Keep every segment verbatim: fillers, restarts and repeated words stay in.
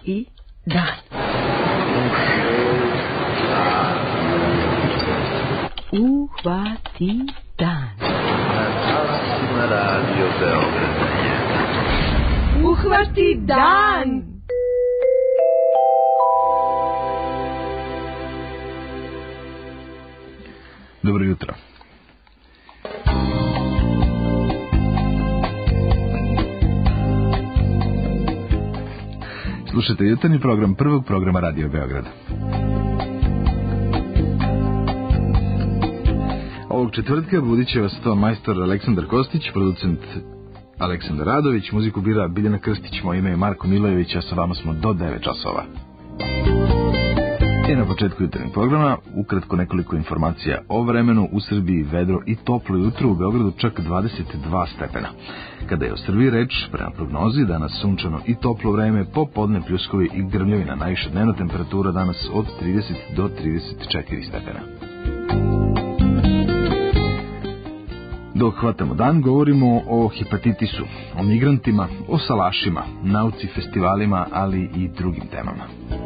i dan. Uhvati dan. Na Radio Beograd. Uhvati dan. Dobro jutro. Slušajte jutarnji program prvog programa Radio Beograda. Ovog četvrtka budit će vas to majstor Aleksandar Kostić, producent Aleksandar Radović, muziku bira Biljana Krstić, moje ime je Marko Milojević, a sa vama smo do devet časova. I na početku jutarnjeg programa ukratko nekoliko informacija o vremenu. U Srbiji vedro i toplo jutro, u Beogradu čak dvadeset dva stepena. Kada je o Srbiji reč, prema prognozi, danas sunčano i toplo vreme, popodne pljuskovi i grmljavina, najviša dnevna temperatura danas od trideset do trideset četiri stepena. Dok hvatamo dan, govorimo o hepatitisu, o migrantima, o salašima, nauci, festivalima, ali i drugim temama.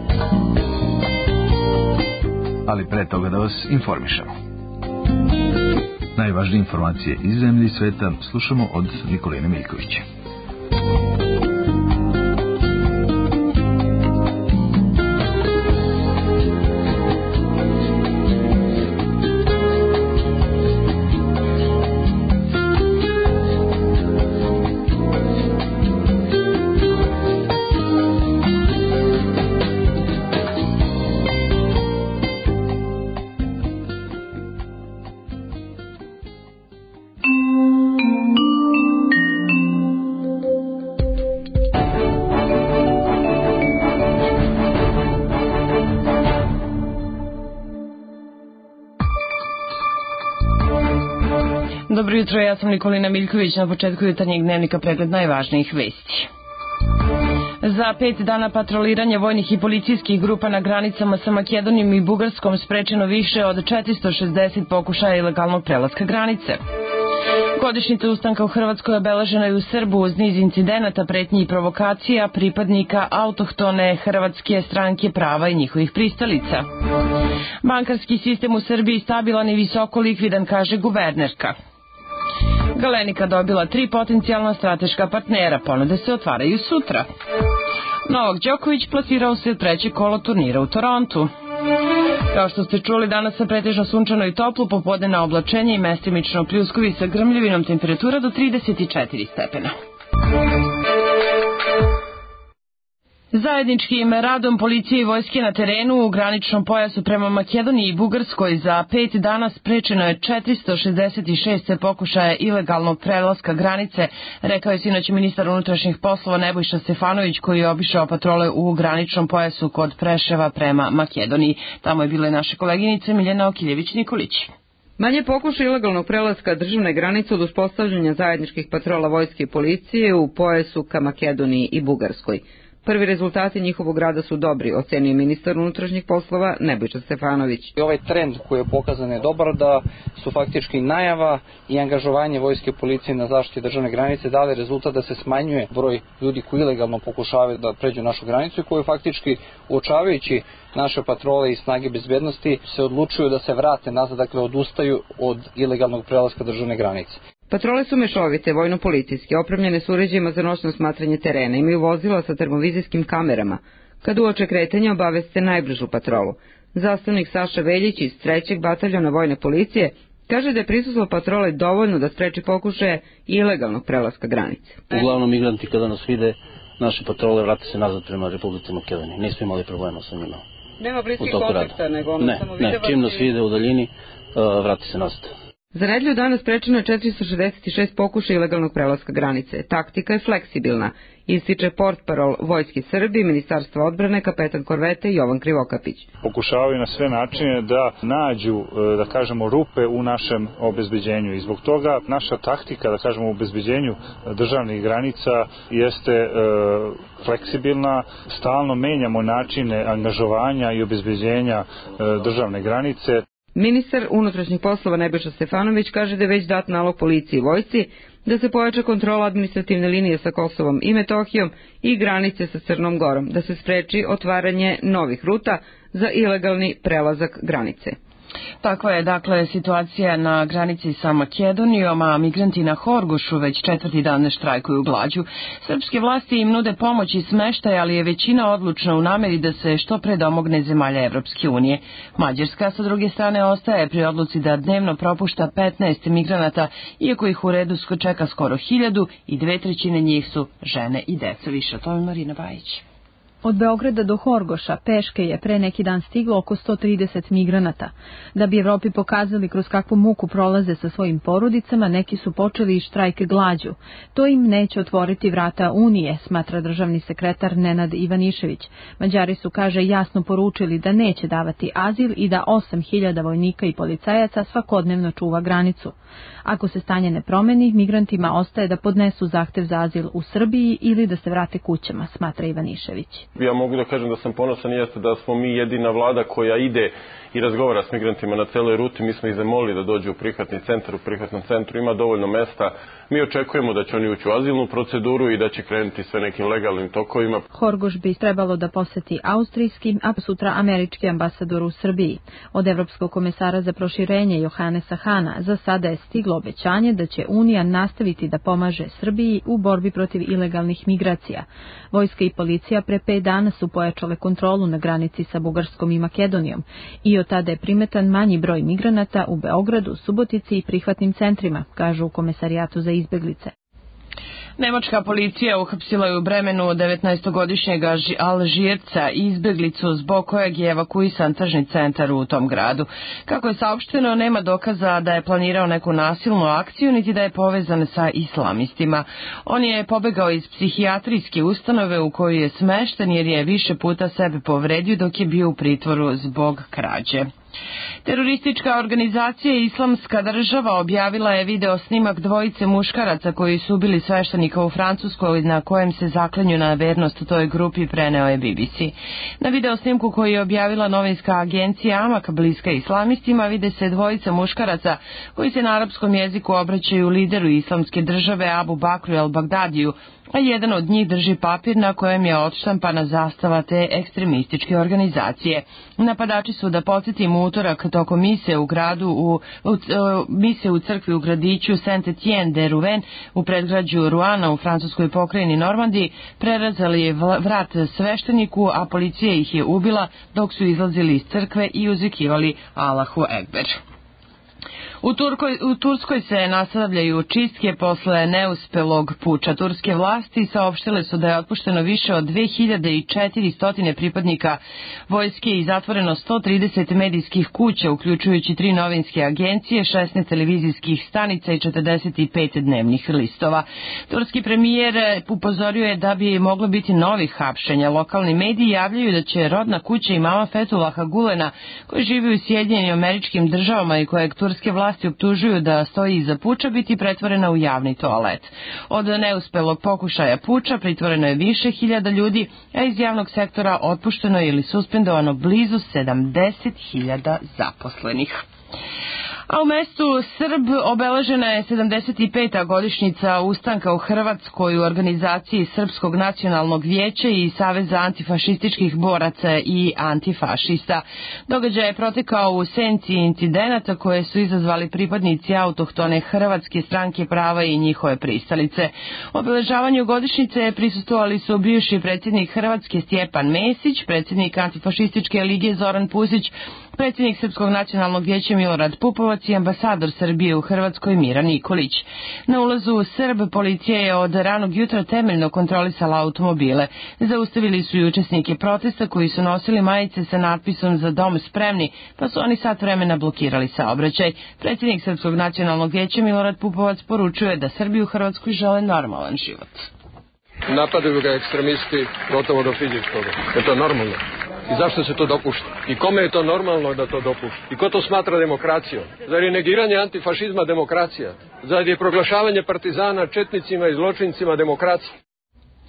Ali pre toga da vas informišemo. Najvažnije informacije iz zemlje i sveta slušamo od Nikoline Miljkovića. Dobro jutro, ja sam Nikolina Miljković. Na početku jutarnjeg dnevnika pregled najvažnijih vesti. Za pet dana patroliranja vojnih i policijskih grupa na granicama sa Makedonijom i Bugarskom sprečeno više od četiristo šezdeset pokušaja ilegalnog prelaska granice. Godišnjica ustanka u Hrvatskoj obeležena je u Srbu uz niz incidenata, pretnji i provokacija pripadnika autohtone hrvatske stranke prava i njihovih pristalica. Bankarski sistem u Srbiji stabilan i visoko likvidan, kaže guvernerka. Galenika dobila tri potencijalna strateška partnera, ponude se otvaraju sutra. Novak Đoković plasirao se u treće kolo turnira u Torontu. Kao što ste čuli, danas se pretežno sunčano i toplo, popodne na oblačenje i mestimično pljuskovi sa grmljavinom, temperatura do trideset četiri stepena. Zajedničkim radom policije i vojske na terenu u graničnom pojasu prema Makedoniji i Bugarskoj za pet dana sprečeno je četiristo šezdeset šest pokušaja ilegalnog prelaska granice, rekao je sinoć ministar unutrašnjih poslova Nebojša Stefanović, koji je obišao patrole u graničnom pojasu kod Preševa prema Makedoniji. Tamo je bila i naša koleginica Miljana Okiljević-Nikolić. Manje pokušaja ilegalnog prelaska državne granice od uspostavljanja zajedničkih patrola vojske i policije u pojasu ka Makedoniji i Bugarskoj. Prvi rezultati njihovog rada su dobri, ocenio ministar unutrašnjih poslova Nebojša Stefanović. Ovaj trend koji je pokazan je dobar, da su faktički najava i angažovanje vojske i policije na zaštiti državne granice dali rezultat da se smanjuje broj ljudi koji ilegalno pokušavaju da pređu našu granicu i koji faktički, uočavajući naše patrole i snage bezbednosti, se odlučuju da se vrate nazad, dakle odustaju od ilegalnog prelaska državne granice. Patrole su mešovite, vojno-policijske, opremljene su uređajima za noćno smatranje terena, imaju vozila sa termovizijskim kamerama. Kad uoče kretanja, obaveste najbližu patrolu. Zastavnik Saša Veljić iz trećeg bataljona vojne policije kaže da je prisustvo patrole dovoljno da spreči pokušaje ilegalnog prelaska granice. Uglavnom migranti kada nas vide, naše patrole vrate se nazad prema Republici Makedoniji. Nismo imali problema sa njima. Nema bliskih kontakta, nego ono ne, samo vide... Ne, čim nas vide u daljini, uh, vrate se nazad. Za nedelju dana sprečeno je četiristo šezdeset šest pokušaja ilegalnog prelaska granice. Taktika je fleksibilna, ističe portparol Vojske Srbije, Ministarstva odbrane, kapetan korvete Jovan Krivokapić. Pokušavaju na sve načine da nađu, da kažemo, rupe u našem obezbeđenju i zbog toga naša taktika, da kažemo, u obezbeđenju državnih granica jeste e, fleksibilna. Stalno menjamo načine angažovanja i obezbeđenja e, državne granice. Ministar unutrašnjih poslova Nebojša Stefanović kaže da je već dat nalog policiji i vojsci da se pojača kontrola administrativne linije sa Kosovom i Metohijom i granice sa Crnom Gorom, da se spreči otvaranje novih ruta za ilegalni prelazak granice. Takva je dakle situacija na granici sa Makedonijom, a migranti na Horgošu već četvrti dan štrajkuju glađu. Srpske vlasti im nude pomoć i smeštaj, ali je većina odlučna u nameri da se što pre domogne zemalja Evropske unije. Mađarska sa druge strane ostaje pri odluci da dnevno propušta petnaest migranata, iako ih u redu čeka skoro hiljadu i dve trećine njih su žene i deca. Više o tome Marina Bajić. Od Beograda do Horgoša peške je pre neki dan stiglo oko sto trideset migranata. Da bi Evropi pokazali kroz kakvu muku prolaze sa svojim porodicama, neki su počeli i štrajk glađu. To im neće otvoriti vrata Unije, smatra državni sekretar Nenad Ivanišević. Mađari su, kaže, jasno poručili da neće davati azil i da osam hiljada vojnika i policajaca svakodnevno čuva granicu. Ako se stanje ne promeni, migrantima ostaje da podnesu zahtev za azil u Srbiji ili da se vrate kućama, smatra Ivanišević. Ja mogu da kažem da sam ponosan jeste da smo mi jedina vlada koja ide i razgovara s migrantima na celoj ruti. Mi smo ih zamolili da dođu u prihvatni centar. U prihvatnom centru ima dovoljno mesta. Mi očekujemo da će oni ući u azilnu proceduru i da će krenuti sve nekim legalnim tokovima. Horgoš bi trebalo da poseti austrijski, a sutra američki ambasador u Srbiji. Od Evropskog komesara za proširenje Johanesa Hana za sada je stiglo obećanje da će Unija nastaviti da pomaže Srbiji u borbi protiv ilegalnih migracija. Vojska i policija pre pet dana su pojačale kontrolu na granici sa Bugarskom i Makedonijom i od tada je primetan manji broj migranata u Beogradu, Subotici i prihvatnim centrima, kažu u Komesarijatu za izbeglice. Nemačka policija uhapsila je u Bremenu devetnaestogodišnjeg Alžirca i izbeglicu zbog kojeg je evakuisan tržni centar u tom gradu. Kako je saopšteno, nema dokaza da je planirao neku nasilnu akciju niti da je povezan sa islamistima. On je pobegao iz psihijatrijske ustanove u kojoj je smešten jer je više puta sebe povredio dok je bio u pritvoru zbog krađe. Teroristička organizacija Islamska država objavila je video snimak dvojice muškaraca koji su ubili sveštenika u Francuskoj na kojem se zaklanju na vernost toj grupi, preneo je B B C. Na video snimku koji je objavila novinska agencija Amak, bliska islamistima, vide se dvojica muškaraca koji se na arapskom jeziku obraćaju lideru Islamske države Abu Bakru el-Bagdadiju, a jedan od njih drži papir na kojem je odštampana zastava te ekstremističke organizacije. Napadači su, da podsjetimo, utorak tokom mise u gradu u, u, mise u crkvi u gradiću Saint-Étienne de Rouen u predgrađu Ruana u francuskoj pokrajini Normandiji prerazali vrat svešteniku, a policija ih je ubila dok su izlazili iz crkve i uzvikivali Allahu Ekber. U, Turkoj, u Turskoj se nastavljaju čistke posle neuspelog puča. Turske vlasti saopštile su da je otpušteno više od dve hiljade četiristo pripadnika vojske i zatvoreno sto trideset medijskih kuća, uključujući tri novinske agencije, šesnaest televizijskih stanica i četrdeset pet dnevnih listova. Turski premijer upozorio je da bi moglo biti novih hapšenja. Lokalni mediji javljaju da će rodna kuća imama Fethullaha Gulena, koji živi u Sjedinjenim Američkim Državama i kojeg turske vlasti optužuju da stoji iza puča, biti pretvorena u javni toalet. Od neuspelog pokušaja puča pritvoreno je više hiljada ljudi, a iz javnog sektora otpušteno je ili suspendovano blizu sedamdeset hiljada zaposlenih. A u mestu Srb obeležena je sedamdeset peta godišnjica ustanka u Hrvatskoj u organizaciji Srpskog nacionalnog vijeća i Saveza antifašističkih boraca i antifašista. Događaj je protekao u senci incidenata koje su izazvali pripadnici autohtone Hrvatske stranke prava i njihove pristalice. Obeležavanju godišnjice prisustvovali su bivši predsjednik Hrvatske Stjepan Mesić, predsjednik antifašističke lige Zoran Pusić, predsjednik Srpskog nacionalnog vijeća Milorad Pupovac i ambasador Srbije u Hrvatskoj Mira Nikolić. Na ulazu u Srb policija je od ranog jutra temeljno kontrolisala automobile. Zaustavili su i učesnike protesta koji su nosili majice sa natpisom "Za dom spremni", pa su oni sat vremena blokirali saobraćaj. Predsjednik Srpskog nacionalnog vijeća Milorad Pupovac poručuje da Srbi u Hrvatskoj žele normalan život. Napadaju ga ekstremisti gotovo do fizičkog. Je to normalno? I zašto se to dopušta? I kome je to normalno da to dopušta? I ko to smatra demokracijom? Zar je negiranje antifašizma demokracija? Zar je proglašavanje partizana četnicima i zločincima demokracija?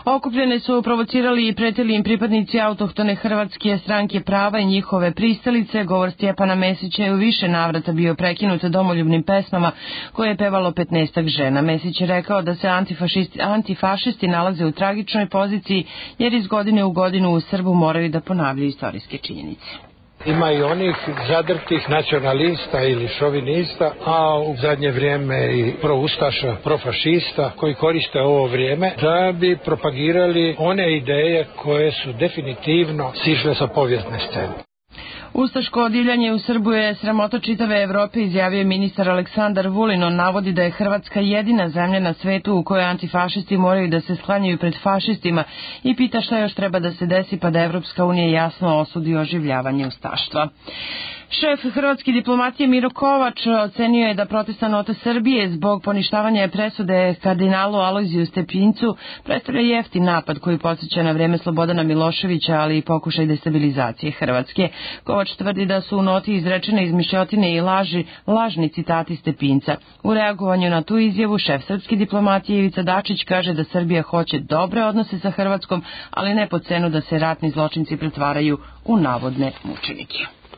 Okupljene su provocirali i pretili im pripadnici autohtone Hrvatske stranke prava i njihove pristalice. Govor Stjepana Mesića je u više navrata bio prekinut domoljubnim pesmama koje je pevalo petnaestak žena. Mesić je rekao da se antifašisti, antifašisti nalaze u tragičnoj poziciji jer iz godine u godinu u Srbu moraju da ponavljaju istorijske činjenice. Ima i onih zadrtih nacionalista ili šovinista, a u zadnje vrijeme i proustaša, profašista koji koriste ovo vrijeme da bi propagirali one ideje koje su definitivno sišle sa povijesne scene. Ustaško divljanje u Srbu je sramota čitave Evrope, izjavio je ministar Aleksandar Vulin. On navodi da je Hrvatska jedina zemlja na svetu u kojoj antifašisti moraju da se sklanjaju pred fašistima i pita šta još treba da se desi pa da Evropska unija jasno osudi oživljavanje ustaštva. Šef hrvatske diplomatije Miro Kovač ocenio je da protestna nota Srbije zbog poništavanja presude kardinalu Alojziju Stepincu predstavlja jeftin napad koji podsjeća na vreme Slobodana Miloševića, ali i pokušaj destabilizacije Hrvatske. Kovač tvrdi da su u noti izrečene izmišljotine i laži, lažni citati Stepinca. U reagovanju na tu izjavu šef srpske diplomatije Ivica Dačić kaže da Srbija hoće dobre odnose sa Hrvatskom, ali ne po cenu da se ratni zločinci pretvaraju u navodne mučenike.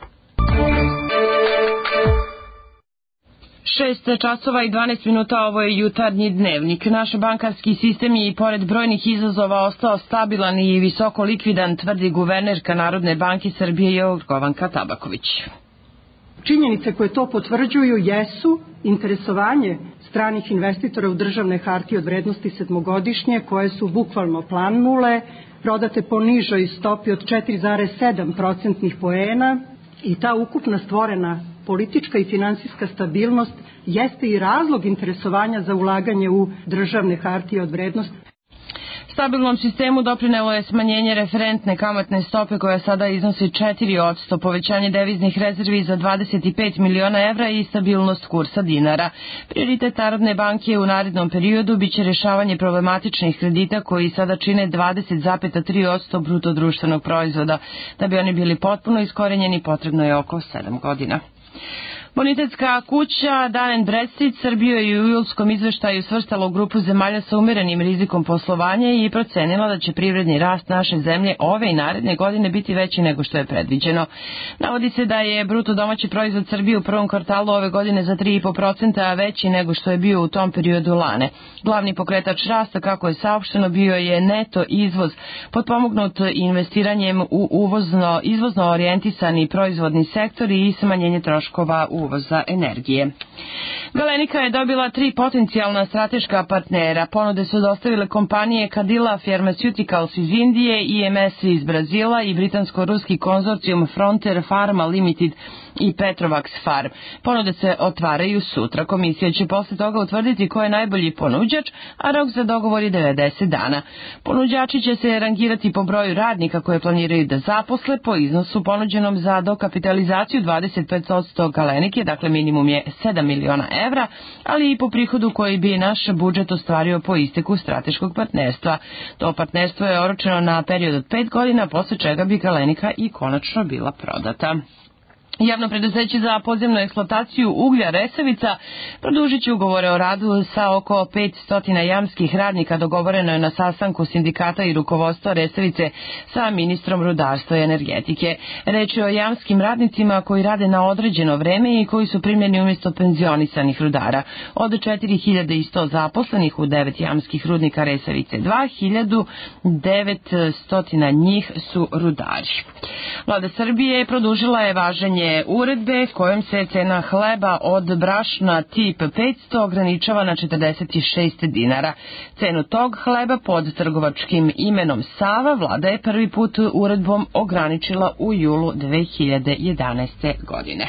Šest časova i dvanaest minuta, ovo je jutarnji dnevnik. Naš bankarski sistem je i pored brojnih izazova ostao stabilan i visoko likvidan, tvrdi guvernerka Narodne banke Srbije Jorgovanka Tabaković. Činjenice koje to potvrđuju jesu interesovanje stranih investitora u državne hartije od vrednosti sedmogodišnje, koje su bukvalno planule, prodate po nižoj stopi od četiri zarez sedam procentnih poena, i ta ukupna stvorena politička i finansijska stabilnost jeste i razlog interesovanja za ulaganje u državne hartije od vrednosti. Stabilnom sistemu doprinelo je smanjenje referentne kamatne stope koja sada iznosi četiri posto, povećanje deviznih rezervi za dvadeset pet miliona evra i stabilnost kursa dinara. Prioritet Narodne banke u narednom periodu biće rešavanje problematičnih kredita koji sada čine dvadeset zarez tri posto bruto društvenog proizvoda. Da bi oni bili potpuno iskorenjeni, potrebno je oko sedam godina. Bonitetska kuća Dun and Bradstreet Srbiju je u julskom izveštaju svrstala u grupu zemalja sa umerenim rizikom poslovanja i procenila da će privredni rast naše zemlje ove i naredne godine biti veći nego što je predviđeno. Navodi se da je bruto domaći proizvod Srbije u prvom kvartalu ove godine za tri zarez pet posto veći nego što je bio u tom periodu lane. Glavni pokretač rasta, kako je saopšteno, bio je neto izvoz, potpomognut investiranjem u uvozno, izvozno orijentisani proizvodni sektor i smanjenje troškova u uvoza energije. Galenika je dobila tri potencijalna strateška partnera. Ponude su dostavile kompanije Cadila Pharmaceuticals iz Indije, I M S iz Brazila i britansko-ruski konzorcijum Frontier Pharma Limited i Petrovax Farm. Ponude se otvaraju sutra. Komisija će posle toga utvrditi ko je najbolji ponuđač, a rok za dogovor je devedeset dana. Ponuđači će se rangirati po broju radnika koje planiraju da zaposle, po iznosu ponuđenom za dokapitalizaciju dvadeset pet posto Galenike, dakle minimum je sedam miliona evra, ali i po prihodu koji bi naš budžet ostvario po isteku strateškog partnerstva. To partnerstvo je oročeno na period od pet godina, posle čega bi Galenika i konačno bila prodata. Javno preduzeće za podzemnu eksploataciju uglja Resavica produžit će ugovore o radu sa oko petsto jamskih radnika. Dogovoreno je na sastanku sindikata i rukovodstva Resavice sa ministrom rudarstva i energetike. Reč je o jamskim radnicima koji rade na određeno vreme i koji su primljeni umjesto penzionisanih rudara. Od četiri hiljade sto zaposlenih u devet jamskih rudnika Resavice dva, hiljadu devetsto njih su rudari. Vlada Srbije produžila je važenje uredbe kojom se cena hleba od brašna tip petsto ograničava na četrdeset šest dinara. Cenu tog hleba pod trgovačkim imenom Sava vlada je prvi put uredbom ograničila u julu dve hiljade jedanaeste godine.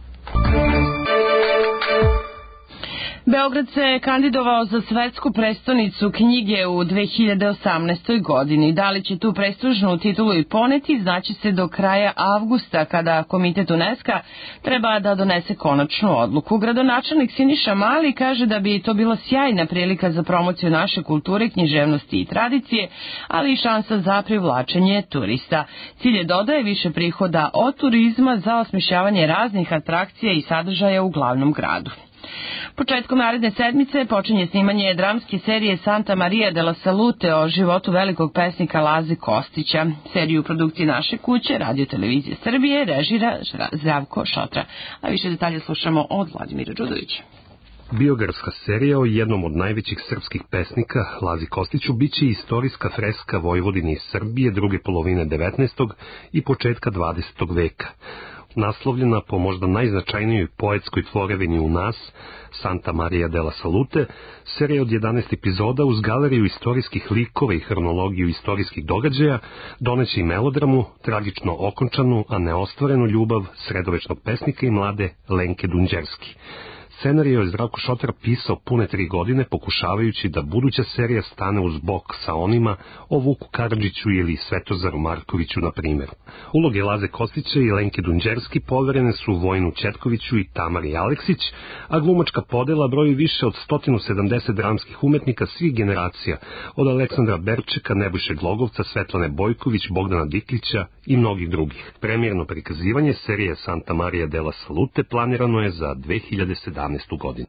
Beograd se kandidovao za svetsku prestonicu knjige u dve hiljade osamnaestoj godini. Da li će tu prestižnu titulu i poneti, znači se do kraja avgusta, kada Komitet UNESCO treba da donese konačnu odluku. Gradonačelnik Siniša Mali kaže da bi to bila sjajna prilika za promociju naše kulture, književnosti i tradicije, ali i šansa za privlačenje turista. Cilj je, dodaje, više prihoda od turizma za osmišljavanje raznih atrakcija i sadržaja u glavnom gradu. Početkom naredne sedmice počinje snimanje dramske serije Santa Maria della Salute o životu velikog pesnika Laze Kostića. Seriju u produkciji naše kuće, Radio Televizije Srbije, režira Zdravko Šotra. A više detalje slušamo od Vladimira Đudovića. Biografska serija o jednom od najvećih srpskih pesnika, Lazi Kostiću, biće istorijska freska Vojvodine i Srbije druge polovine devetnaestog i početka dvadesetog veka. Naslovljena po možda najznačajnijoj poetskoj tvorevini u nas, Santa Maria della Salute, serija od jedanaest epizoda uz galeriju istorijskih likova i hronologiju istorijskih događaja doneće i melodramu, tragično okončanu, a neostvarenu ljubav sredovečnog pesnika i mlade Lenke Dunđerski. Scenarij je Zdravko Šotar pisao pune tri godine, pokušavajući da buduća serija stane uz bok sa onima o Vuku Karadžiću ili Svetozaru Markoviću, na primjer. Uloge Laze Kostića i Lenke Dunđerski poverene su Vojinu Četkoviću i Tamari Aleksić, a glumačka podela broji više od sto sedamdeset dramskih umetnika svih generacija, od Aleksandra Berčeka, Nebojše Glogovca, Svetlane Bojković, Bogdana Diklića i mnogih drugih. Premijerno prikazivanje serije Santa Maria della Salute planirano je za dve hiljade sedamnaestu. godinu.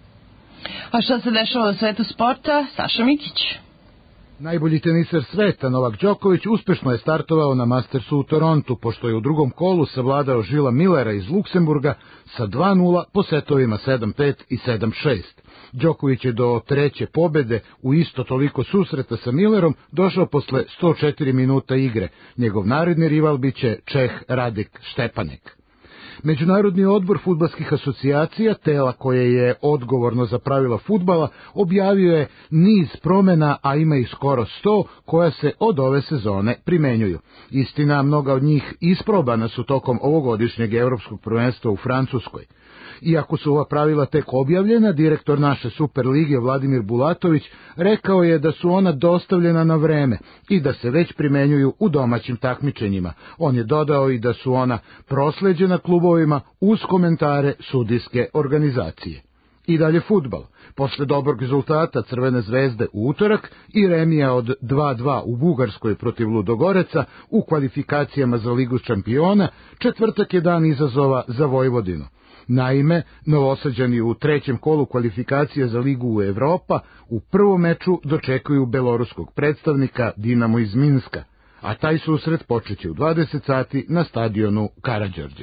A šta se dešava u svetu sporta? Saša Mikić. Najbolji teniser sveta Novak Đoković uspešno je startovao na Mastersu u Torontu, pošto je u drugom kolu savladao Žila Millera iz Luksemburga sa dva nula po setovima sedam pet i sedam šest. Đoković je do treće pobede u isto toliko susreta sa Millerom došao posle sto četiri minuta igre. Njegov naredni rival biće Čeh Radek Štepanek. Međunarodni odbor fudbalskih asocijacija, tela koje je odgovorno za pravila fudbala, objavio je niz promena, a ima ih skoro sto, koja se od ove sezone primenjuju. Istina, mnoga od njih isprobana su tokom ovogodišnjeg evropskog prvenstva u Francuskoj. Iako su ova pravila tek objavljena, direktor naše Superlige Vladimir Bulatović rekao je da su ona dostavljena na vreme i da se već primenjuju u domaćim takmičenjima. On je dodao i da su ona prosleđena klubovima uz komentare sudijske organizacije. I dalje fudbal. Posle dobrog rezultata Crvene zvezde u utorak i remija od dva dva u Bugarskoj protiv Ludogoreca u kvalifikacijama za Ligu šampiona, četvrtak je dan izazova za Vojvodinu. Naime, Novosađani u trećem kolu kvalifikacije za Ligu u Evropa u prvom meču dočekuju beloruskog predstavnika Dinamo iz Minska, a taj susret počeće u dvadeset sati na stadionu Karađorđe.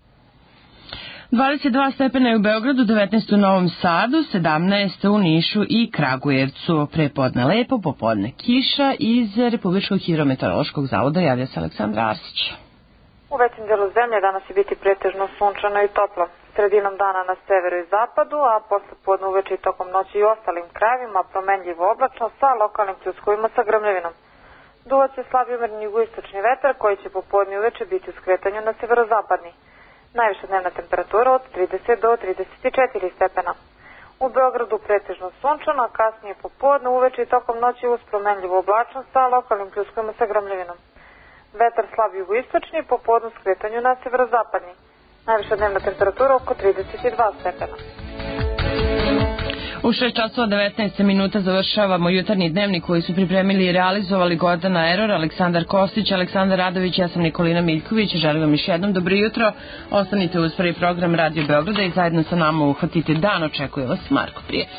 dvadeset dva stepena je u Beogradu, devetnaest u Novom Sadu, sedamnaest u Nišu i Kragujevcu. Prepodne lepo, popodne kiša. Iz Republičkog hidrometeorološkog zavoda javlja se Aleksandra Arsić. U većem delu zemlje danas će biti pretežno sunčano i toplo. Sredinom dana na severu i zapadu, a posle podne uveče i tokom noći i ostalim krajevima promenljivo oblačno sa lokalnim pljuskovima sa grmljavinom. Duvaće slabi umerni jugoistočni vetar koji će popodne i uveče biti u skretanju na severozapadni. Najviša dnevna temperatura od trideset do trideset četiri stepena. U Beogradu pretežno sunčano, a kasnije popodne uveče i tokom noći uz promenljivo oblačno sa lokalnim pljuskovima sa grmljavinom. Vetar slab jugoistočni i popodne u skretanju na severozapadni. Najviša dnevna temperatura oko trideset dva stepena. U šest časova devetnaest minuta završavamo jutarnji dnevnik koji su pripremili i realizovali Gordana Eror, Aleksandar Kostić, Aleksandar Radović, ja sam Nikolina Miljković. Želim vam još jednom dobro jutro. Ostanite uz prvi program Radio Beograda i zajedno sa nama uhvatite dan. Očekuje vas Marko Prijatelj.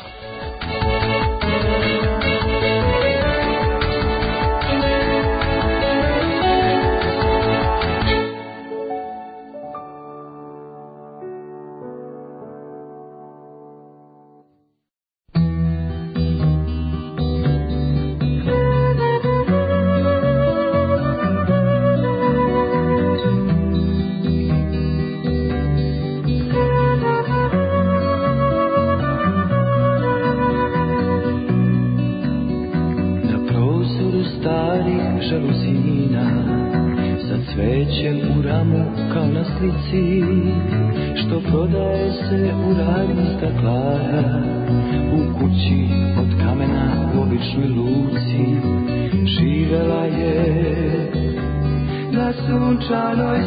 Što prodaje se u radnji staklara, u kući od kamena u običnoj luci, živela je na sunčanoj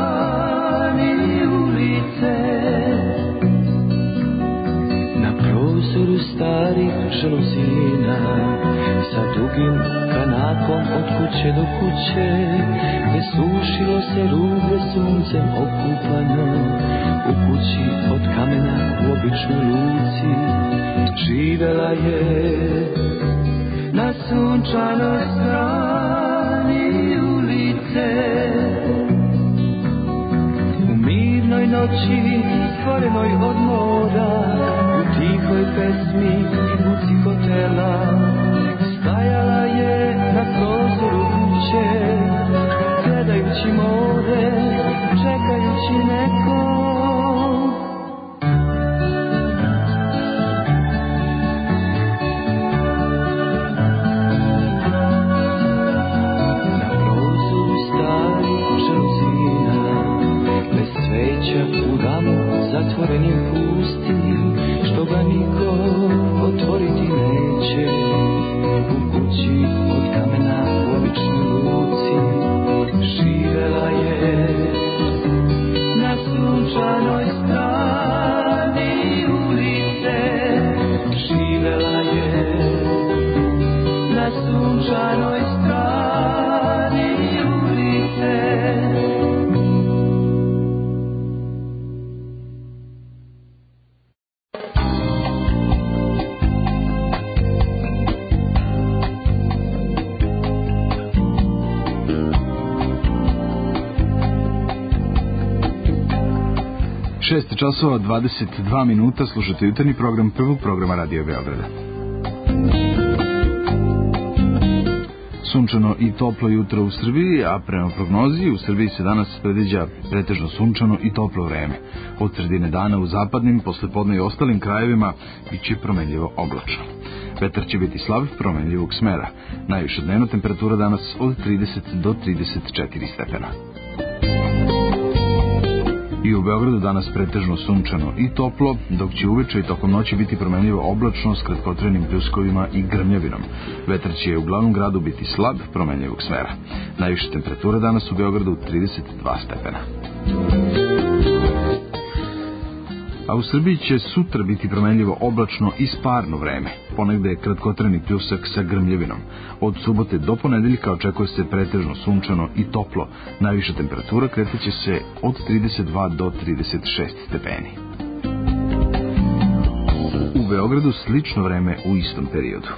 strani ulice. Na prozor prozoru starih želozina, sa dugim kanakom od kuće do kuće, gde sušilo se rublje suncem okupano, u kući od kamena u običnoj luci, živela je na sunčanoj strani ulice. U mirnoj noći stvorenoj od mora, u tihoj pesmi i muci hotela, stajala je na prozoru kuće, gledajući more, čekajući nekog. U damu zatvorenim pustim, što ga niko otvoriti neće. U kući od kamena u običnoj luci, živela je na sunčanoj strani ulice. Živela je na sunčanoj strani ulice. šest časova dvadeset dva minuta, slušate jutarnji program prvog programa Radio Beograda. Sunčano i toplo jutro u Srbiji, a prema prognozi u Srbiji se danas predviđa pretežno sunčano i toplo vreme. Od sredine dana u zapadnim, poslepodne i ostalim krajevima biće promenljivo oblačno. Vetar će biti slab, promenljivog smera. Najviša dnevna temperatura danas od trideset do trideset četiri stepena. I u Beogradu danas pretežno sunčano i toplo, dok će uveče i tokom noći biti promenljivo oblačno s kratkotrenim pljuskovima i grmljavinom. Vetar će u glavnom gradu biti slab, promenljivog smera. Najviša temperatura danas u Beogradu trideset dva stepena. A u Srbiji će sutra biti promenljivo oblačno i sparno vreme. Ponegde je kratkotreni pljusak sa grmljavinom. Od subote do ponedeljka očekuje se pretežno sunčano i toplo. Najviša temperatura kretaće se od trideset dva do trideset šest stepeni. U Beogradu slično vreme u istom periodu.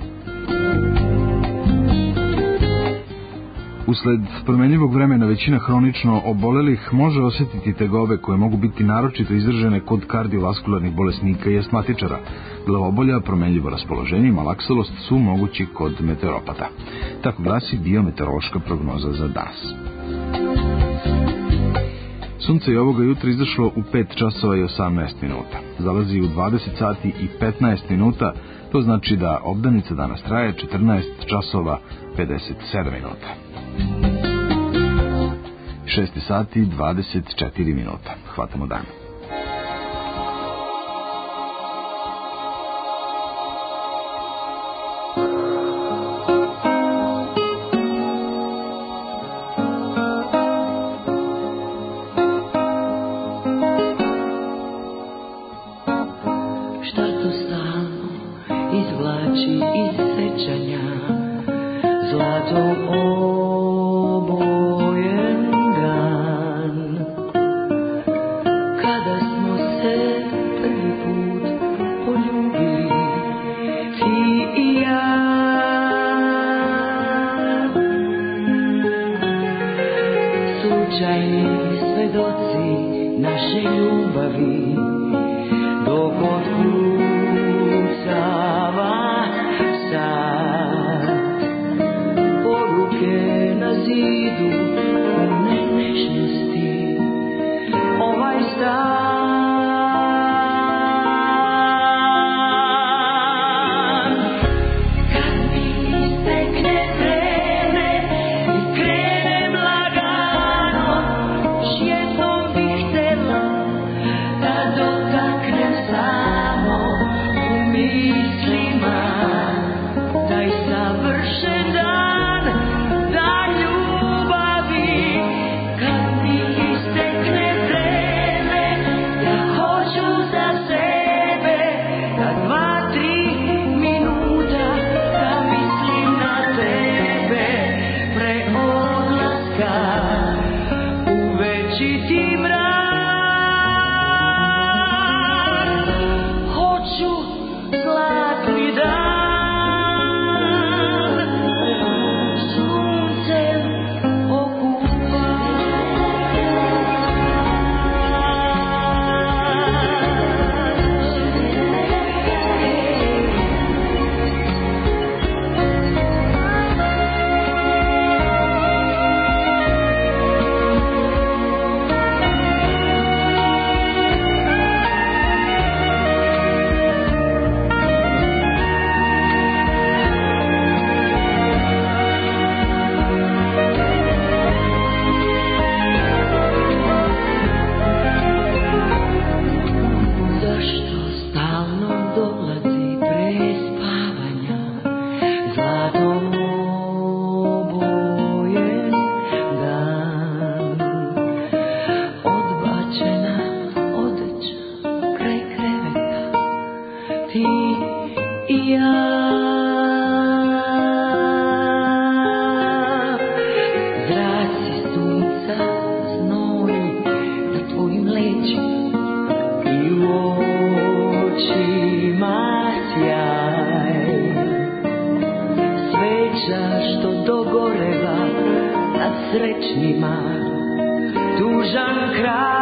Usled promenljivog vremena većina hronično obolelih može osjetiti tegobe koje mogu biti naročito izražene kod kardiovaskularnih bolesnika i astmatičara. Glavobolja, promenljivo raspoloženje i malaksalost su mogući kod meteoropata. Tako glasi biometeorološka prognoza za danas. Sunce je ovoga jutra izašlo u pet časova i osamnaest minuta. Zalazi u dvadeset sati i petnaest minuta, to znači da obdanica danas traje četrnaest časova pedeset sedam minuta. šest sati dvadeset četiri minuta. Hvatamo dan. Šta to stalno izvlači iz sećanja, zlato obojen dan, kada smo se prvi put poljubili, ti i ja. Slučajni svedoci naše ljubavi, dok otkucava sad poruke na zidu pune nežnosti, ovaj stan. Kad mi istekne vreme i krenem lagano, jednom bih htela da dotaknem samo u mislima taj savršen dan, da ljubav mislima tužan kraj.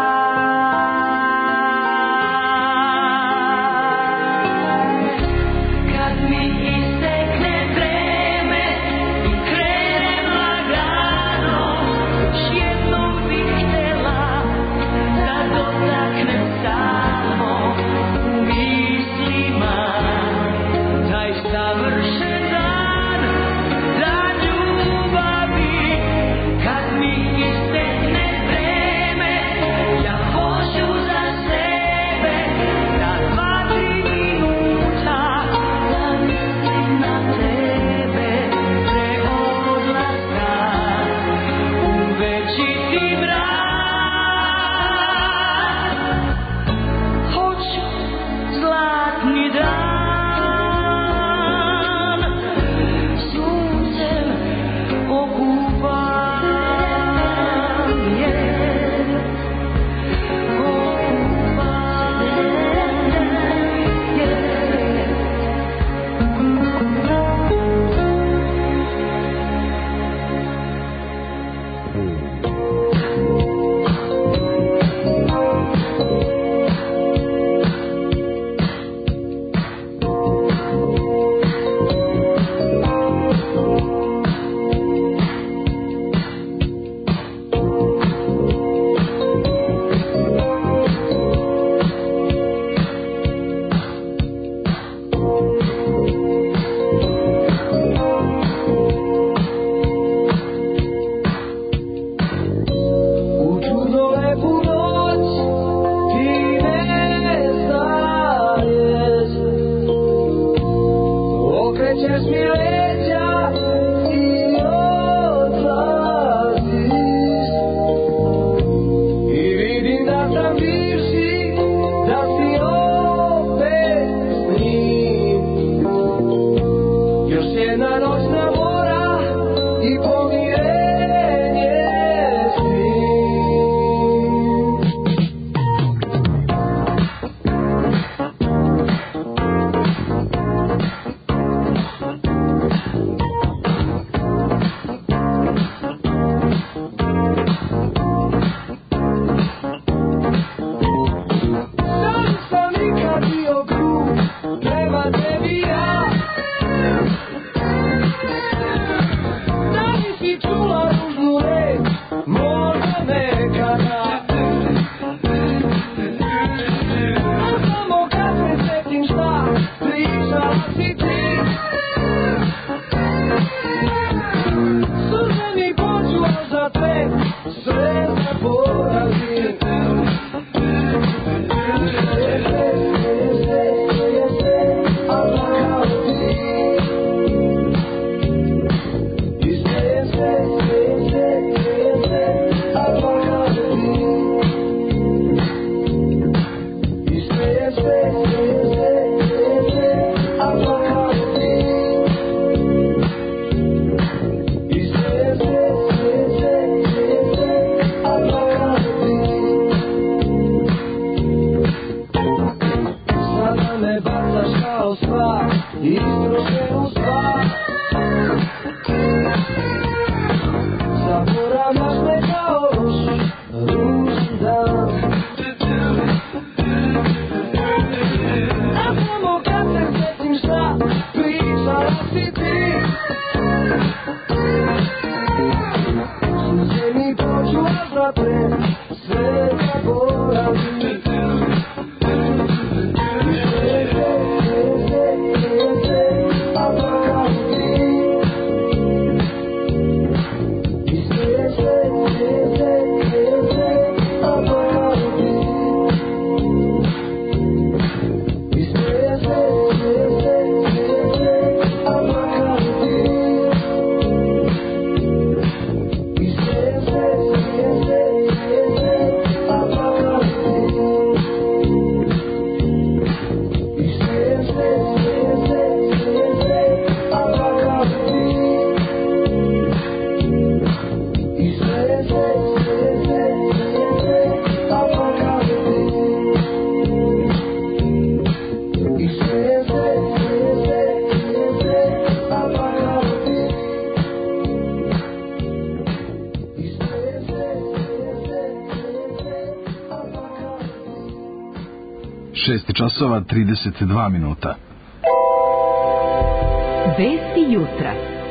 šest časova trideset dva minuta. Vesti jutra.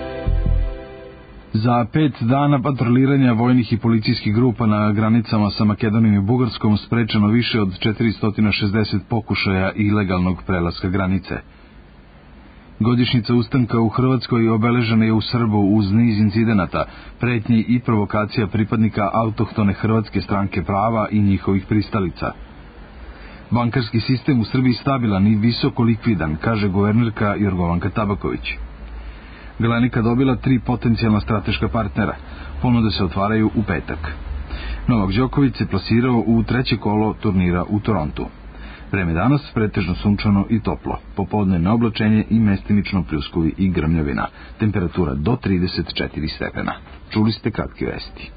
Za pet dana patroliranja vojnih i policijskih grupa na granicama sa Makedonijom i Bugarskom sprečeno više od četiristo šezdeset pokušaja ilegalnog prelaska granice. Godišnjica ustanka u Hrvatskoj obeležena je u Srbu uz niz incidenata, pretnji i provokacija pripadnika autohtone Hrvatske stranke prava i njihovih pristalica. Bankarski sistem u Srbiji stabilan i visoko likvidan, kaže guvernerka Jorgovanka Tabaković. Galenika dobila tri potencijalna strateška partnera. Ponude se otvaraju u petak. Novak Đoković se plasirao u treće kolo turnira u Torontu. Vreme danas pretežno sunčano i toplo. Popodne neoblačenje i mestimično pljuskovi i grmljavina. Temperatura do trideset četiri stepena. Čuli ste kratke vesti.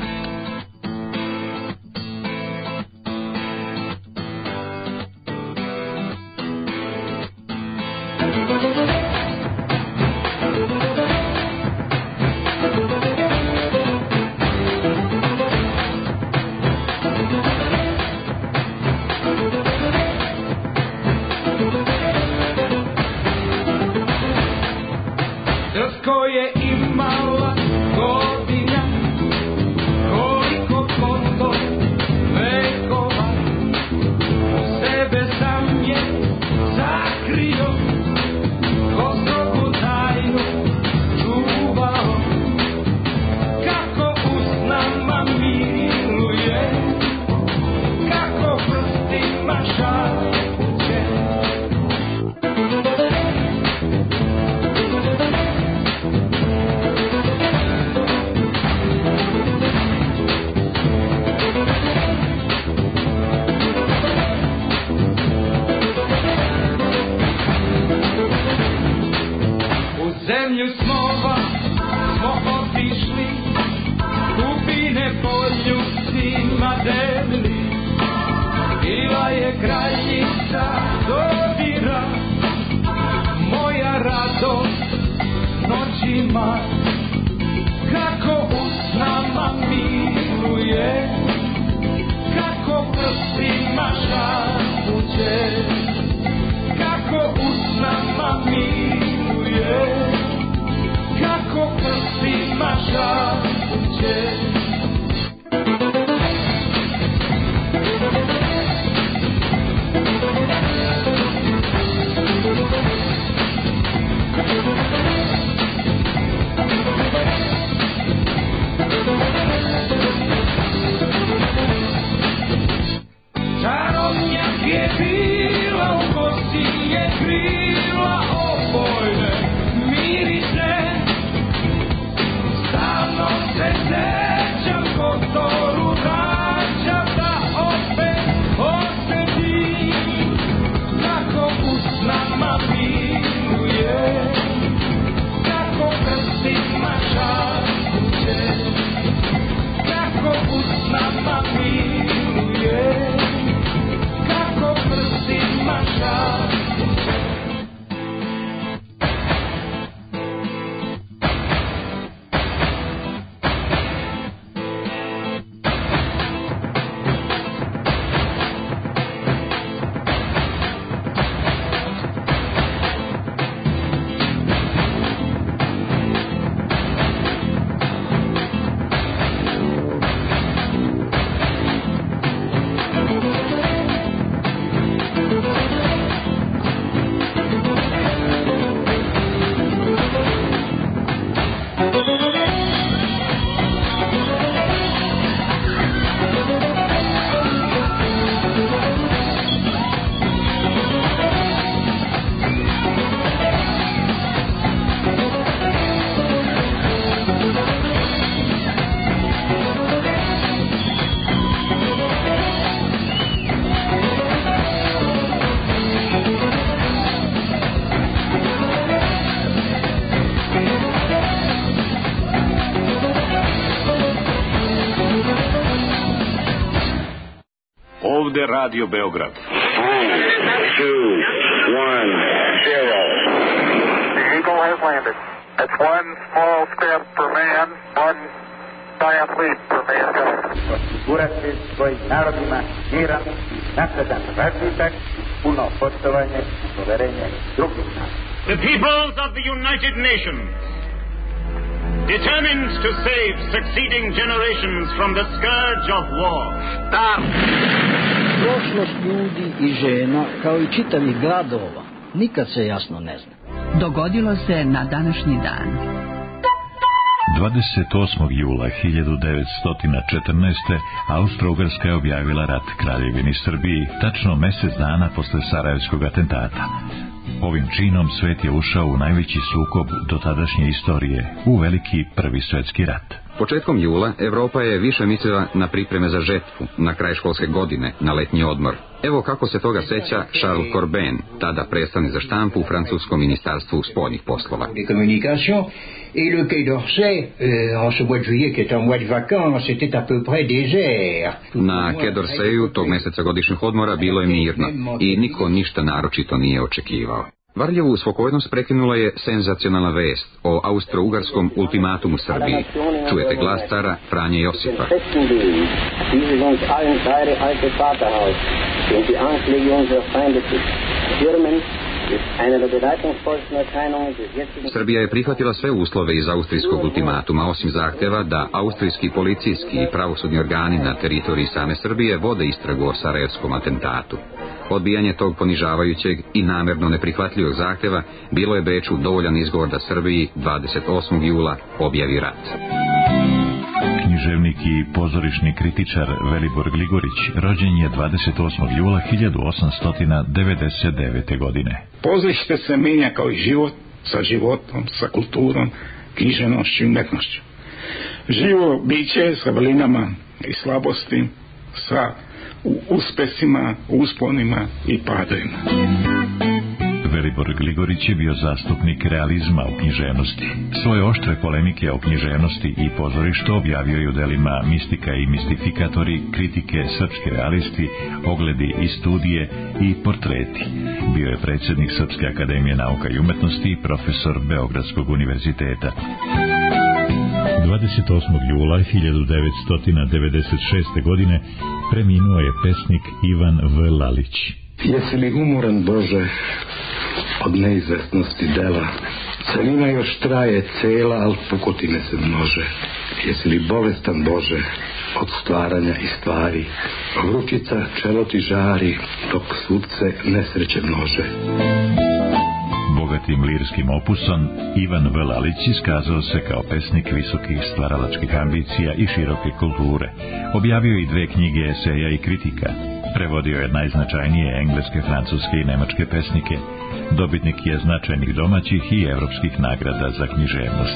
Ovde Radio Beograd. two, one, zero. The Eagle has landed. That's one small step for man, one giant leap for mankind. Osigurati svoj narodima miran i napredan razvitak puno poštovanje i poverenje drugih nas. The peoples of the United Nations, determined to save succeeding generations from the scourge of war, start. Prošlost ljudi i žena, kao i čitavih gradova, nikad se jasno ne zna. Dogodilo se na današnji dan. dvadeset osmog jula hiljadu devetsto četrnaeste. Austro-Ugarska je objavila rat Kraljevini Srbiji, tačno mesec dana posle Sarajevskog atentata. Ovim činom svet je ušao u najveći sukob do tadašnje istorije, u veliki prvi svetski rat. Početkom jula Evropa je više mislila na pripreme za žetvu, na kraj školske godine, na letnji odmor. Evo kako se toga seća Charles Corbin, tada predstavnik za štampu u francuskom ministarstvu spoljnih poslova. Et le Quai d'Orsay, euh, en ce mois de juillet, qui est un mois de vacances, était à peu près désert. Na Quai d'Orsayu tog meseca godišnjih odmora bilo je mirno i niko ništa naročito nije očekivao. Varljevu spokojnost prekinula je senzacionalna vest o austro-ugarskom ultimatumu Srbiji. Čujete glas cara Franje Josipa. Srbija je prihvatila sve uslove iz austrijskog ultimatuma, osim zahteva da austrijski policijski i pravosudni organi na teritoriji same Srbije vode istragu o sarajevskom atentatu. Odbijanje tog ponižavajućeg i namerno neprihvatljivog zahteva bilo je Beču dovoljan izgovor da Srbiji dvadeset osmog jula objavi rat. Književnik i pozorišni kritičar Velibor Gligorić rođen je dvadeset osmog jula hiljadu osamsto devedeset devete. godine. Pozorište se menja kao i život, sa životom, sa kulturom, književnošću i umetnošću. Živo biće sa vrlinama i slabosti, sa uspesima, usponima i padovima. Velibor Gligorić je bio zastupnik realizma u književnosti. Svoje oštre polemike o književnosti i pozorištu objavio je u delima Mistika i mistifikatori, kritike, srpski realisti, ogledi i studije i portreti. Bio je predsjednik Srpske akademije nauka i umetnosti i profesor Beogradskog univerziteta. dvadeset osmog jula hiljadu devetsto devedeset šeste. godine preminuo je pesnik Ivan V. Lalić. Jesi li umoran, Bože, od neizvestnosti dela? Celina još traje cela, al pukotine se množe. Jesi li bolestan, Bože, od stvaranja i stvari? Vrućica čelo ti žari, dok sudce nesreće množe. Bogatim lirskim opusom, Ivan V. Lalić iskazao se kao pesnik visokih stvaralačkih ambicija i široke kulture. Objavio i dve knjige eseja i kritika. Prevodio je najznačajnije engleske, francuske i nemačke pesnike. Dobitnik je značajnih domaćih i evropskih nagrada za književnost.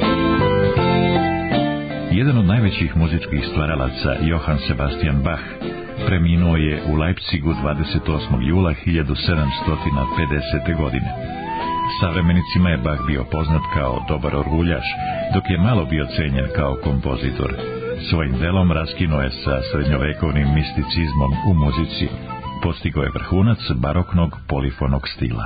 Jedan od najvećih muzičkih stvaralaca, Johann Sebastian Bach, preminuo je u Leipzigu dvadeset osmog jula hiljadu sedamsto pedesete. godine. Savremenicima je Bach bio poznat kao dobar orguljaš, dok je malo bio cenjen kao kompozitor. Svojim delom raskinuo je sa srednjovekovnim misticizmom u muzici. Postigao je vrhunac baroknog polifonog stila.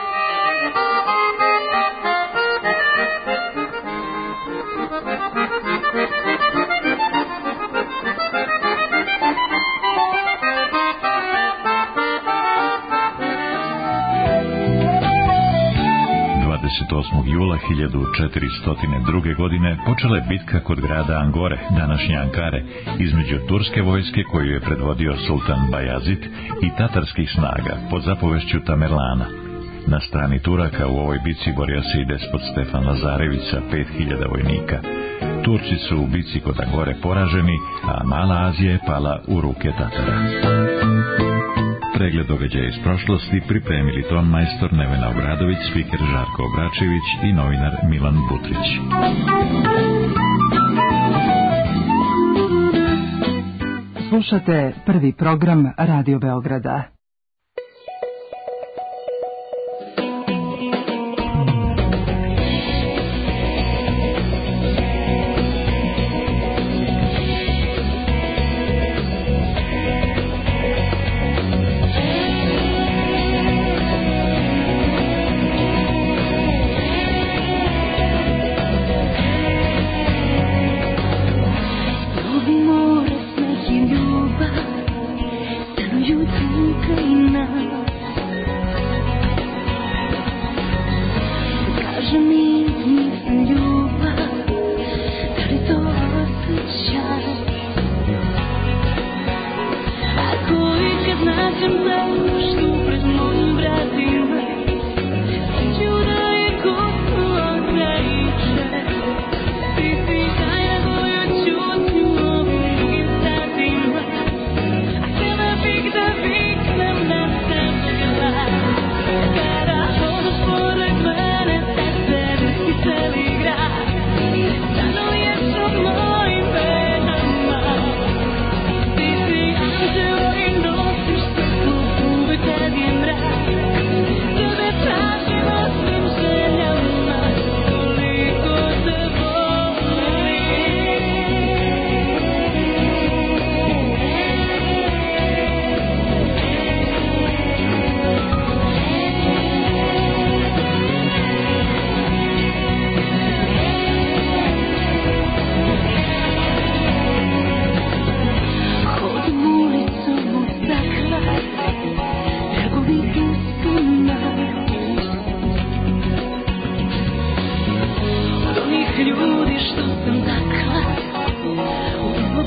dvadeset osmog jula hiljadu četiristo druge. godine počela je bitka kod grada Angore, današnje Ankare, između turske vojske koju je predvodio sultan Bajazid i tatarskih snaga pod zapovešću Tamerlana. Na strani Turaka u ovoj bici borio se i despot Stefan Lazarević sa pet hiljada vojnika. Turci su u bici kod Angore poraženi, a Mala Azija je pala u ruke Tatara. Pregled događaja iz prošlosti pripremili ton majstor Nevena Obradović, spiker Žarko Obračević i novinar Milan Butrić. Slušate prvi program Radio Beograda. Ljubav, stanuju tuka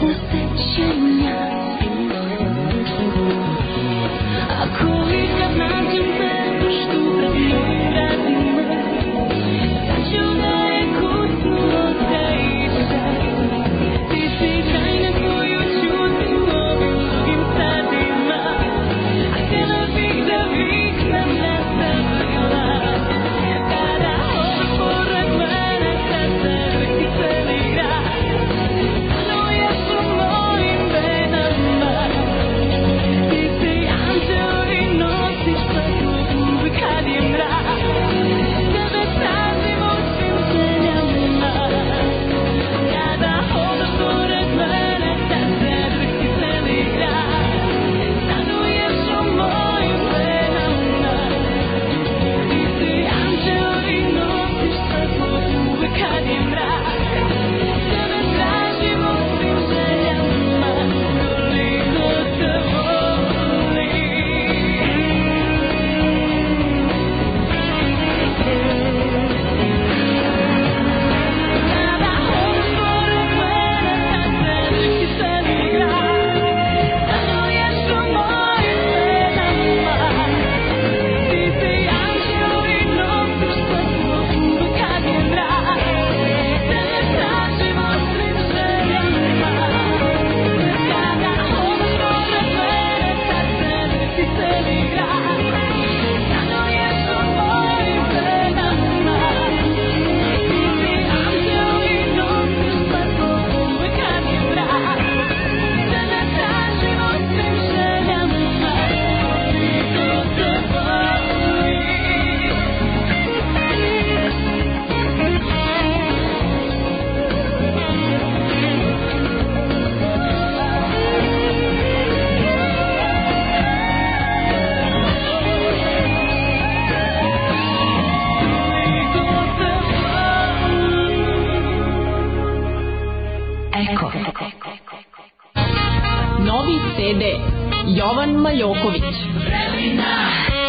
Novi C D Jovan Majoković. Vremena,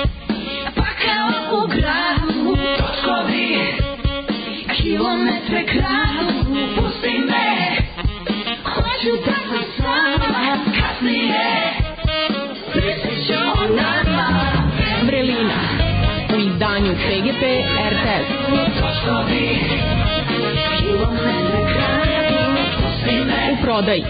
pa kao u gradu, točkovi, kilometre kradu, pusti me, hoću da sam sama, kasnije, prisjeću o nama. Vrelina, u izdanju P G P R T S. Točkovi, kilometre kradu, pusti me. U prodaji.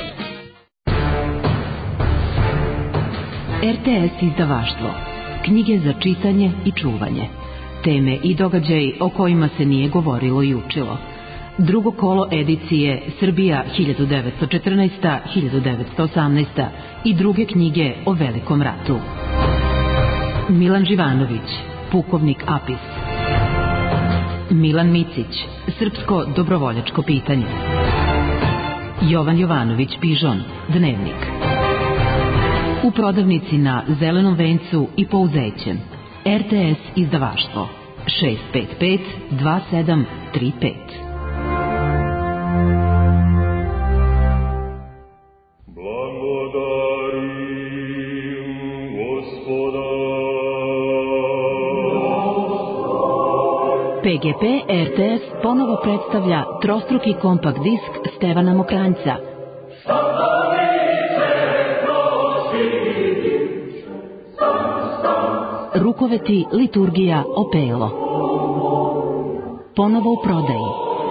R T S izdavaštvo. Knjige za čitanje i čuvanje. Teme i događaji o kojima se nije govorilo i učilo. Drugo kolo edicije Srbija hiljadu devetsto četrnaesta do hiljadu devetsto osamnaesta i druge knjige o Velikom ratu. Milan Živanović, Pukovnik Apis. Milan Micić, Srpsko dobrovoljačko pitanje. Jovan Jovanović Pižon, Dnevnik. U prodavnici na Zelenom vencu i Pouzećem. R T S izdavaštvo šest pet pet dva sedam tri pet. P G P R T S ponovo predstavlja trostruki kompakt disk Stevana Mokranjca. Rukoveti, liturgija, opelo. Ponovo u prodaji.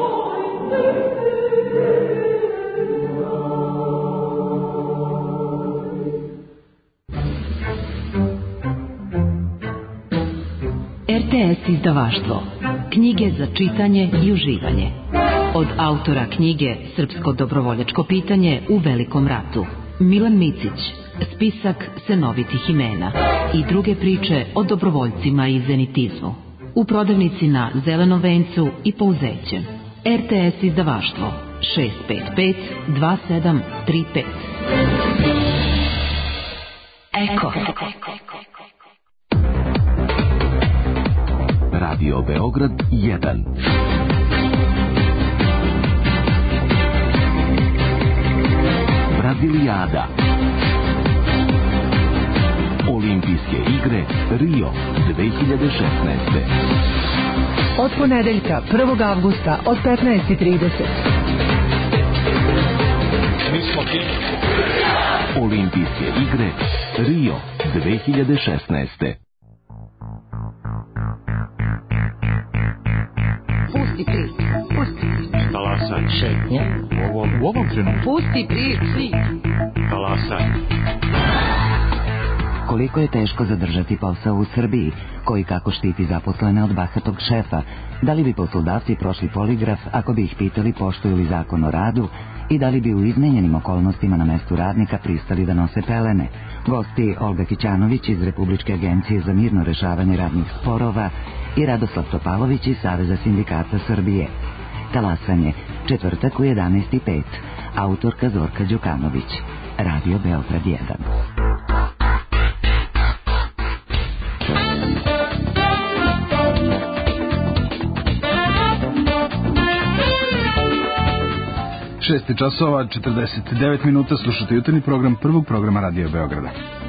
R T S izdavaštvo. Knjige za čitanje i uživanje. Od autora knjige Srpsko dobrovoljačko pitanje u Velikom ratu. Milan Micić, spisak senovitih imena i druge priče o dobrovoljcima i zenitizmu. U prodavnici na Zelenom vencu i Pouzećem. R T S izdavaštvo šest pet pet dva sedam tri pet. Eko. Radio Beograd jedan. Brazilijada. Olimpijske igre Rio dve hiljade šesnaeste. Od ponedeljka prvog avgusta od petnaest i trideset. Mi smo Olimpijske igre Rio dve hiljade šesnaeste. Pusti prič, pusti prič. Talasaj. Šetnja. U ovom, u ovom trenutku. Pusti prič. Talasaj. Koliko je teško zadržati posao u Srbiji, koji kako štiti zaposlene od bahatog šefa, da li bi poslodavci prošli poligraf ako bi ih pitali poštuju li zakon o radu i da li bi u izmenjenim okolnostima na mestu radnika pristali da nose pelene. Gosti Olga Kićanović iz Republičke agencije za mirno rešavanje radnih sporova i Radoslav Topalović iz Saveza sindikata Srbije. Talasanje, četvrtak u jedanaest i pet. Autorka Zorka Đukanović. Radio Beograd jedan. šest časova, četrdeset devet minuta, slušate jutarnji program prvog programa Radio Beograda.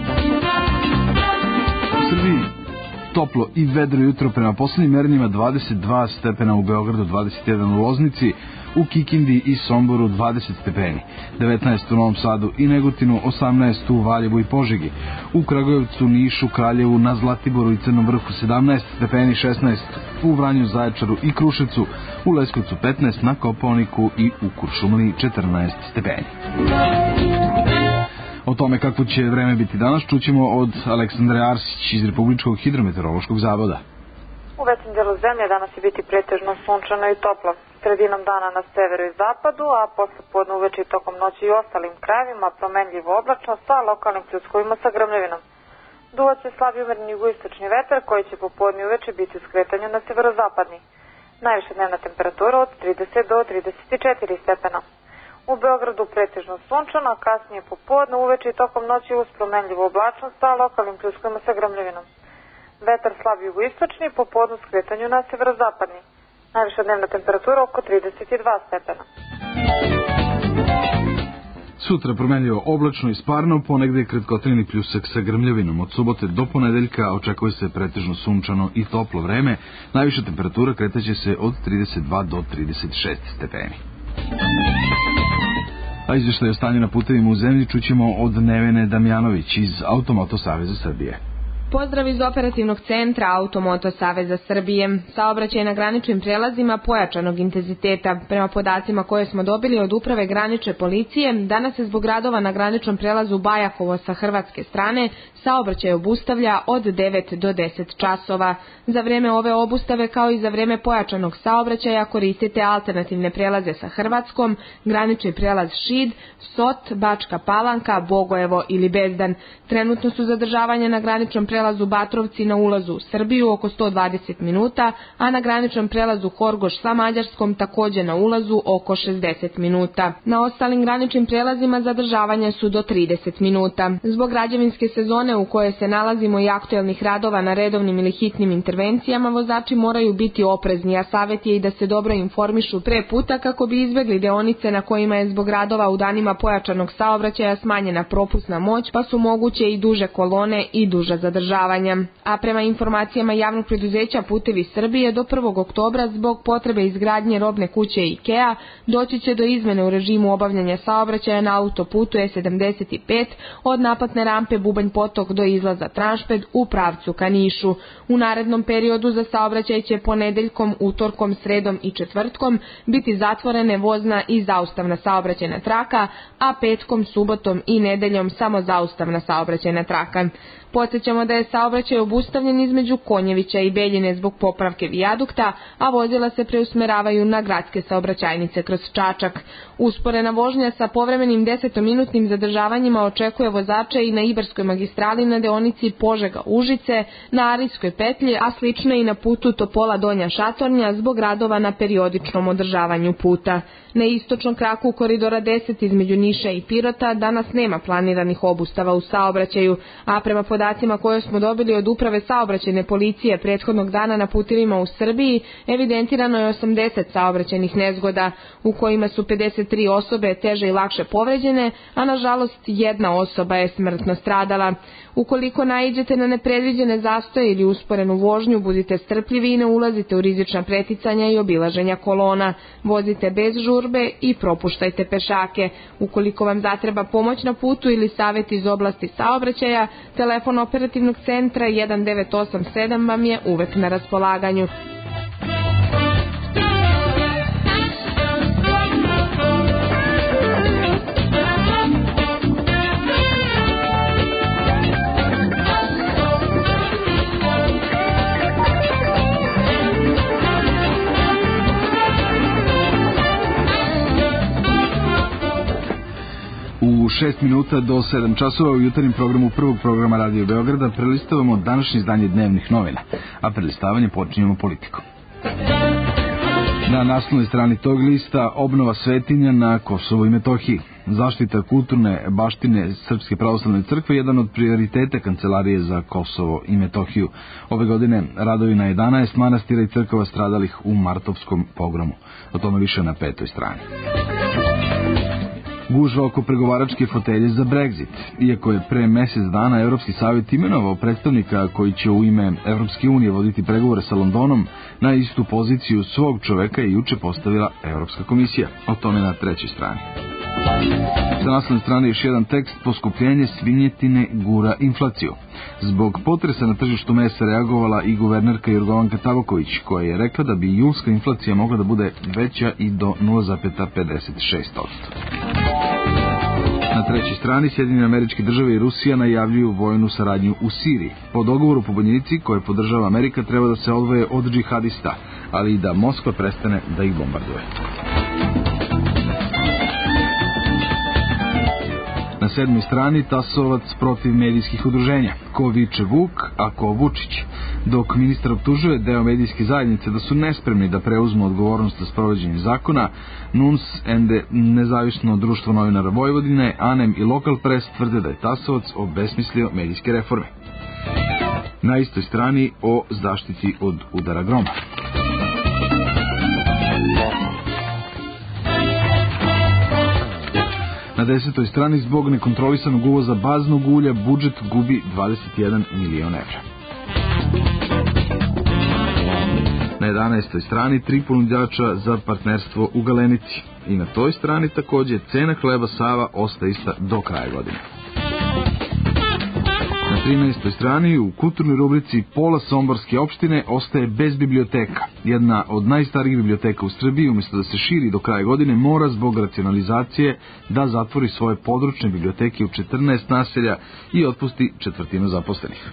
U Srbiji toplo i vedro jutro, prema poslednjim merenjima dvadeset dva stepena u Beogradu, dvadeset jedan u Loznici, u Kikindi i Somboru dvadeset stepeni, devetnaest u Novom Sadu i Negotinu, osamnaest u Valjevu i Požegi, u Kragujevcu, Nišu, Kraljevu, na Zlatiboru i Crnom Vrhu sedamnaest stepeni, šesnaest u Vranju, Zaječaru i Kruševcu, u Leskovcu petnaest, na Kopaoniku i u Kuršumliji četrnaest stepeni. O tome kakvo će vreme biti danas čućemo od Aleksandre Arsić iz Republičkog hidrometeorološkog zavoda. U većem delu zemlje danas će biti pretežno sunčano i toplo. Sredinom dana na severu i zapadu, a posle podne uveče i tokom noći i ostalim krajevima promenljivo oblačno sa lokalnim pljuskovima sa grmljavinom. Duvaće slabi umereni jugoistočni vetar koji će popodne i uveče biti u skretanju na severozapadni. Najviša dnevna temperatura od trideset do trideset četiri stepena. U Beogradu pretežno sunčano, a kasnije popodne uveče i tokom noći uz promenljivo oblačno sa lokalnim pljuskovima sa grmljavinom. Vetar slab jugoistočni, popodne u skretanju na severozapadni. Najviša dnevna temperatura oko trideset dva stepena. Sutra promenljivo oblačno i sparno, ponegde kratkotrajni pljusak sa grmljavinom. Od subote do ponedeljka očekuje se pretežno sunčano i toplo vreme. Najviša temperatura kretaće se od trideset dva do trideset šest stepeni. A izveštaj o stanju na putevima u zemlji čućemo od Nevene Damjanović iz Automoto Saveza Srbije. Pozdrav iz operativnog centra Automoto Saveza Srbije. Saobraćaj na graničnim prelazima pojačanog intenziteta. Prema podacima koje smo dobili od uprave granične policije, danas se zbog radova na graničnom prelazu Bajakovo sa hrvatske strane saobraćaj obustavlja od devet do deset časova. Za vreme ove obustave kao i za vreme pojačanog saobraćaja koristite alternativne prelaze sa Hrvatskom, granični prelaz Šid, Sot, Bačka Palanka, Bogojevo ili Bezdan. Trenutno su zadržavanje na graničnom prelazu Batrovci na ulazu u Srbiju oko sto dvadeset minuta, a na graničnom prelazu Horgoš sa Mađarskom takođe na ulazu oko šezdeset minuta. Na ostalim graničnim prelazima zadržavanja su do trideset minuta. Zbog građevinske sezone u kojoj se nalazimo i aktuelnih radova na redovnim ili hitnim intervencijama, vozači moraju biti oprezni, a savjet je i da se dobro informišu pre puta kako bi izbegli deonice na kojima je zbog radova u danima pojačanog saobraćaja smanjena propusna moć, pa su moguće i duže kolone i duža zadržavanja. A prema informacijama javnog preduzeća Putevi Srbije, do prvog oktobra zbog potrebe izgradnje robne kuće IKEA doći će do izmene u režimu obavljanja saobraćaja na autoputu E sedamdeset pet od naplatne rampe Bubanj Potok do izlaza Tranšped u pravcu ka Nišu. U narednom periodu za saobraćaj će ponedeljkom, utorkom, sredom i četvrtkom biti zatvorene vozna i zaustavna saobraćajna traka, a petkom, subotom i nedeljom samo zaustavna saobraćajna traka. Podsjećamo da je saobraćaj obustavljen između Konjevića i Beljine zbog popravke vijadukta, a vozila se preusmeravaju na gradske saobraćajnice kroz Čačak. Usporena vožnja sa povremenim desetominutnim zadržavanjima očekuje vozače i na Ibarskoj magistrali na deonici Požega-Užice, na Arijskoj petlji, a slično i na putu Topola Donja Šatornja zbog radova na periodičnom održavanju puta. Na istočnom kraku koridora deset između Niša i Pirota danas nema planiranih obustava u saobraćaju, a prema podacima koje smo dobili od Uprave saobraćajne policije prethodnog dana na putevima u Srbiji, evidentirano je osamdeset saobraćajnih nezgoda, u kojima su pedeset tri osobe teže i lakše povređene, a nažalost jedna osoba je smrtno stradala. Ukoliko naiđete na nepredviđene zastoje ili usporenu vožnju, budite strpljivi i ne ulazite u rizična preticanja i obilaženja kolona. Vozite bez žurbe i propuštajte pešake. Ukoliko vam zatreba pomoć na putu ili savjet iz oblasti saobraćaja, telefon operativnog centra jedan devet osam sedam vam je uvek na raspolaganju. U šest minuta do sedam časova u jutarnjem programu prvog programa Radio Beograda prelistavamo današnje izdanje dnevnih novina, a prelistavanje počinjemo politikom. Na naslovnoj strani tog lista obnova svetinja na Kosovu i Metohiji. Zaštita kulturne baštine Srpske pravoslavne crkve je jedan od prioriteta Kancelarije za Kosovo i Metohiju. Ove godine radovi na jedanaest manastira i crkava stradalih u martovskom pogromu. O tome više na petoj strani. Gužva oko pregovaračke fotelje za Brexit. Iako je pre mesec dana Evropski savjet imenovao predstavnika koji će u ime Evropske unije voditi pregovore sa Londonom, na istu poziciju svog čoveka je juče postavila Evropska komisija. O tome na trećoj strani. Sa naslovne strane još jedan tekst: poskupljenje svinjetine gura inflaciju. Zbog potresa na tržištu mesa reagovala i guvernerka Jorgovanka Tabaković, koja je rekla da bi julska inflacija mogla da bude veća i do nula zarez pedeset šest posto. Na trećoj strani Sjedinjene Američke Države i Rusija najavljuju vojnu saradnju u Siriji. Po dogovoru pobunjenici koje podržava Amerika treba da se odvoje od džihadista, ali i da Moskva prestane da ih bombarduje. Na sedmoj strani Tasovac protiv medijskih udruženja. Ko viče Vuk, a ko Vučić. Dok ministar optužuje deo medijske zajednice da su nespremni da preuzmu odgovornost za sprovođenje zakona, N U N S, N D, Nezavisno društvo novinara Vojvodine, A N E M i Lokal Press tvrde da je Tasovac obesmislio medijske reforme. Na istoj strani o zaštiti od udara groma. Na desetoj strani zbog nekontrolisanog uvoza baznog ulja budžet gubi dvadeset jedan milion evra. Na jedanaestoj strani tri ponuđača za partnerstvo u Galenici. I na toj strani takođe cena hleba Sava ostaje ista do kraja godine. Na trinaestoj strani u kulturnoj rubrici pola somborske opštine ostaje bez biblioteka. Jedna od najstarijih biblioteka u Srbiji, umjesto da se širi do kraja godine, mora zbog racionalizacije da zatvori svoje područne biblioteke u četrnaest naselja i otpusti četvrtinu zaposlenih.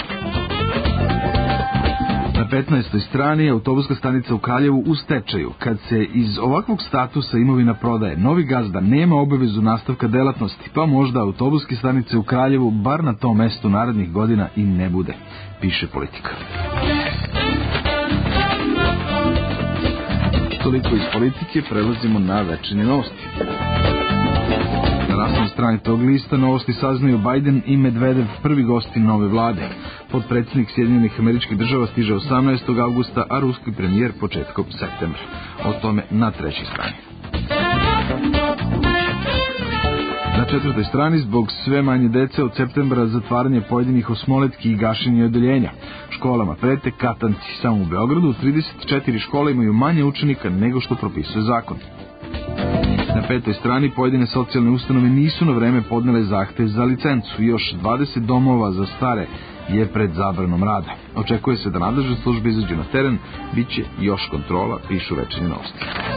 Na petnaestoj strani autobuska stanica u Kraljevu u stečaju. Kad se iz ovakvog statusa imovina prodaje, novi gazda nema obavezu nastavka delatnosti, pa možda autobuske stanice u Kraljevu bar na tom mestu narednih godina i ne bude, piše Politika. Toliko iz Politike, prelazimo na večernje novosti. Na naslovnoj strani tog lista novosti saznaju Biden i Medvedev, prvi gosti nove vlade. Potpredsjednik Sjedinjenih Američkih Država stiže osamnaestog avgusta, a ruski premijer početkom septembra. O tome na trećoj strani. Na četvrtoj strani zbog sve manje dece od septembra zatvaranje pojedinih osmoletki i gašenje odeljenja. Školama prete katanci. Samo u Beogradu trideset četiri škole imaju manje učenika nego što propisuje zakon. Na petoj strani pojedine socijalne ustanove nisu na vreme podnele zahtev za licencu. Još dvadeset domova za stare je pred zabranom rada. Očekuje se da nadležne službe izađu na teren, bit će još kontrola, pišu večernje novosti.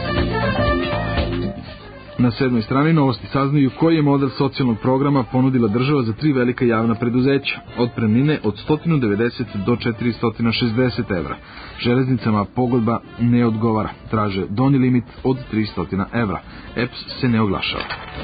Na sedmoj strani novosti saznaju koji je model socijalnog programa ponudila država za tri velika javna preduzeća. Otpremnine od sto devedeset do četiristo šezdeset evra. Železnicama pogodba ne odgovara. Traže donji limit od tristo evra. E P S se ne oglašava.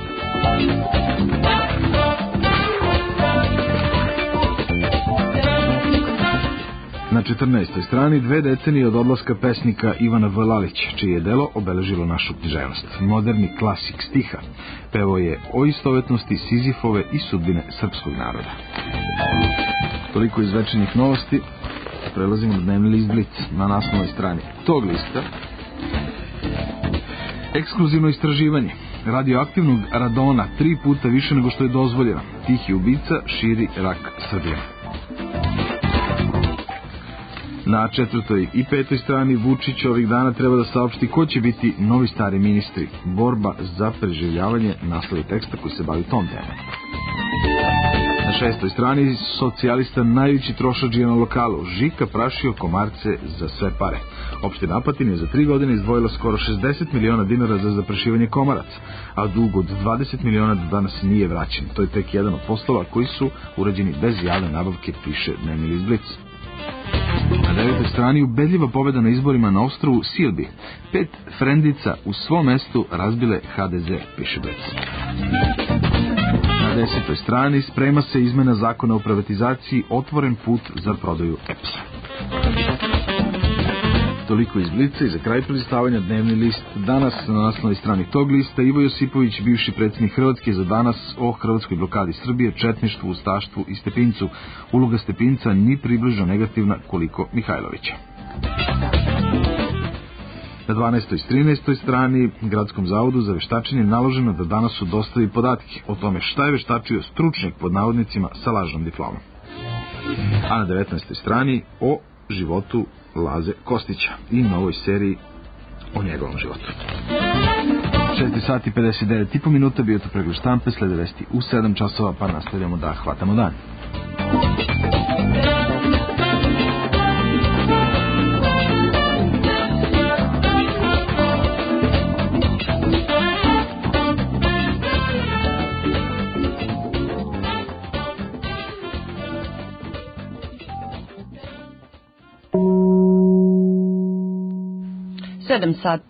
Na četrnaestoj strani dve decenije od odlaska pesnika Ivana V. Lalića, čije je delo obeležilo našu književnost. Moderni klasik stiha. Pevao je o istovetnosti Sizifove i sudbine srpskog naroda. Toliko iz večernjih novosti. Prelazimo na dnevni list Blic. Na naslovnoj strani tog lista ekskluzivno istraživanje radioaktivnog radona tri puta više nego što je dozvoljeno. Tihi ubica širi rak Srbije. Na četvrtoj i petoj strani Vučić ovih dana treba da saopšti ko će biti novi stari ministri. Borba za preživljavanje, naslovi teksta koji se bavi tom temom. Na šestoj strani socijalista najveći trošadžija na lokalu. Žika prašio komarce za sve pare. Opština Apatin je za tri godine izdvojila skoro šezdeset miliona dinara za zaprašivanje komaraca, a dug od dvadeset miliona do danas nije vraćen. To je tek jedan od poslova koji su urađeni bez javne nabavke, piše dnevni list Blic. Na devetoj strani ubedljiva pobeda na izborima na ostrvu Silbi. Pet frendica u svom mestu razbile ha de ze, piše Blic. Na desetoj strani sprema se izmena zakona o privatizaciji, otvoren put za prodaju E P S-a. Toliko iz Blica i za kraj prelistavanja dnevni list. Danas na naslovnoj strani tog lista Ivo Josipović, bivši predsjednik Hrvatske, za danas o hrvatskoj blokadi Srbije, četništvu, ustaštvu i Stepincu. Uloga Stepinca ni približno negativna koliko Mihajlovića. Na dvanaestoj i trinaestoj strani Gradskom zavodu za veštačenje naloženo da danas su dostavi podatke o tome šta je veštačio stručnjak pod navodnicima sa lažnom diplomom. A na devetnaestoj strani o životu Laze Kostića i novoj seriji o njegovom životu. šest sati i pedeset devet i po minuta, bio to pregled štampe, slede vesti u sedam časova, pa nastavljamo da hvatamo dan. sedam sati.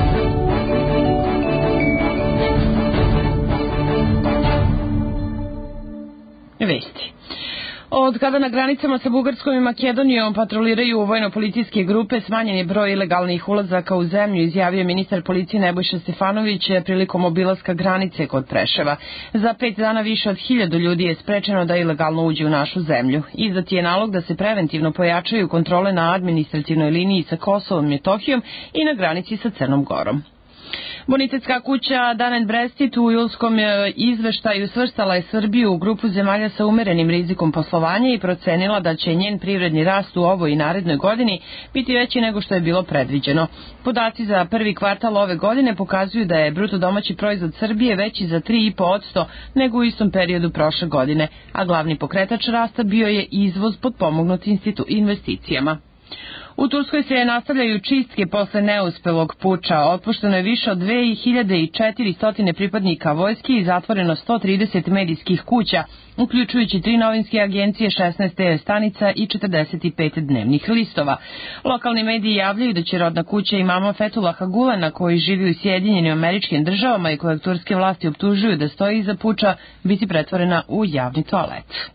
Vesti. Od kada na granicama sa Bugarskom i Makedonijom patroliraju vojno-policijske grupe, smanjen je broj ilegalnih ulazaka u zemlju, izjavio ministar policije Nebojša Stefanović prilikom obilaska granice kod Preševa. Za pet dana više od hiljadu ljudi je sprečeno da ilegalno uđe u našu zemlju. Izdat je nalog da se preventivno pojačaju kontrole na administrativnoj liniji sa Kosovom i Metohijom i na granici sa Crnom Gorom. Bonitetska kuća Dan and Bradstreet u julskom izveštaju svrstala je Srbiju u grupu zemalja sa umerenim rizikom poslovanja i procenila da će njen privredni rast u ovoj i narednoj godini biti veći nego što je bilo predviđeno. Podaci za prvi kvartal ove godine pokazuju da je bruto domaći proizvod Srbije veći za tri i po posto nego u istom periodu prošle godine, a glavni pokretač rasta bio je izvoz potpomognut investicijama. U Turskoj se nastavljaju čistke posle neuspelog puča. Otpušteno je više od dve hiljade četiristo pripadnika vojske i zatvoreno sto trideset medijskih kuća, uključujući tri novinske agencije, šesnaest te ve stanica i četrdeset pet dnevnih listova. Lokalni mediji javljaju da će rodna kuća imama Fethullaha Gulena, koji živi u Sjedinjenim Američkim Državama i kojeg turske vlasti optužuju da stoji iza puča, biti pretvorena u javni toalet.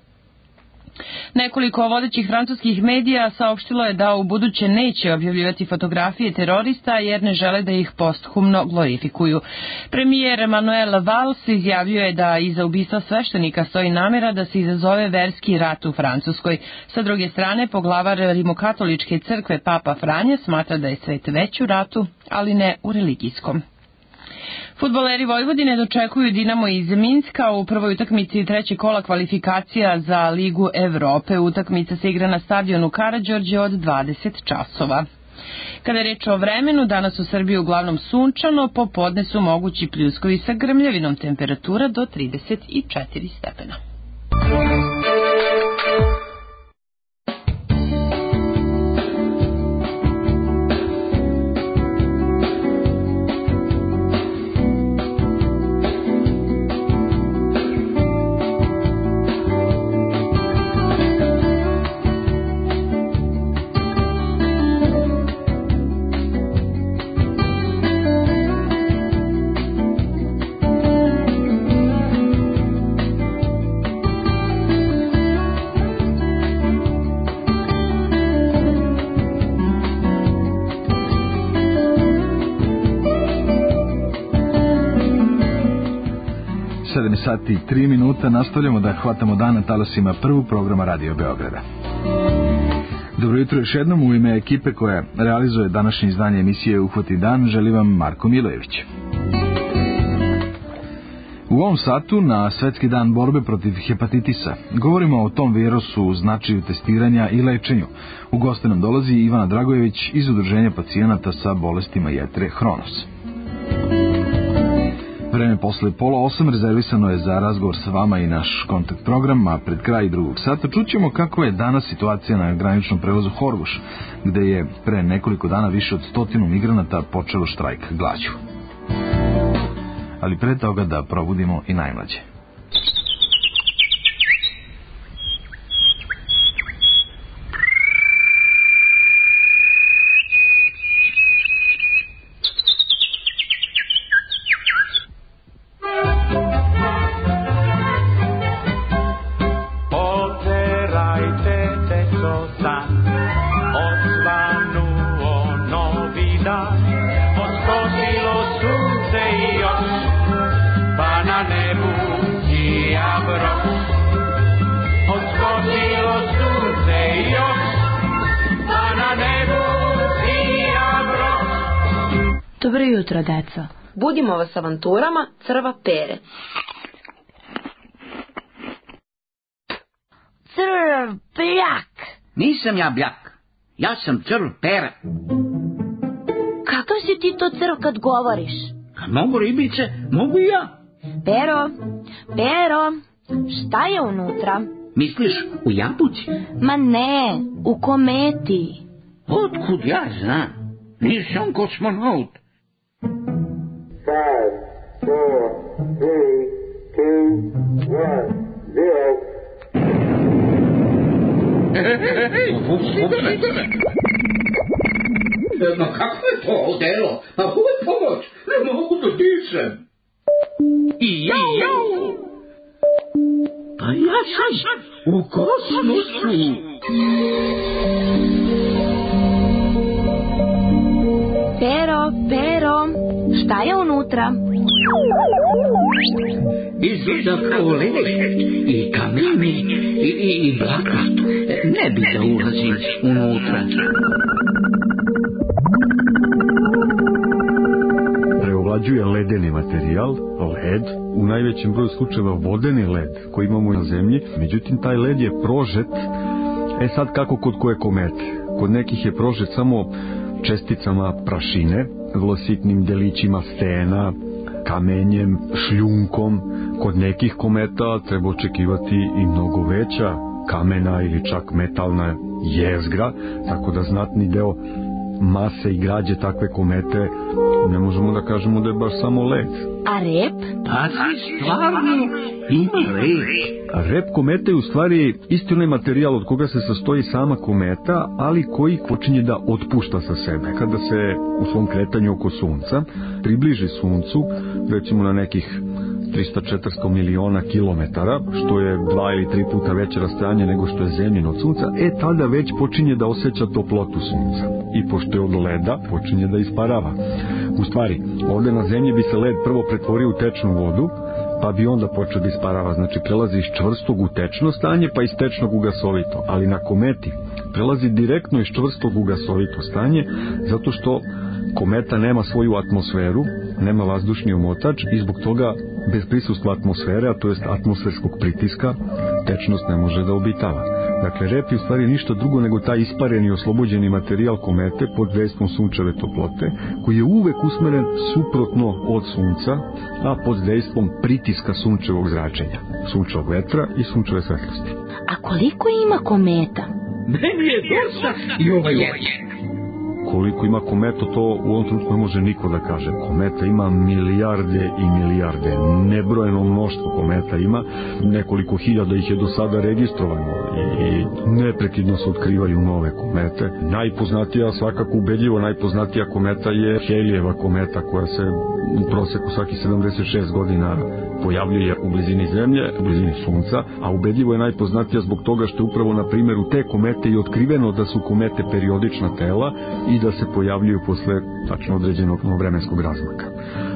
Nekoliko vodećih francuskih medija saopštilo je da u buduće neće objavljivati fotografije terorista jer ne žele da ih posthumno glorifikuju. Premijer Manuel Valls izjavio je da iza ubistva sveštenika stoji namera da se izazove verski rat u Francuskoj. Sa druge strane, poglavar Rimokatoličke crkve Papa Franje smatra da je svet već u ratu, ali ne u religijskom. Fudbaleri Vojvodine dočekuju Dinamo iz Minska u prvoj utakmici trećeg kola kvalifikacija za Ligu Evrope. Utakmica se igra na stadionu Karađorđe od dvadeset časova. Kada je reč o vremenu, danas u Srbiji uglavnom sunčano, popodne su mogući pljuskovi sa grmljavinom, temperatura do trideset četiri stepena. sati i tri minuta, nastavljamo da hvatamo dan na talasima prvog programa Radio Beograda. Dobro jutro još jednom, u ime ekipe koja realizuje današnje izdanje emisije Uhvati dan, želi vam Marko Milojević. U ovom satu, na Svetski dan borbe protiv hepatitisa, govorimo o tom virusu, značaju testiranja i lečenju. U goste nam dolazi Ivana Dragojević iz Udruženja pacijenata sa bolestima jetre Hronos. Vreme posle pola osam rezervisano je za razgovor sa vama i naš kontakt program, a pred kraj drugog sata čućemo kako je danas situacija na graničnom prelazu Horgoš, gde je pre nekoliko dana više od stotinu migranata počelo štrajk glađu. Ali pre toga da probudimo i najmlađe. Dobro jutro, deco. Budimo vas avanturama Crva Pere. Crv Bljak. Nisam ja Bljak. Ja sam Crv Pera. Kakav si ti to crv kad govoriš? Kad mogu ribice, mogu i ja. Pero, Pero, šta je unutra? Misliš u jabuci? Ma ne, u kometi. Otkud ja znam? Nisam kosmonaut. Five, four, three, two, one, zero. Ma kako je to odelo? Pa bude pomoć, ne mogu da dišem. I ja, pa ja sam u kosmosu. Pero, Pero, šta je unutra? Izgleda kao led i kameni i, i, i blaka. Ne bi da ulazim unutra. Preovlađuje ledeni materijal, led, u najvećem broju slučajeva vodeni led koji imamo na zemlji, međutim taj led je prožet, e sad kako kod koje komete. Kod nekih je prožet samo česticama prašine, vrlo sitnim delićima stena, kamenjem, šljunkom. Kod nekih kometa treba očekivati i mnogo veća kamena ili čak metalna jezgra, tako da znatni deo mase i građe takve komete ne možemo da kažemo da je baš samo led. A rep? Pa si stvarno ima rep. Rep komete je u stvari isti onaj materijal od koga se sastoji sama kometa, ali koji počinje da otpušta sa sebe. Kada se u svom kretanju oko sunca približi suncu, recimo na nekih trista do četiristo miliona kilometara, što je dva ili tri puta veće rastojanje nego što je zemljino od sunca, e tada već počinje da osjeća toplotu sunca. I pošto je od leda, počinje da isparava. U stvari, ovde na zemlji bi se led prvo pretvorio u tečnu vodu, pa bi onda počeo da isparava. Znači, prelazi iz čvrstog u tečno stanje, pa iz tečnog u gasovito. Ali na kometi prelazi direktno iz čvrstog u gasovito stanje, zato što kometa nema svoju atmosferu, nema vazdušni omotač i zbog toga bez prisustva atmosfere, a to jest atmosferskog pritiska, tečnost ne može da obitava. Dakle, rep je u stvari ništa drugo nego taj ispareni oslobođeni materijal komete pod dejstvom sunčeve toplote, koji je uvek usmeren suprotno od sunca, a pod dejstvom pritiska sunčevog zračenja, sunčevog vetra i sunčeve svetlosti. A koliko ima kometa? Meni je dosta i ovaj jedan. Koliko ima kometa, to u ovom trenutku ne može niko da kaže. Kometa ima milijarde i milijarde, nebrojeno mnoštvo kometa ima, nekoliko hiljada ih je do sada registrovano i neprekidno se otkrivaju nove komete. Najpoznatija, svakako ubedljivo najpoznatija kometa je Halleyjeva kometa, koja se u proseku svaki sedamdeset šest godina pojavljuje u blizini Zemlje, u blizini Sunca, a ubedljivo je najpoznatija zbog toga što je upravo na primjeru te komete i otkriveno da su komete periodična tela i da se pojavljuju posle tačno određenog vremenskog razmaka.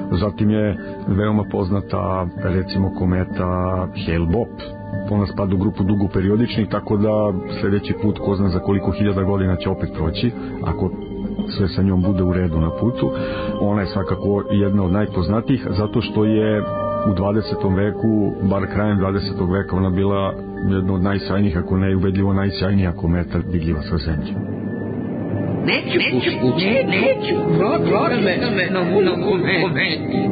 Zatim je veoma poznata recimo kometa Hale-Bopp. Ona spada u grupu dugoperiodičnih, tako da sljedeći put ko zna za koliko hiljada godina će opet proći, ako sve sa njom bude u redu na putu. Ona je svakako jedna od najpoznatijih, zato što je u dvadesetom veku, bar krajem dvadesetog veka, ona bila jedna od najsjajnijih, ako ne ubedljivo najsjajnija kometa vidljiva sa zemlje. Neću, neću, ne, neću, gleda me, na na kometi.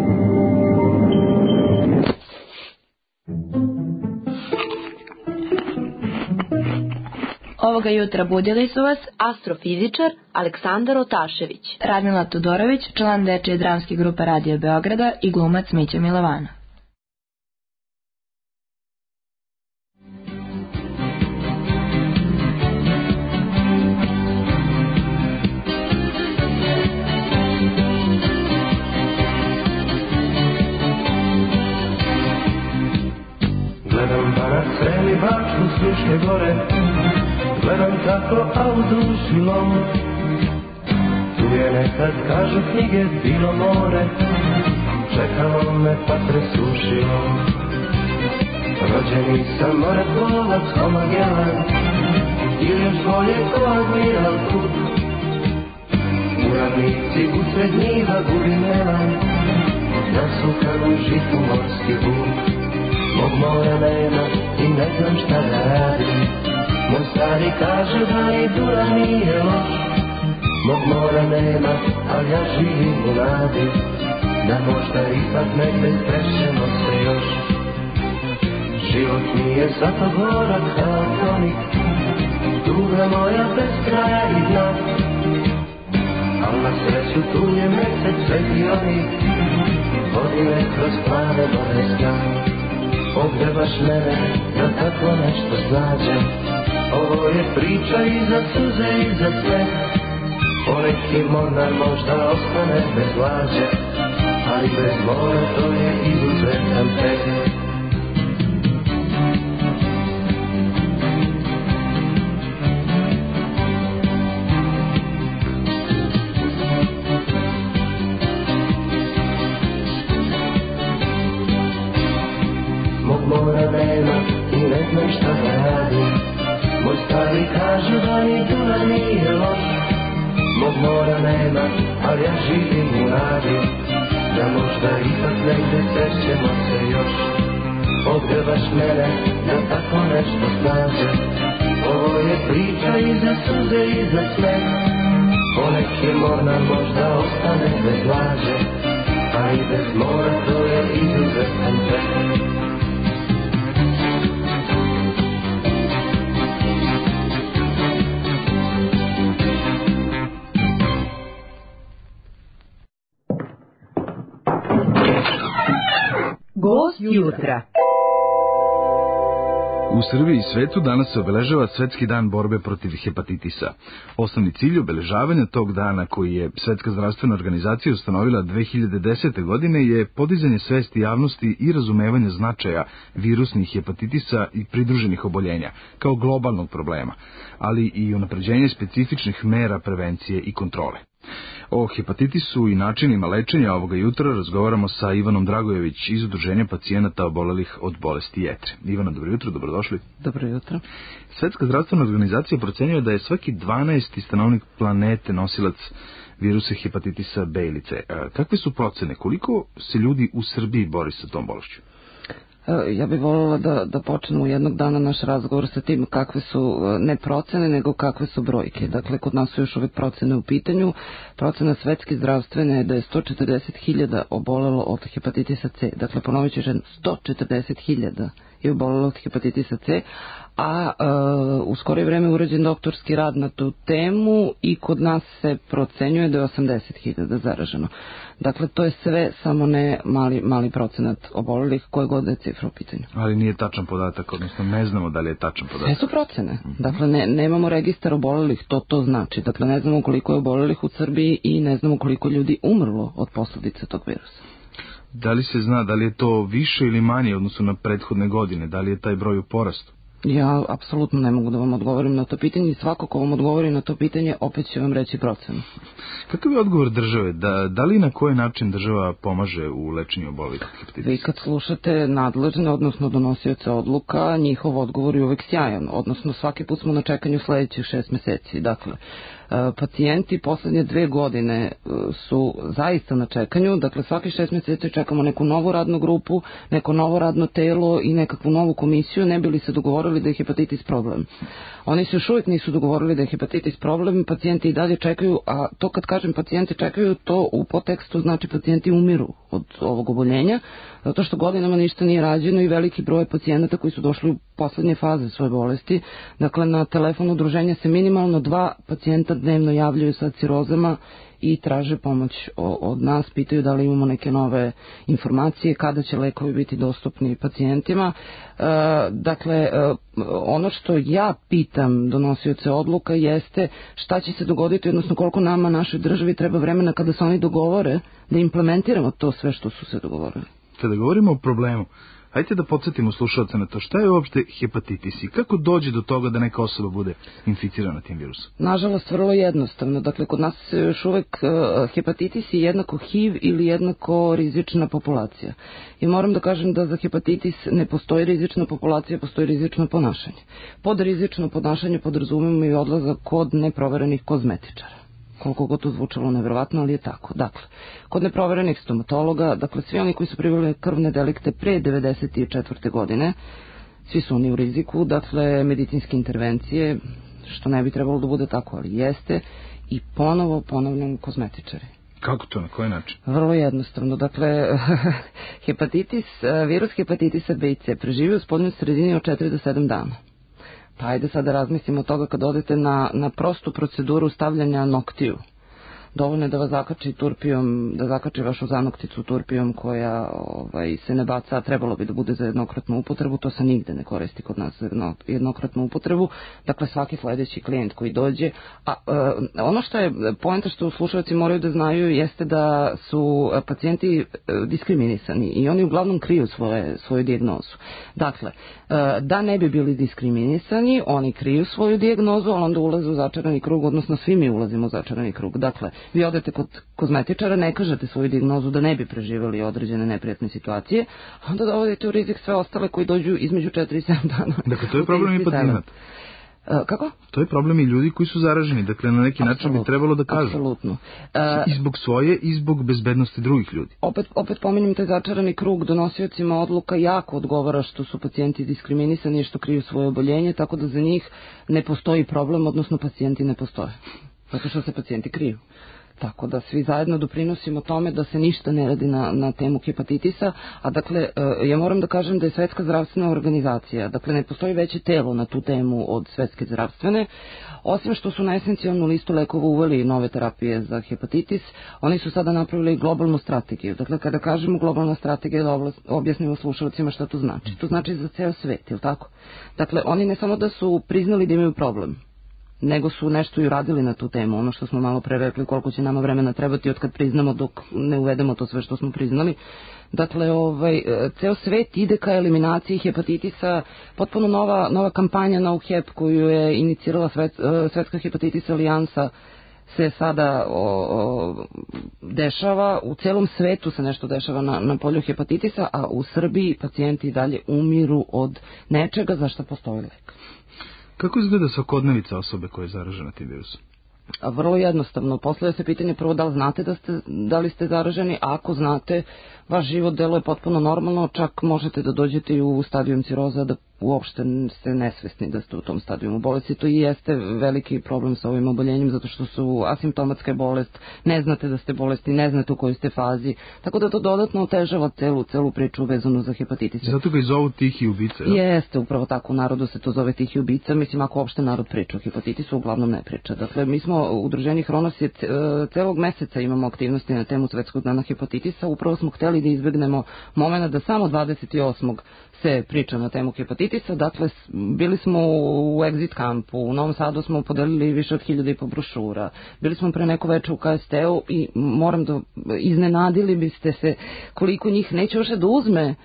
Ovoga jutra budili su vas astrofizičar Aleksandar Otašević, Radmila Tudorović, član dečije dramske grupe Radio Beograda i glumac Mića Milovana. Gledam danas celi bačku Fruške gore, gledam kako autobusi lom. Tu je nekad, kažu knjige, bilo more, čekalo me pa presušilo. Rođeni sam moreplovac ko Magellan, ili još bolje ko Admiral Cook. U ravnici usred njiva gubi melan, nasukan u žitu morski buk. Mog mora nema i ne znam šta da radim, moj stari kaže da i Dunav nije loš. Mog mora nema, ali ja živim u nadi, da možda ipak negde srećemo se još. Život mi je zato gorak kao tonik, tuga moja bez kraja i dna. Al na sreću tu je mesec svetionik, vodi me kroz plave vode sna. Ogrebaš mene da tako nešto znađem, ovo je priča i za suze i za sve. Poneki mornar možda ostane bez lađe, ali bez mora to je izuzetan tek. Mora nema i ne znam šta da radim, moj stari kaže da ni Dunav nije loš. Mog mora nema, ali ja živim u nadi, da možda ipak negde srećemo se još. Ogrebaš mene da tako nešto snađem, ovo je priča i za suze i za smeh. Poneki mornar možda ostane bez lađe, a i bez mora to je izuzetan tek. Gost jutra. U Srbiji i svetu danas se obeležava Svetski dan borbe protiv hepatitisa. Osnovni cilj obeležavanja tog dana, koji je Svetska zdravstvena organizacija ustanovila dve hiljade desete. godine, je podizanje svesti javnosti i razumevanje značaja virusnih hepatitisa i pridruženih oboljenja kao globalnog problema, ali i unapređenje specifičnih mera prevencije i kontrole. O hepatitisu i načinima lečenja ovoga jutra razgovaramo sa Ivanom Dragojević iz Udruženja pacijenata obolelih od bolesti jetre. Ivana, dobro jutro, dobrodošli. Dobro jutro. Svetska zdravstvena organizacija procenjuje da je svaki dvanaesti stanovnik planete nosilac virusa hepatitisa B ili C. Kakve su procene? Koliko se ljudi u Srbiji bori sa tom bolešću? Ja bih voljela da, da počnemo jednog dana naš razgovor sa tim kakve su ne procene, nego kakve su brojke. Dakle, kod nas su još uvijek procene u pitanju. Procena Svetske zdravstvene je da je sto četrdeset hiljada obolelo od hepatitisa C. Dakle, ponovit ću žen, sto četrdeset hiljada je obolelo od hepatitisa C, a uh, u skorije vreme urađen doktorski rad na tu temu i kod nas se procenjuje da je osamdeset hiljada zaraženo. Dakle, to je sve, samo ne mali, mali procenat obolelih, koje god je cifra u pitanju. Ali nije tačan podatak, odnosno ne znamo da li je tačan podatak. Sve su procene. Dakle, ne, nemamo registar obolelih, to to znači. Dakle, ne znamo koliko je obolelih u Srbiji i ne znamo koliko ljudi umrlo od posljedice tog virusa. Da li se zna da li je to više ili manje odnosno na prethodne godine? Da li je taj broj u porastu? Ja apsolutno ne mogu da vam odgovorim na to pitanje i svako ko vam odgovori na to pitanje opet će vam reći procenu. Kakav je odgovor države? Da, da li na koji način država pomaže u lečenju obolelih od hepatitisa? Vi kad slušate nadležne, odnosno donosioce odluka, njihov odgovor je uvek sjajan, odnosno svaki put smo na čekanju sledećih šest meseci. Dakle, pacijenti poslednje dve godine su zaista na čekanju, dakle svaki šest meseci čekamo neku novu radnu grupu, neko novo radno telo i nekakvu novu komisiju, ne bi li se dogovorili da je hepatitis problem. Oni se još uvijek nisu dogovorili da je hepatitis problem, pacijenti i dalje čekaju, a to kad kažem pacijenti čekaju, to u podtekstu znači pacijenti umiru od ovog oboljenja, zato što godinama ništa nije rađeno i veliki broj pacijenata koji su došli u poslednje faze svoje bolesti. Dakle, na telefon udruženja se minimalno dva pacijenta dnevno javljaju sa cirozama i traže pomoć od nas, pitaju da li imamo neke nove informacije, kada će lekovi biti dostupni pacijentima. Dakle, ono što ja pitam donosioce odluka jeste šta će se dogoditi, odnosno koliko nama, našoj državi, treba vremena kada se oni dogovore da implementiramo to sve što su se dogovorili. Kada govorimo o problemu, hajde da podsjetimo slušalce na to šta je uopšte hepatitis i kako dođe do toga da neka osoba bude inficirana tim virusom. Nažalost, vrlo jednostavno. Dakle, kod nas je još uvek uh, hepatitis je jednako H I V ili jednako rizična populacija. I moram da kažem da za hepatitis ne postoji rizična populacija, postoji rizično ponašanje. Pod rizično ponašanje podrazumemo i odlazak kod neproverenih kozmetičara. Koliko god to zvučalo nevjerovatno, ali je tako. Dakle, kod neproverenih stomatologa, dakle, svi oni koji su pribavili krvne delikte pre devedeset četvrte godine, svi su oni u riziku, dakle, medicinske intervencije, što ne bi trebalo da bude tako, ali jeste, i ponovo, ponavljam, kozmetičari. Kako to, na koji način? Vrlo jednostavno. Dakle, hepatitis, virus hepatitisa B i C preživi u spodnjoj sredini od četiri do sedam dana. Pa ajde sad da razmislimo od toga kad odete na, na prostu proceduru stavljanja noktiju. Dovoljno je da vas zakači turpijom, da zakači vašu zanokticu turpijom koja ovaj, se ne baca, a trebalo bi da bude za jednokratnu upotrebu, to se nigde ne koristi kod nas za jedno, jednokratnu upotrebu. Dakle, svaki sledeći klijent koji dođe, a e, ono što je poenta što slušalci moraju da znaju jeste da su pacijenti diskriminisani i oni uglavnom kriju svoje, svoju dijagnozu. Dakle, e, da ne bi bili diskriminisani, oni kriju svoju dijagnozu, ali onda ulaze u začarani krug, odnosno svi mi ulazimo u začarani krug. Dakle, vi odete kod kozmetičara, ne kažete svoju dijagnozu da ne bi preživjeli određene neprijatne situacije, a onda dovodite u rizik sve ostale koji dođu između četiri i sedam dana. Dakle, to je problem i pacijenata. Kako? To je problem i ljudi koji su zaraženi, dakle na neki način bi trebalo da kažu. Apsolutno. I zbog svoje i zbog bezbednosti drugih ljudi. Opet, opet pominjem taj začarani krug, donosiocima odluka jako odgovara što su pacijenti diskriminisani i što kriju svoje oboljenje, tako da za njih ne postoji problem, odnosno pacijenti ne postoje. Zato što se pacijenti kriju. Tako da svi zajedno doprinosimo tome da se ništa ne radi na, na temu hepatitisa, a dakle, ja moram da kažem da je Svetska zdravstvena organizacija, dakle ne postoji veće telo na tu temu od Svetske zdravstvene, osim što su na esencijalnu listu lekova uveli nove terapije za hepatitis, oni su sada napravili globalnu strategiju. Dakle, kada kažemo globalna strategija, da objasnimo slušalcima šta to znači. To znači za ceo svet, je li tako? Dakle, oni ne samo da su priznali da imaju problem, nego su nešto i uradili na tu temu. Ono što smo malo pre rekli, koliko će nama vremena trebati od kad priznamo dok ne uvedemo to sve što smo priznali. Dakle, ovaj, ceo svet ide ka eliminaciji hepatitisa, potpuno nova, nova kampanja No Hep koju je inicirala svet, Svetska hepatitis alijansa se sada o, o, dešava, u celom svetu se nešto dešava na, na polju hepatitisa, a u Srbiji pacijenti dalje umiru od nečega za što postoji lek. Kako izgleda svakodnevica osobe koja je zaražena tim virusom? A vrlo jednostavno. Postavlja se pitanje prvo da li znate da, ste, da li ste zaraženi, a ako znate, vaš život deluje potpuno normalno, čak možete da dođete i u stadijum ciroza da uopšte ste nesvesni da ste u tom stadijumu bolesti. To i jeste veliki problem sa ovim oboljenjem, zato što su asimptomatska bolest, ne znate da ste bolesti, ne znate u kojoj ste fazi, tako da to dodatno otežava celu, celu priču vezanu za hepatitis. Zato ga i zovu tihi ubica, ja? Jeste, upravo tako, u narodu se to zove tihi ubica, mislim ako uopšte narod priča o hepatitisu, uglavnom ne priča. Dakle, mi smo u udruženju Hronos je celog meseca imamo aktivnosti na temu Svetskog dana hepatitisa, upravo smo hteli da izbegnemo momena da samo dvadeset osmog se priča na temu hepatitisa, dakle bili smo u exit kampu, u Novom Sadu smo podelili više od hiljada i po brošura, bili smo pre neko veče u K S T-u i moram da iznenadili biste se koliko njih neće još da uzme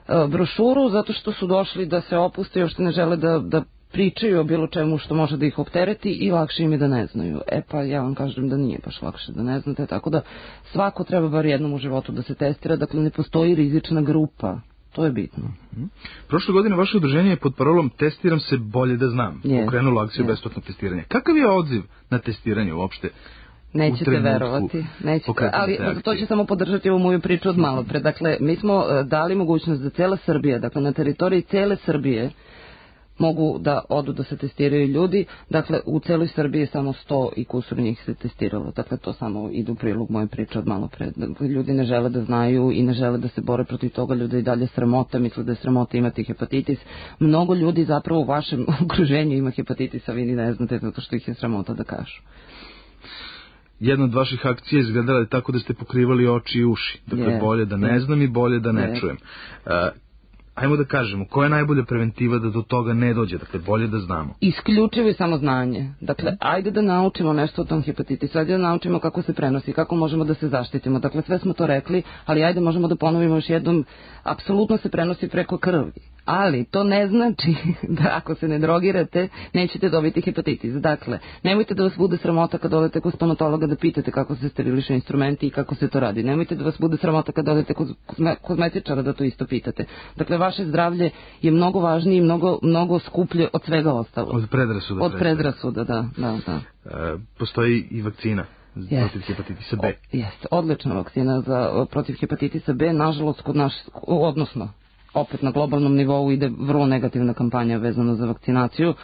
brošuru zato što su došli da se opuste, još ne žele da, da pričaju o bilo čemu što može da ih optereti i lakše im je da ne znaju. E pa ja vam kažem da nije baš lakše da ne znate, tako da svako treba bar jednom u životu da se testira, dakle ne postoji rizična grupa. To je bitno. Mm-hmm. Prošle godine vaše udruženje je pod parolom Testiram se bolje da znam. Yes. Pokrenulo akciju yes. besplatnog testiranja. Kakav je odziv na testiranje uopšte? Nećete verovati, nećete, ali to će samo podržati ovu moju priču od malo pre. Dakle, mi smo dali mogućnost da cela Srbija, dakle na teritoriji cele Srbije mogu da odu da se testiraju ljudi, dakle u celoj Srbiji samo sto i kusur njih se testiralo, dakle to samo ide u prilog moje priče od malo pre. Dakle, ljudi ne žele da znaju i ne žele da se bore protiv toga, ljudi i dalje sramota, misle da je sramota imati hepatitis. Mnogo ljudi zapravo u vašem okruženju ima hepatitis, a vi ni ne znate zato što ih je sramota da kažu. Jedna od vaših akcija izgledala je tako da ste pokrivali oči i uši. Dakle, yes. bolje da ne znam i bolje da ne yes. čujem. Uh, Ajmo da kažemo, koja je najbolja preventiva da do toga ne dođe? Dakle, bolje da znamo. Isključivo je samo znanje. Dakle, ajde da naučimo nešto o tom hepatitisu, ajde da naučimo kako se prenosi, kako možemo da se zaštitimo. Dakle, sve smo to rekli, ali ajde možemo da ponovimo još jednom, apsolutno se prenosi preko krvi. Ali to ne znači da ako se ne drogirate, nećete dobiti hepatitis. Dakle, nemojte da vas bude sramota kad odete kod stomatologa da pitate kako se steriliše instrumenti i kako se to radi. Nemojte da vas bude sramota kad odete kod kozmetičara da to isto pitate. Dakle, vaše zdravlje je mnogo važnije i mnogo, mnogo skuplje od svega ostalo. Od predrasuda. Od predrasuda, da, da, da. E, postoji i vakcina yes. protiv hepatitisa B. Jeste, odlična vakcina za, protiv hepatitisa B, nažalost kod naš, odnosno opet na globalnom nivou ide vrlo negativna kampanja vezana za vakcinaciju,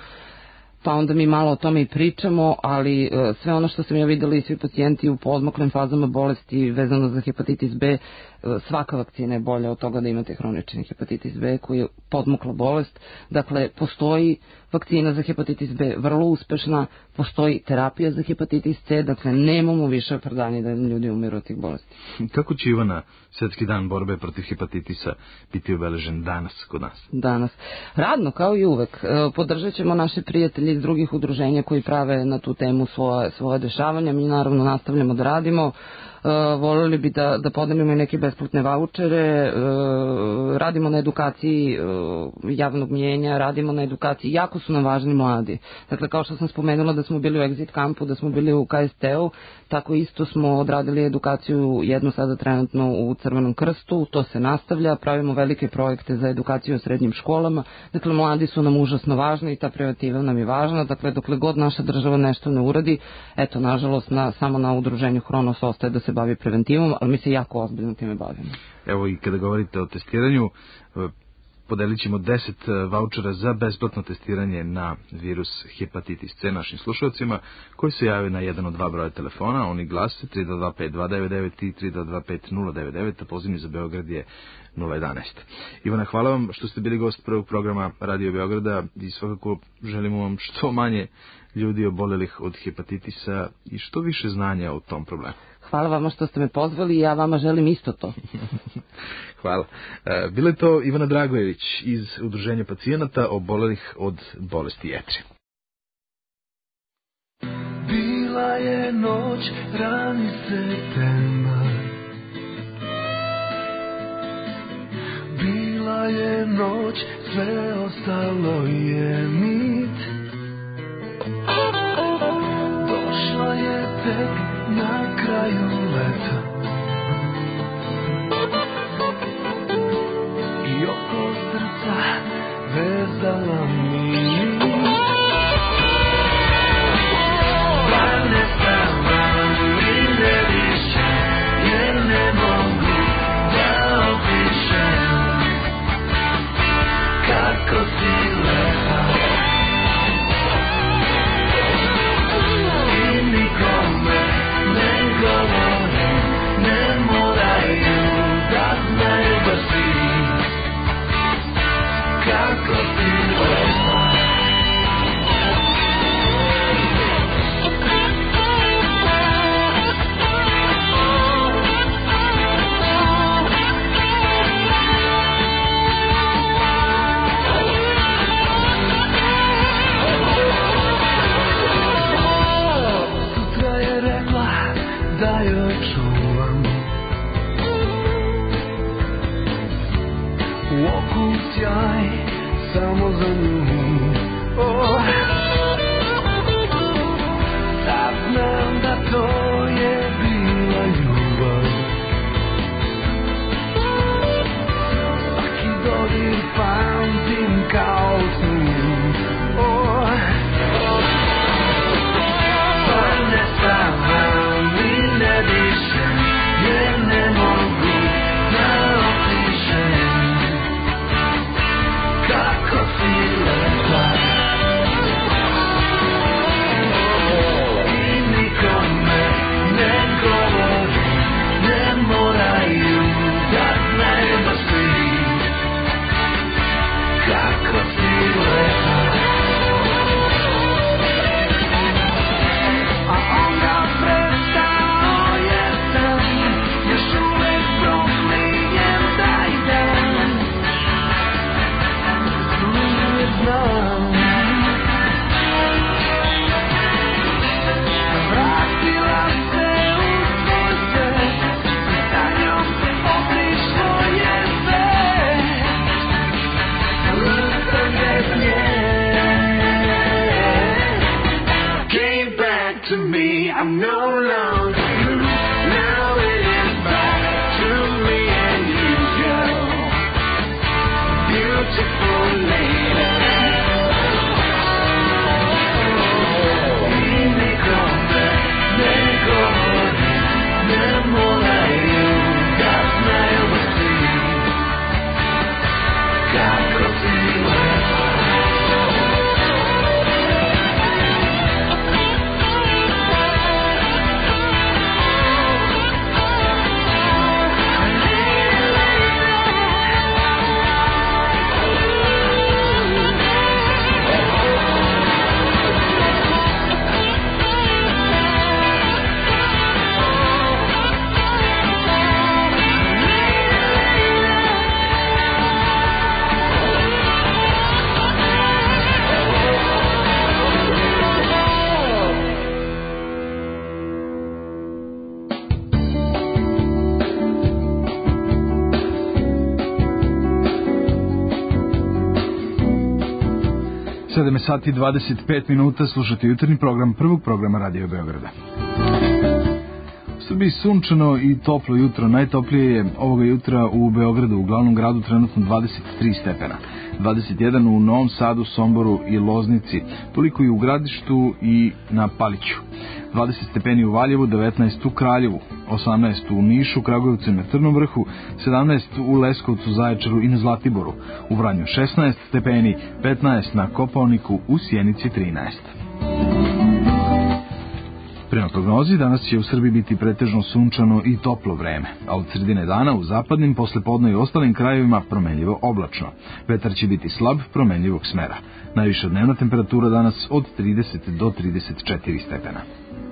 pa onda mi malo o tome i pričamo, ali e, sve ono što sam ja videla i svi pacijenti u podmaklim fazama bolesti vezano za hepatitis B, e, svaka vakcina je bolja od toga da imate hronični hepatitis B koji je podmukla bolest. Dakle, postoji vakcina za hepatitis B vrlo uspešna, postoji terapija za hepatitis C, dakle nemamo više opravdanja da ljudi umiru od tih bolesti. Kako će, Ivana, Svetski dan borbe protiv hepatitisa biti obeležen danas kod nas? Danas. Radno, kao i uvek. Podržat ćemo naše prijatelje iz drugih udruženja koji prave na tu temu svoje, svoje dešavanja. Mi naravno nastavljamo da radimo. Uh, voljeli bi da, da podelimo i neke besplatne vaučere, uh, radimo na edukaciji uh, javnog mnjenja, radimo na edukaciji, jako su nam važni mladi. Dakle, kao što sam spomenula da smo bili u Exit kampu, da smo bili u K S T-u, tako isto smo odradili edukaciju jednu sada trenutno u Crvenom krstu, to se nastavlja, pravimo velike projekte za edukaciju u srednjim školama, dakle, mladi su nam užasno važni i ta preventiva nam je važna, dakle, dokle god naša država nešto ne uradi, eto, nažalost, na, samo na udruženju Hronos ostaje da se bavi preventivom, ali mi se jako ozbiljno time bavimo. Evo i kada govorite o testiranju, podelit ćemo deset vaučera za besplatno testiranje na virus hepatitis C našim slušalcima koji se jave na jedan od dva broja telefona. Oni glase tri dva dva pet dva devet devet i tri dva dva pet nula devet devet, a pozivni za Beograd je nula jedanaest. Ivana, hvala vam što ste bili gost prvog programa Radio Beograda i svakako želimo vam što manje ljudi obolelih od hepatitisa i što više znanja o tom problemu. Hvala vama što ste me pozvali i ja vama želim isto to. Hvala. Bila je to Ivana Dragojević iz Udruženja pacijenata obolelih od bolesti jetre. Bila je noć, rani septembar. Bila je noć, sve ostalo je mit. Došla je tek na kraju leta i oko srca vezala mi pa ne sama mi ne više jer ne mogu da opišem kako si lepa i nikome ne govori, ne moraju da znaju da si kako si lepa. room. Oh, sad znam da to je bila ljubav. Svaki dodir pamtim kao sun. Oh, pa ne stavam i ne dišem, jer ne mogu da opišem kako si lepa. I nikome ne govori, ne moraju da znaju da svi kako si lepa. A onda prestao jesam, još uvek proklinjem taj dan. Uvijek znam, vratila se u svoj svet, sa njom otišlo je sve. Forget nje. Came back to me, I'm no longer you. Now it is back to me and you, girl. Beautiful lady. I nikome ne govori, ne moraju da znaju da svi kako si lepa. sedam sati dvadeset pet minuta, slušate jutarnji program prvog programa Radio Beograda. U Srbiji sunčano i toplo jutro, najtoplije je ovoga jutra u Beogradu, u glavnom gradu trenutno dvadeset tri stepena, dvadeset jedan u Novom Sadu, Somboru i Loznici, toliko i u Gradištu i na Paliću, dvadeset stepeni u Valjevu, devetnaest u Kraljevu, osamnaest u Nišu, Kragujevcu i na Crnom vrhu, sedamnaest u Leskovcu, Zaječaru i na Zlatiboru, u Vranju šesnaest stepeni, petnaest na Kopaoniku, u Sjenici trinaest. Prema prognozi, danas će u Srbiji biti pretežno sunčano i toplo vreme, a od sredine dana u zapadnim, poslepodne i ostalim krajevima promenljivo oblačno. Vetar će biti slab, promenljivog smera. Najviša dnevna temperatura danas od trideset do trideset četiri stepena.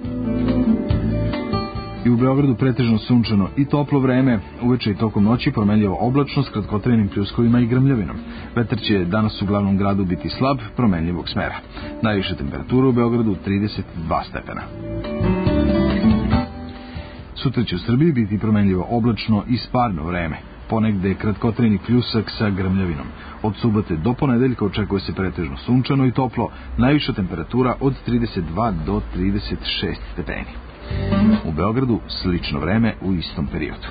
I u Beogradu pretežno sunčano i toplo vreme, uveče i tokom noći promenljivo oblačno s kratkotrenim pljuskovima i grmljavinom. Vetar će danas u glavnom gradu biti slab, promenljivog smera. Najviša temperatura u Beogradu trideset dva stepena. Sutra će u Srbiji biti promenljivo oblačno i sparno vreme. Ponegde kratkotreni pljusak sa grmljavinom. Od subote do ponedeljka očekuje se pretežno sunčano i toplo, najviša temperatura od trideset dva do trideset šest stepeni. U Beogradu slično vreme u istom periodu.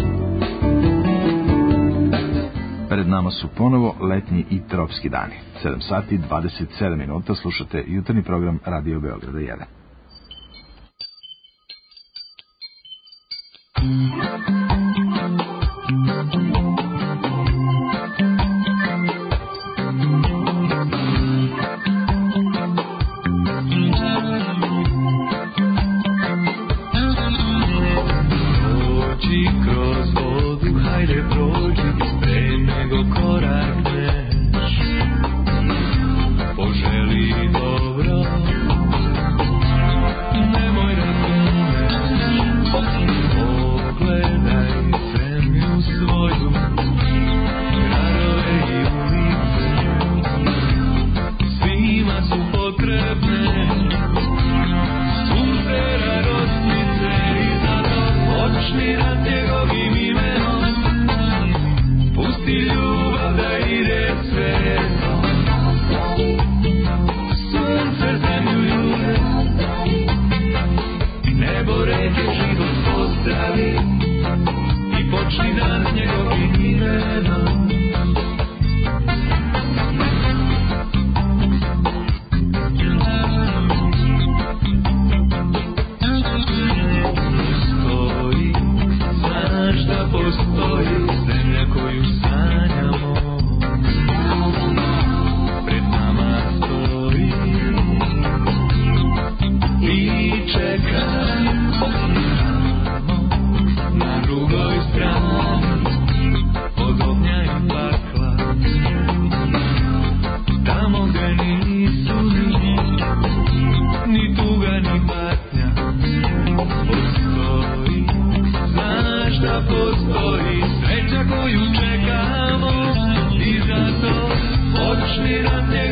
Pred nama su ponovo letnji i tropski dani. sedam sati dvadeset sedam minuta, slušate jutarnji program Radio Beograda jedan. Poželi dobro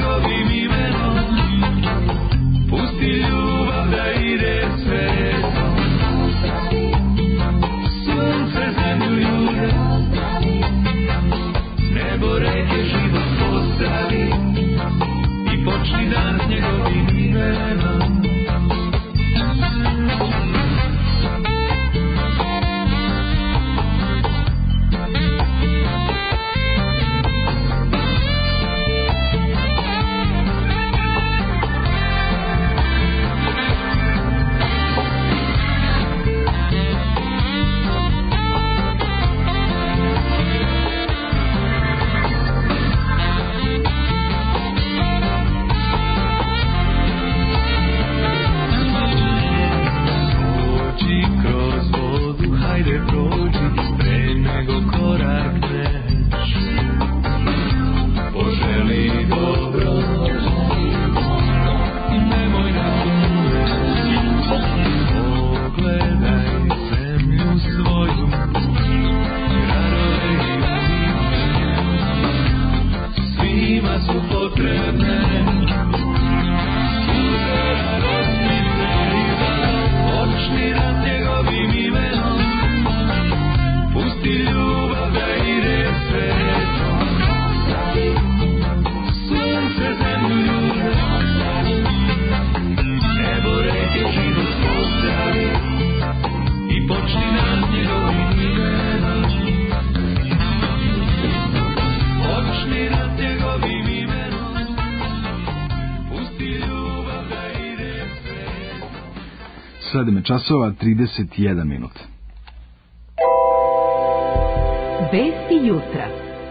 njegovim imenom, pusti ljubav da ide svetom. Sunce, zemlju, ljude, nebo, reke, život postavi i počni dan s njegovim imenom. sedam časova trideset jedan minut. Vesti jutra.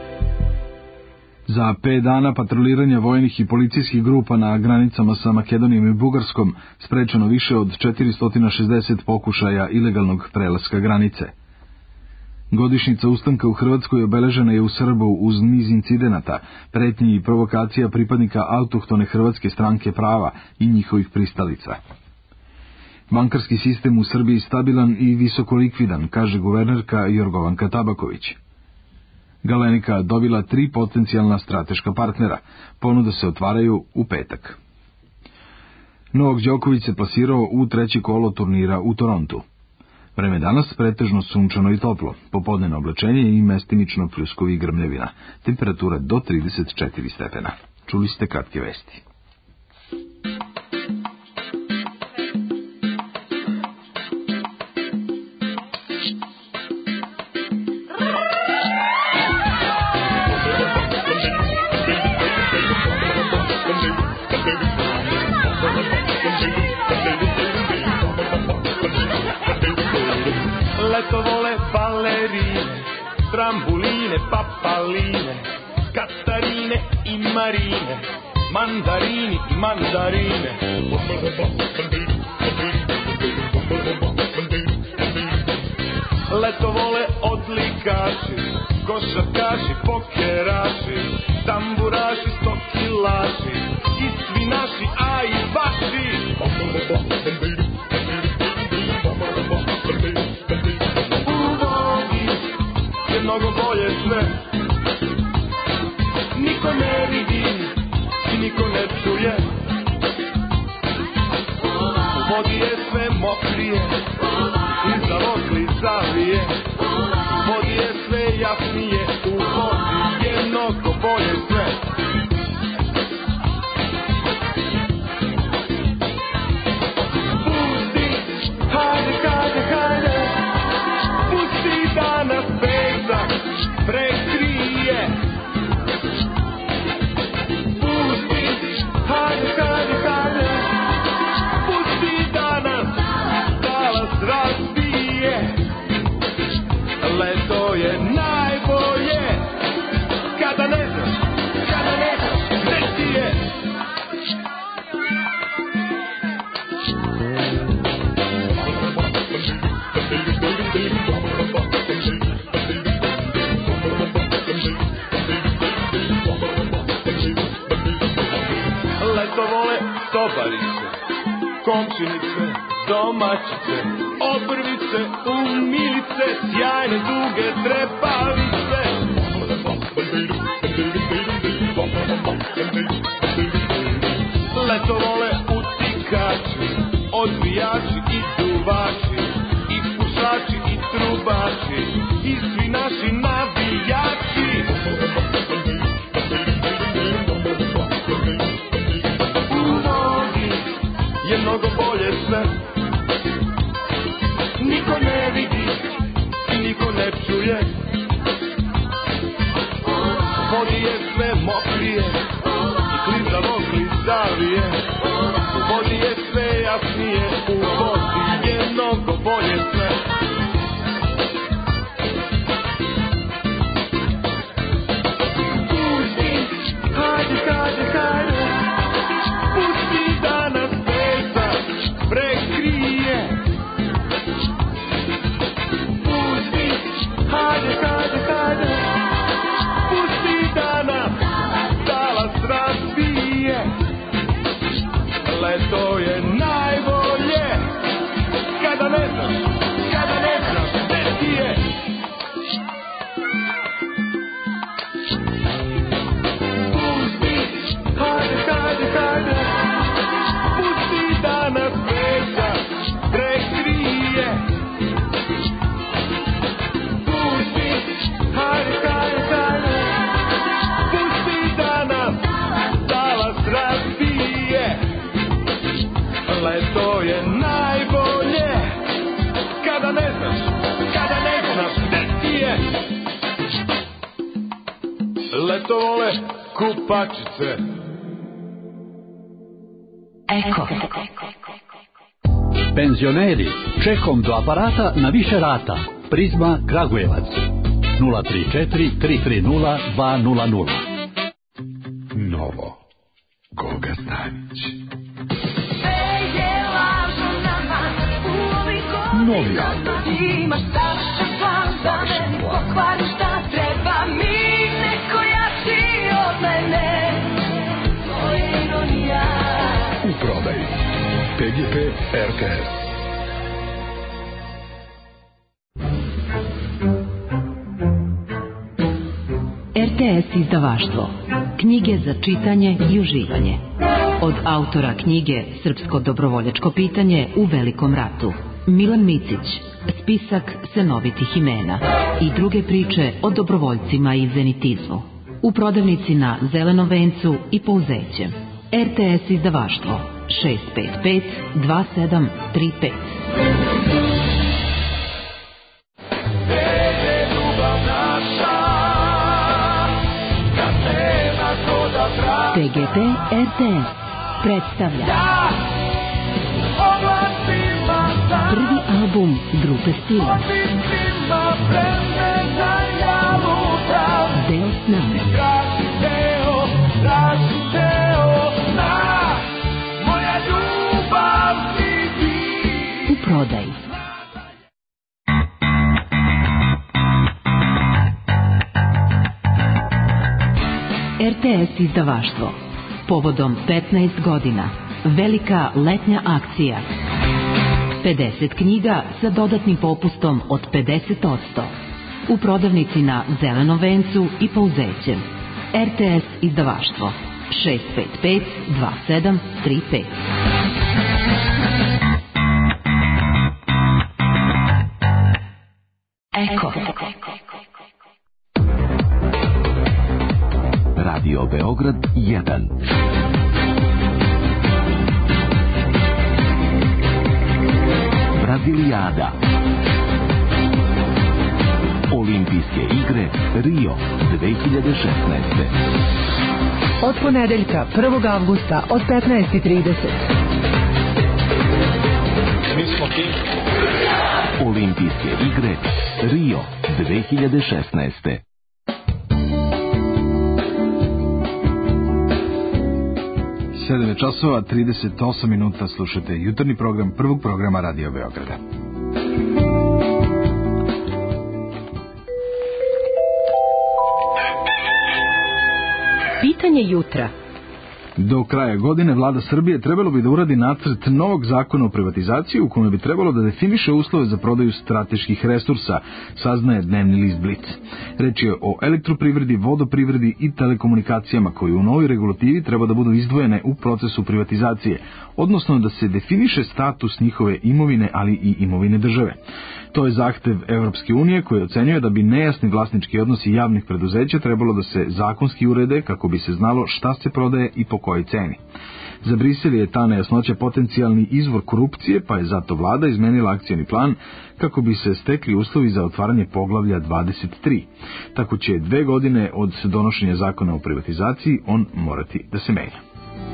Za pet dana patroliranja vojnih i policijskih grupa na granicama sa Makedonijom i Bugarskom sprečeno više od četiristo šezdeset pokušaja ilegalnog prelaska granice. Godišnjica ustanka u Hrvatskoj obeležena je u Srbu uz niz incidenata, pretnji i provokacija pripadnika autohtone Hrvatske stranke prava i njihovih pristalica. Bankarski sistem u Srbiji stabilan i visoko likvidan, kaže guvernerka Jorgovanka Tabaković. Galenika dobila tri potencijalna strateška partnera. Ponude se otvaraju u petak. Novak Đoković se plasirao u treće kolo turnira u Torontu. Vreme danas pretežno sunčano i toplo, popodnevno oblačenje i mestimično pljuskovi i grmljevina. Temperatura do trideset četiri stepena. Čuli ste kratke vesti. Leto vole balerine, trambuline, papaline, Katarine i Marine, mandarini i mandarine. Leto vole odlikaši, košarkaši, pokeraši, tamburaši, stokilaši, i svi naši, a i vaši. Mnogo bolje sve, niko ne vidi i niko ne čuje. U vodi je sve mokrije i zavokli zavije. U vodi je sve jasnije, u vodi je mnogo bolje sve. Pusti, hajde, hajde, hajde, pusti danas prekrije. Pusti, hajde, hajde, hajde, pusti danas talas razbije. Leto je najbolje kada ne znaš, kada ne znaš gde ti je. Leto vole sobarice, komšinice, domaćice, obrvice, umilice, sjajne duge trepavice. leto vole utikači, odbijači i duvači, i pušači i trubači, i svi naši navijači. U nogi je mnogo bolje sve, niko ne vidi i niko ne čuje. Vodi je sve mokrije i klizavo klizavije. U vodi je sve jasnije, u vodi je mnogo bolje sve. Pusti, hajde, hajde, hajde, pusti da nas pesa prekrije. Pusti, hajde, hajde, hajde, pusti da nas talas razbije. Leto je najbolje, kada ne znaš, kada ne znaš gde ti je. Pusti, hajde, hajde, hajde, pusti da nas veza prekrije. Pusti, hajde, hajde, hajde, pusti da nas talas razbije. Leto je najbolje, kada ne znaš, kada ne znaš gde ti je. Leto vole kupačice. Eko. Penzioneri, čekom do aparata na više rata. Prizma Kragujevac. nula tri četiri tri tri nula dva nula nula. Novo. Goga Stanić. Novi album. Imaš savršen plan da meni pokvari šta treba mi neko jači od mene. To je ironija. U prodaji P G P R T S. R T S izdavaštvo. Knjige za čitanje i uživanje. Od autora knjige Srpsko dobrovoljačko pitanje u Velikom ratu. Milan Micić, spisak senovitih imena i druge priče o dobrovoljcima i zenitizmu. U prodavnici na Zelenom vencu i Pouzećem. R T S izdavaštvo šest pet pet dva sedam tri pet. P G P R T S predstavlja prvi album grupe Stila. Deo s nama. U prodaji. R T S izdavaštvo. Povodom petnaest godina. Velika letnja akcija. pedeset knjiga sa dodatnim popustom od pedeset posto. U prodavnici na Zelenom vencu i Pouzećem. R T S izdavaštvo šest pet pet dva sedam tri pet. Eko. Radio Beograd jedan. Brazilijada. Olimpijske igre Rio dve hiljade šesnaeste. Od ponedeljka prvog avgusta od petnaest i trideset. Mi smo ti. Olimpijske igre Rio dve hiljade šesnaeste. sedam časova, trideset osam minuta, slušate jutarnji program prvog programa Radio Beograda. Pitanje jutra. Do kraja godine vlada Srbije trebalo bi da uradi nacrt novog zakona o privatizaciji u kome bi trebalo da definiše uslove za prodaju strateških resursa, saznaje dnevni list Blic. Reč je o elektroprivredi, vodoprivredi i telekomunikacijama koji u novoj regulativi treba da budu izdvojene u procesu privatizacije, odnosno da se definiše status njihove imovine, ali i imovine države. To je zahtev Evropske unije koji ocenjuje da bi nejasni vlasnički odnosi javnih preduzeća trebalo da se zakonski urede kako bi se znalo šta se prodaje i po kojoj ceni. Za Brisel je ta nejasnoća potencijalni izvor korupcije, pa je zato vlada izmenila akcioni plan kako bi se stekli uslovi za otvaranje poglavlja dvadeset tri. Tako će dve godine od donošenja zakona o privatizaciji on morati da se menja.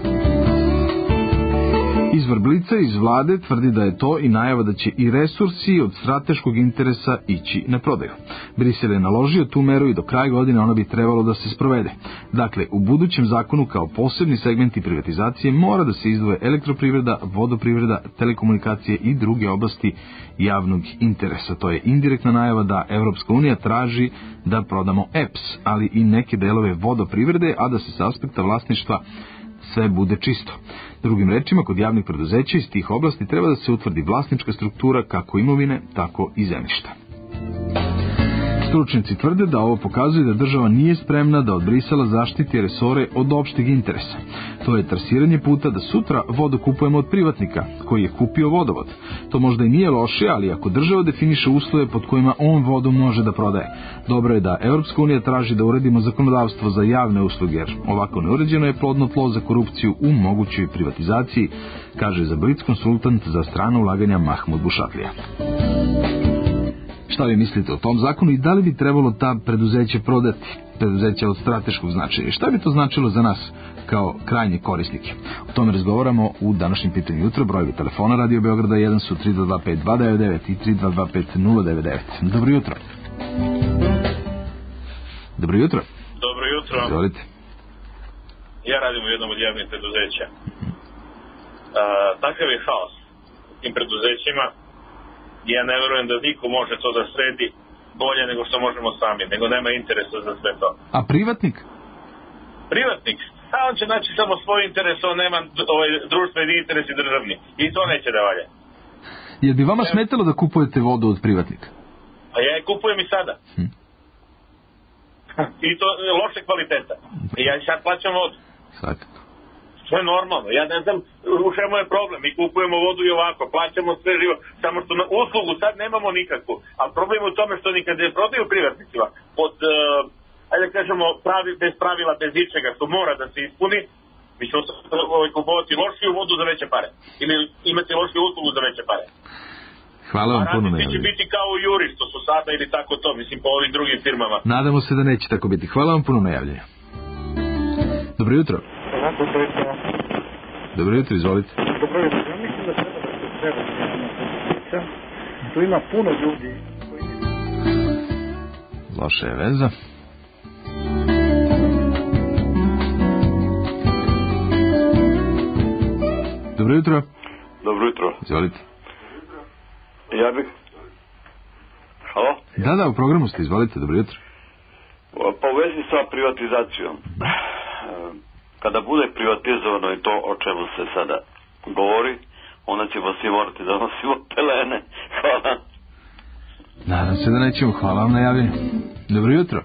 Izvor Blica iz vlade tvrdi da je to i najava da će i resursi od strateškog interesa ići na prodaju. Brisel je naložio tu meru i do kraja godine ona bi trebalo da se sprovede. Dakle, u budućem zakonu kao posebni segmenti privatizacije mora da se izdvoje elektroprivreda, vodoprivreda, telekomunikacije i druge oblasti javnog interesa. To je indirektna najava da Evropska unija traži da prodamo E P S, ali i neke delove vodoprivrede, a da se s aspekta vlasništva sve bude čisto. Drugim rečima, kod javnih preduzeća iz tih oblasti treba da se utvrdi vlasnička struktura kako imovine, tako i zemljišta. Stručnjaci tvrde da ovo pokazuje da država nije spremna da od Brisela zaštiti resore od opšteg interesa. To je trasiranje puta da sutra vodu kupujemo od privatnika koji je kupio vodovod. To možda i nije loše, ali ako država definiše uslove pod kojima on vodu može da prodaje. Dobro je da Evropska unija traži da uredimo zakonodavstvo za javne usluge, jer ovako neuređeno je plodno tlo za korupciju u mogućoj privatizaciji, kaže za Blic konsultant za strano ulaganja Mahmud Bušatlija. Šta vi mislite o tom zakonu i da li bi trebalo ta preduzeće prodati, preduzeće od strateškog značaja? Šta bi to značilo za nas kao krajnje korisnike? O tome razgovaramo u današnjem pitanju jutra. Brojevi telefona Radio Beograda jedan su tri dva dva pet dva devet devet i tri dva dva pet nula devet devet. Dobro jutro. Dobro jutro. Dobro jutro. Izvolite. Ja radim u jednom od javnih preduzeća. Uh, takav je haos u tim preduzećima. Ja ne verujem da niko može to da sredi bolje nego što možemo sami, nego nema interesa za sve to. A privatnik? Privatnik? A on će naći samo svoj interes, on nema ovaj, društveni interes i državni. I to neće da valja. Jer bi vama smetalo da kupujete vodu od privatnika? A ja je kupujem i sada. Hm. I to loše kvaliteta. I ja sad plaćam vodu. Svakako. To je normalno. Ja ne znam u čemu je problem. Mi kupujemo vodu i ovako, plaćamo sve živo, samo što na uslugu sad nemamo nikakvu. Ali problem je u tome što nikad ne prodaju privatnicima pod, uh, ajde kažemo, pravi, bez pravila, bez ičega, što mora da se ispuni, mi ćemo ovaj, kupovati lošiju vodu za veće pare. Ili imati lošiju uslugu za veće pare. Hvala vam puno najavljeno. A radnici će biti kao u Juri, što su sada ili tako to, mislim, po ovim drugim firmama. Nadamo se da neće tako biti. Hvala vam puno najavljeno. Dobro jutro. Dobro jutro, izvolite. Dobro jutro, ja mislim da treba da se treba javna preduzeća. Tu ima puno ljudi koji... Loša je veza. Dobro jutro. Dobro jutro. Izvolite. Ja bih... Halo? Da, da, u programu ste, izvolite, dobro jutro. Pa u vezi sa privatizacijom. Kada bude privatizovano i to o čemu se sada govori, onda ćemo svi morati da nosimo pelene. Hvala. Nadam se da nećemo. Hvala vam na javljenju. Dobro jutro.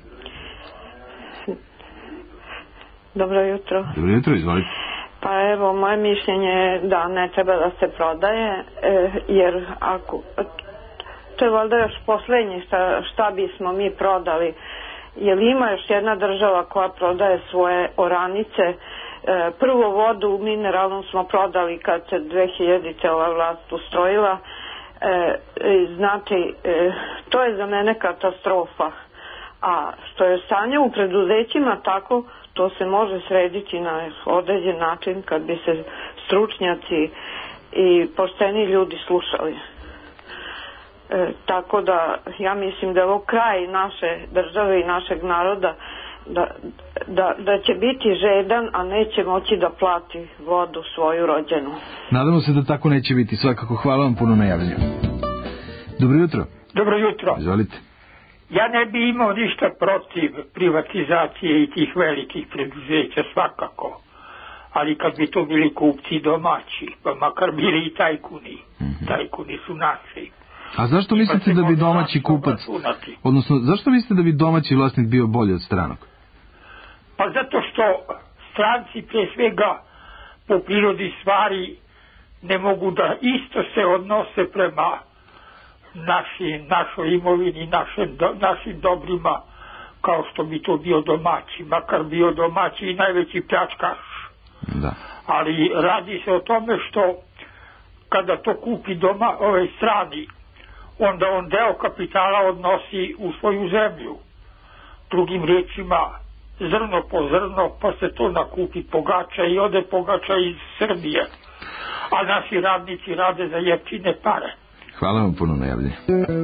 Dobro jutro. Dobro jutro, izvolite. Pa evo, moje mišljenje je da ne treba da se prodaje, jer ako... To je valjda još poslednje šta, šta bismo mi prodali. Jer ima još jedna država koja prodaje svoje oranice. E, prvo vodu mineralnu smo prodali kad se dve hiljadite ova vlast ustrojila. E, znači, e, to je za mene katastrofa. A što je stanje u preduzećima tako, to se može srediti na određen način kad bi se stručnjaci i pošteni ljudi slušali. E, tako da ja mislim da je ovo kraj naše države i našeg naroda da, da, da će biti žedan, a neće moći da plati vodu svoju rođenu. Nadamo se da tako neće biti. Svakako hvala vam puno na javljanju. Dobro jutro. Dobro jutro. Izvolite. Ja ne bi imao ništa protiv privatizacije i tih velikih preduzeća svakako. ali kad bi to bili kupci domaći, pa makar bili i tajkuni, mm-hmm. tajkuni su naši. A zašto mislite da bi domaći kupac, odnosno zašto mislite da bi domaći vlasnik bio bolji od stranog? Pa zato što stranci pre svega po prirodi stvari ne mogu da isto se odnose prema naši, našoj imovini, našem, do, našim dobrima, kao što bi to bio domaći, makar bio domaći i najveći pljačkaš. Da. Ali radi se o tome što kada to kupi doma ove strani, onda on deo kapitala odnosi u svoju zemlju. Drugim riječima, zrno po zrno, pa se to nakupi pogača i ode pogača iz Srbije. A naši radnici rade za jeftine pare. Hvala vam puno na javljenju.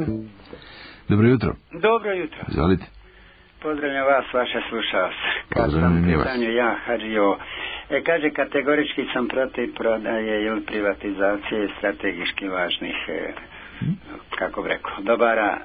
Dobro jutro. Dobro jutro. Izvolite. Pozdravljam vas, vaša slušalca. Kad sam u pitanju ja, Hadžio, e, kaže, kategorički sam protiv prodaje ili privatizacije strategički važnih, e, hmm? kako bi rekao, dobara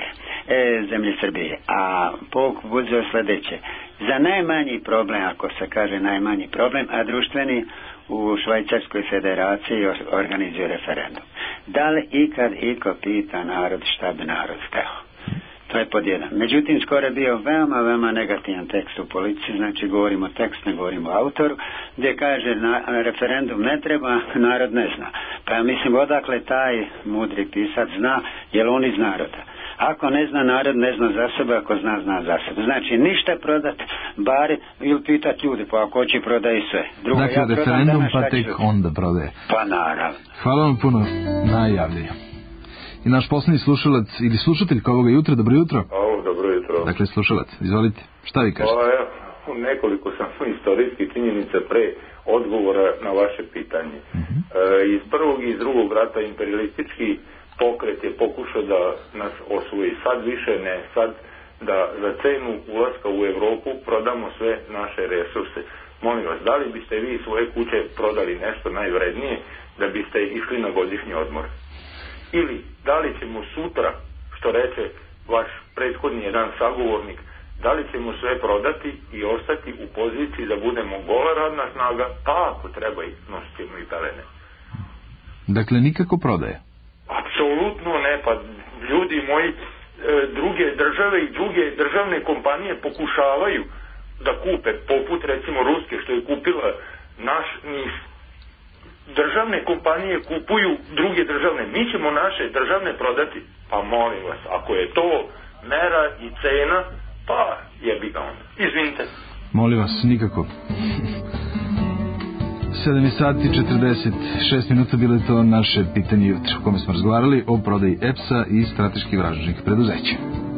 e, zemlje Srbije. A pouku uzeo sljedeće. Za najmanji problem, ako se kaže najmanji problem, a društveni u Švajcarskoj federaciji organizuje referendum. Da li ikad iko pita narod šta bi narod hteo? To je pod jedan. Međutim, skoro je bio veoma, veoma negativan tekst u Politici, znači govorimo tekst, ne govorimo o autoru, gdje kaže na, referendum ne treba, narod ne zna. Pa ja mislim, odakle taj mudri pisac zna, jer on iz naroda. Ako ne zna narod, ne zna za sebe, ako zna, zna za sebe. Znači, ništa prodat, bari, ili pitat ljudi, pa ako hoće prodaje sve. Drugo, dakle, ja referendum danas, pa tek ću... onda prodaje. Pa naravno. Hvala vam puno na javljanju. I naš posljednji slušalac ili slušatelj ovoga jutra, dobro jutro. Ovo, dobro jutro. Dakle, slušalac, izvolite, šta vi kažete? Pa, ja, nekoliko sam istorijskih činjenica pre odgovora na vaše pitanje. Uh-huh. E, iz prvog i iz drugog rata imperialistički pokret je pokušao da nas osvoji. Sad više ne, sad da za cenu ulaska u Evropu prodamo sve naše resurse. Molim vas, da li biste vi svoje kuće prodali nešto najvrednije da biste išli na godišnji odmor? Ili da li ćemo sutra, što reče vaš prethodni jedan sagovornik, da li ćemo sve prodati i ostati u poziciji da budemo gola radna snaga, pa ako treba i nosit ćemo i pelene. Dakle, nikako prodaje? Apsolutno ne, pa ljudi moji, e, druge države i druge državne kompanije pokušavaju da kupe, poput recimo Ruske, što je kupila naš NIS. Državne kompanije kupuju druge državne, mi ćemo naše državne prodati, pa molim vas, ako je to mera i cena, pa jebi ga onda. Izvinite. Molim vas, nikako. sedam sati četrdeset šest minuta bilo je to naše pitanje jutra, u kome smo razgovarali o prodaji E P S-a i strateški važnih preduzeća.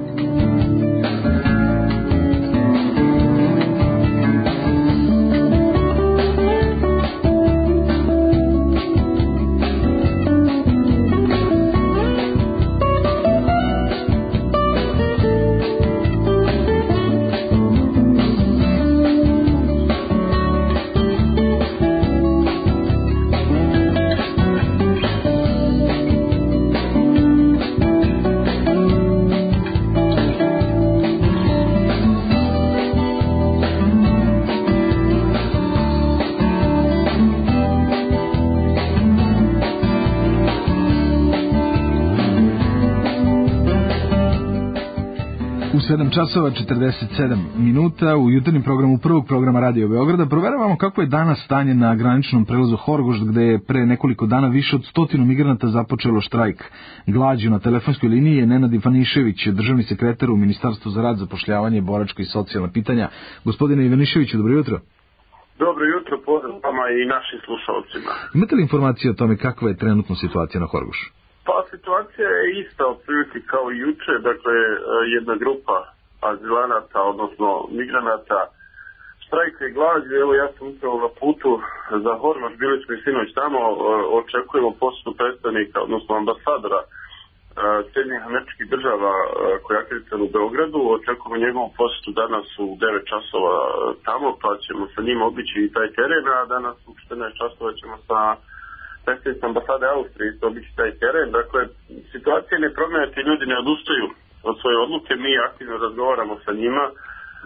sedam časova četrdeset sedam minuta u jutarnjem programu prvog programa Radio Beograda proveravamo kako je danas stanje na graničnom prelazu Horgoš, gde je pre nekoliko dana više od stotinu migranata započelo štrajk glađu. Na telefonskoj liniji je Nenad Ivanišević, državni sekretar u Ministarstvu za rad, zapošljavanje, boračko i socijalna pitanja. Gospodine Ivaniševiću, dobro jutro. Dobro jutro, pozdrav vama i našim slušalcima. Imate li informacije o tome kakva je trenutno situacija na Horgošu? Pa situacija je ista otprilike kao i juče, dakle jedna grupa azilanata, odnosno migranata, štrajkuje glađu. Evo ja sam upravo na putu za Horgoš, bili smo i sinoć tamo, očekujemo posjetu predstavnika, odnosno ambasadora Sjedinjenih Američkih Država koji je akreditiran u Beogradu. Očekujemo njegovu posjetu danas u devet časova tamo, pa ćemo sa njim obići i taj teren, a danas u četrnaest časova ćemo sa predstavnicom ambasade Austrije isto obići taj teren. Dakle, situacija ne promijena, ti ljudi ne odustaju od svoje odluke, mi aktivno razgovaramo sa njima,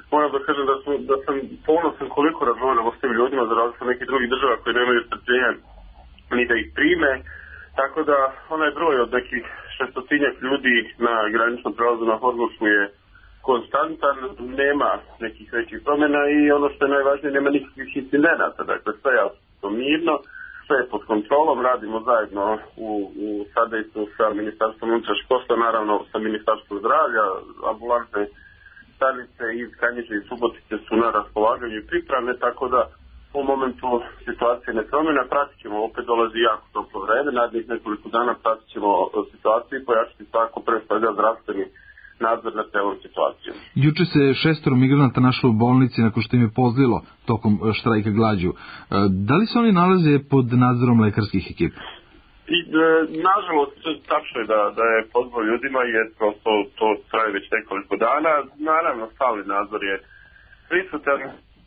moram da kažem da, su, da sam ponosan koliko razgovaramo s tim ljudima za razliku od nekih drugih država koji nemaju strpljenja ni da ih prime, tako da onaj broj od nekih šestotinjak ljudi na graničnom prelazu na Horgošu je konstantan, nema nekih većih promjena i ono što je najvažnije, nema nikakvih incidenata, dakle sve je mirno, sve je pod kontrolom, radimo zajedno u, u sadejstvu sa Ministarstvom unutrašnjih poslova, naravno sa Ministarstvom zdravlja, ambulantne stanice iz Kanjiže i Subotice su na raspolaganju i pripravne, tako da u momentu situacije ne promjena, pratit ćemo, opet dolazi jako toplo vreme, narednih nekoliko dana pratit ćemo situaciju i pojačati svako pre svega zdravstveni nadzor nad celom situacijom. Juče se šestoro migranata našlo u bolnici nakon što im je pozlilo tokom štrajka glađu. Da li se oni nalaze pod nadzorom lekarskih ekipa? I, e, nažalost, tačno je da, da je pozvao ljudima jer prosto to traje već nekoliko dana. Naravno, stalni nadzor je prisutan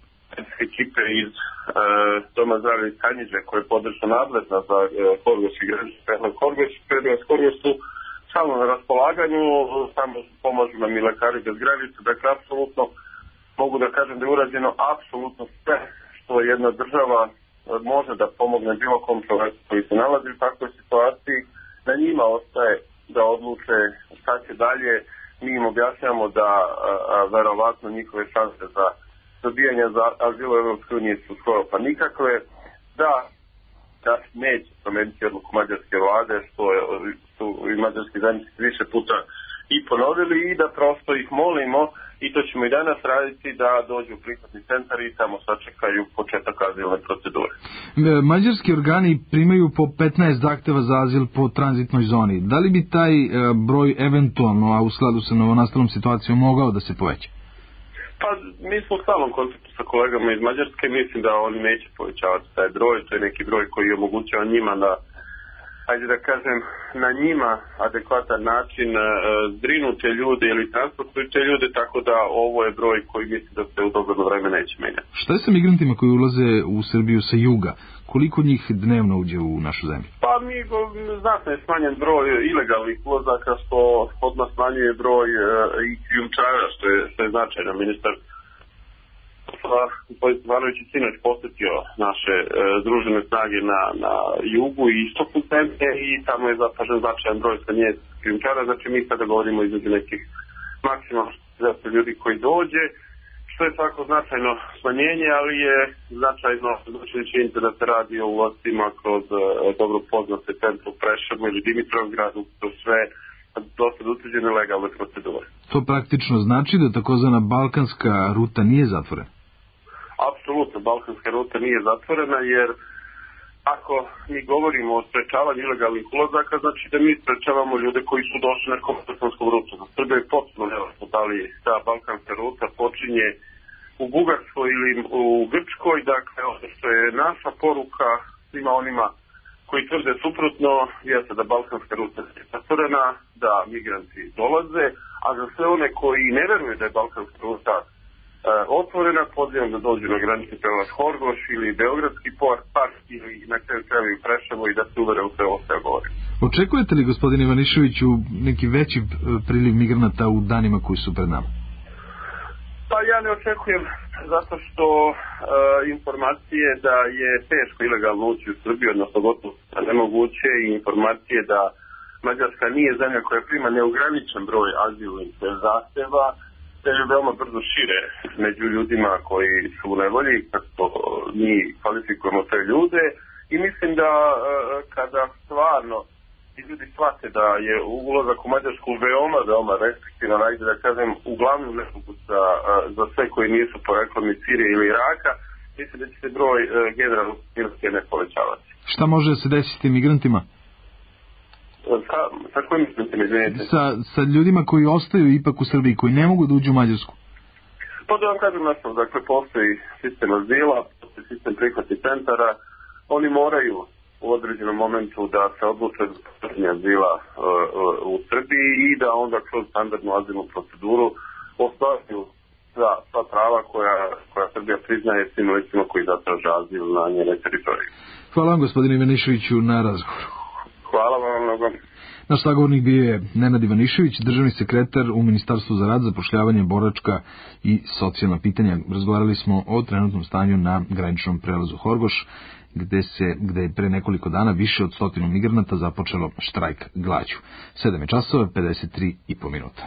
ekipe iz e, Doma zdravlja iz Kanjiže koja je podržna nadležna za e, Horgoš i granični prehlad Horgoš. Prednost Horgoš su samo na raspolaganju, samo pomažu nam i lekari bez granica. Dakle, apsolutno mogu da kažem da je urađeno apsolutno sve što jedna država može da pomogne bilo kom čoveku koji se nalazi u takvoj situaciji. Na njima ostaje da odluče šta će dalje. Mi im objašnjamo da a, a, verovatno njihove šanse za dobijanje za azil u Evropskoj uniji su skoro pa nikakve. Da, da neće promeniti odluku mađarske vlade, što je, su i mađarski zajednici više puta i ponovili i da prosto ih molimo, i to ćemo i danas raditi, da dođu u prihvatni centar i tamo sačekaju početak azilne procedure. Mađarski organi primaju po petnaest zahteva za azil po tranzitnoj zoni. Da li bi taj broj eventualno, a u skladu sa novonastalom situacijom, mogao da se poveća? Pa mi smo u stalnom kontaktu sa kolegama iz Mađarske, mislim da oni neće povećavati taj broj, to je neki broj koji omogućava njima da, ajde da kažem, na njima adekvatan način e, zbrinute ljude ili transportujete ljude, tako da ovo je broj koji mislim da se u dogledno vreme neće menjati. Šta je sa migrantima koji ulaze u Srbiju sa juga? Koliko njih dnevno uđe u našu zemlju? Pa mi znatno je smanjen broj ilegalnih ulazaka, što odmah smanjuje broj e, i krijumčara, što je, što je značajno. Ministar gospodin Stevanović je sinoć posjetio naše e, združene snage na, na jugu i istoku zemlje i tamo je zapažen značajan broj smanjenja krijumčara, znači mi sada govorimo između nekih maksimalno šezdeset ljudi koji dođe, što je svako značajno smanjenje, ali je značajno značajno činjenica da se radi o ulascima kroz e, dobro poznate centru Preševu ili Dimitrovgradu, to sve dosta utvrđene legalne procedure. To praktično znači da takozvana balkanska ruta nije zatvorena? Apsolutno, balkanska ruta nije zatvorena jer ako mi govorimo o sprečavanju ilegalnih ulazaka, znači da mi sprečavamo ljude koji su došli na balkanskom rutu. Za Srbiju je potpuno nevasno da li ta balkanska ruta počinje u Bugarskoj ili u Grčkoj, dakle ono što je naša poruka svima onima koji tvrde suprotno jeste da balkanska ruta je zatvorena, da migranti dolaze, a za sve one koji ne veruju da je balkanska ruta e, otvorena, pozivam da dođu na granični prelaz Horgoš ili Beogradski park ili na kraju krajeva i Preševo i da se uvere u sve ovo sve govorim. Očekujete li, gospodine Ivaniševiću, neki veći priliv migranata u danima koji su pred nama? Pa ja ne očekujem zato što e, informacije da je teško ilegalno ući u Srbiju, odnosno gotovo nemoguće, i informacije da Mađarska nije zemlja koja prima neograničen broj azilnih zahteva, te je veoma brzo šire među ljudima koji su u nevolji, kako mi kvalifikujemo te ljude, i mislim da e, kada stvarno ljudi shvate da je ulazak u Mađarsku veoma, veoma restriktivan, ajde da kažem, uglavnom nemoguć za, za sve koji nisu poreklom iz Sirije ili Iraka, mislim da će se broj uh, generalno ne povećavati. Šta može da se desiti s tim migrantima? Sa, sa kojim migrantima, izvinite? Sa, sa ljudima koji ostaju ipak u Srbiji, koji ne mogu da uđu u Mađarsku? Pa da vam kažem nešto, dakle postoji sistem azila, postoji sistem prihvatnih centara, oni moraju u određenom momentu da se odluče za pitanje azila uh, uh, u Srbiji i da onda kroz standardnu azilnu proceduru ostvaruju sva, sva prava koja, koja Srbija priznaje svim licima koji zatraže azil na njenoj teritoriji. Hvala vam, gospodine Ivaniševiću, na razgovoru. Hvala vam mnogo. Naš sagovornik bio je Nenad Ivanišević, državni sekretar u Ministarstvu za rad, zapošljavanje, boračka i socijalna pitanja. Razgovarali smo o trenutnom stanju na graničnom prelazu Horgoš, gde se gde je pre nekoliko dana više od stotinu migranata započelo štrajk glađu. sedam je časova, pedeset tri i po minuta.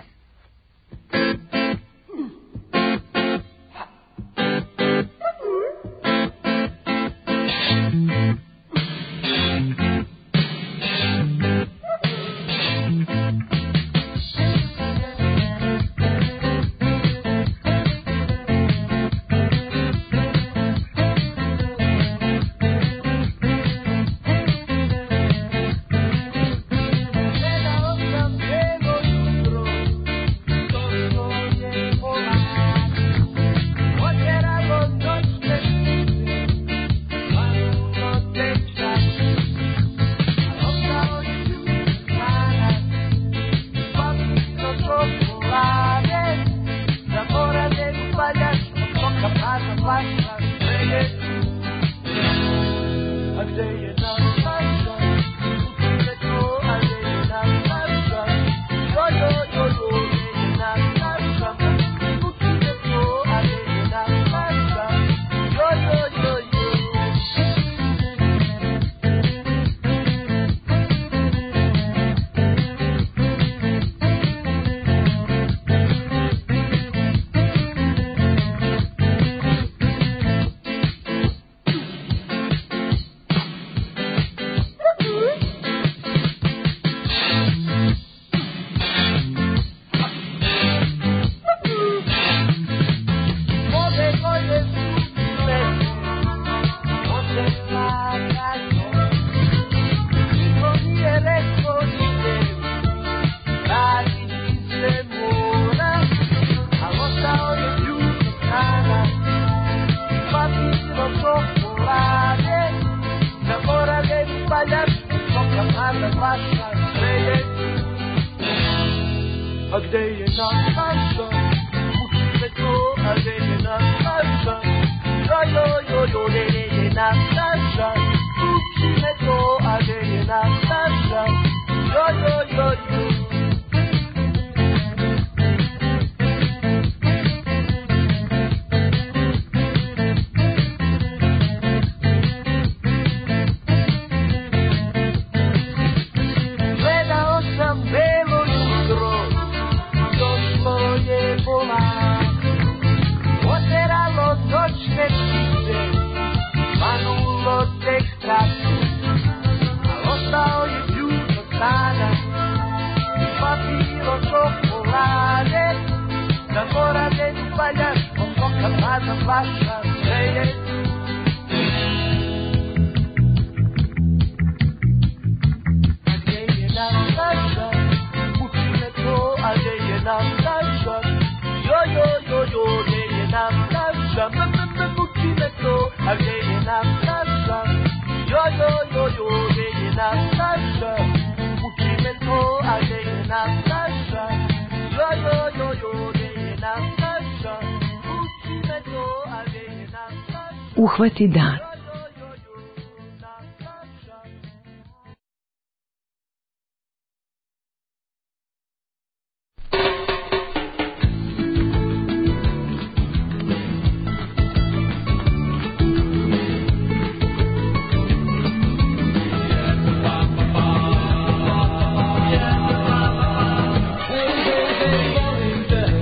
Uhvati dan.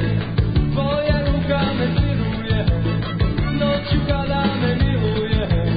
Tvoja ruka me diruje, noću kada me miluje.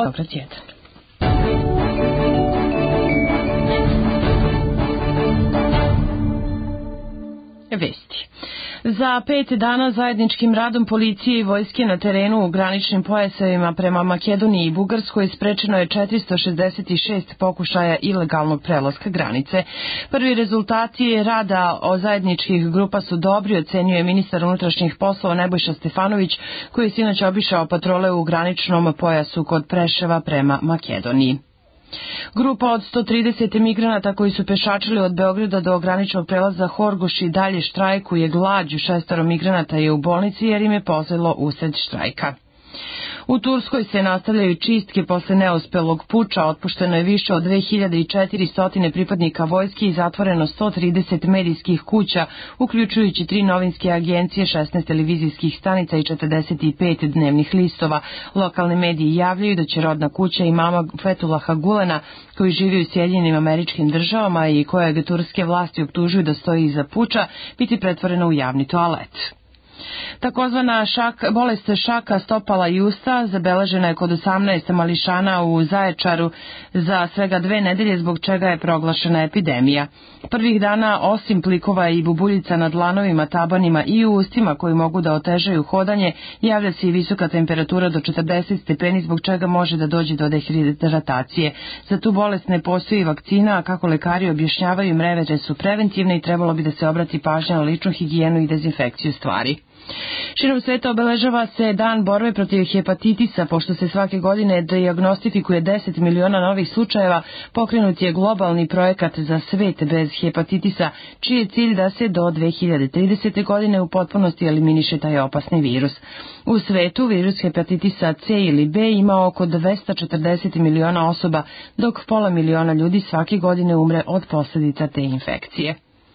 Beograd jedan. Vesti. Za pet dana zajedničkim radom policije i vojske na terenu u graničnim pojasevima prema Makedoniji i Bugarskoj sprečeno je četiristo šezdeset šest pokušaja ilegalnog prelaska granice. Prvi rezultati rada o zajedničkih grupa su dobri, ocenjuje ministar unutrašnjih poslova Nebojša Stefanović, koji je sinoć obišao patrole u graničnom pojasu kod Preševa prema Makedoniji. Grupa od sto trideset migranata koji su pešačili od Beograda do graničnog prelaza Horgoš i dalje štrajkuje glađu. Šestoro migranata je u bolnici jer im je pozelo usred štrajka. U Turskoj se nastavljaju čistke posle neuspelog puča, otpušteno je više od dve hiljade četiristo pripadnika vojske i zatvoreno sto trideset medijskih kuća, uključujući tri novinske agencije, šesnaest televizijskih stanica i četrdeset pet dnevnih listova. Lokalne mediji javljaju da će rodna kuća imama Fetulaha Gulena, koji živi u Sjedinjenim Američkim Državama i kojeg turske vlasti optužuju da stoji iza puča, biti pretvorena u javni toalet. Takozvana šak, bolest šaka stopala i usta zabeležena je kod osamnaest mališana u Zaječaru za svega dve nedelje, zbog čega je proglašena epidemija. Prvih dana, osim plikova i bubuljica na dlanovima, tabanima i u ustima koji mogu da otežaju hodanje, javlja se i visoka temperatura do četrdeset stepeni, zbog čega može da dođe do dehidratacije. Za tu bolest ne postoji vakcina, a kako lekari objašnjavaju, mere su preventivne i trebalo bi da se obrati pažnja na ličnu higijenu i dezinfekciju stvari. Širom sveta obeležava se dan borbe protiv hepatitisa, pošto se svake godine dijagnostifikuje deset miliona novih slučajeva. Pokrenut je globalni projekat za svet bez hepatitisa, čiji je cilj da se do dve hiljade tridesete. godine u potpunosti eliminiše taj opasni virus. U svetu virus hepatitisa C ili B ima oko dvesta četrdeset miliona osoba, dok pola miliona ljudi svake godine umre od posljedica te infekcije.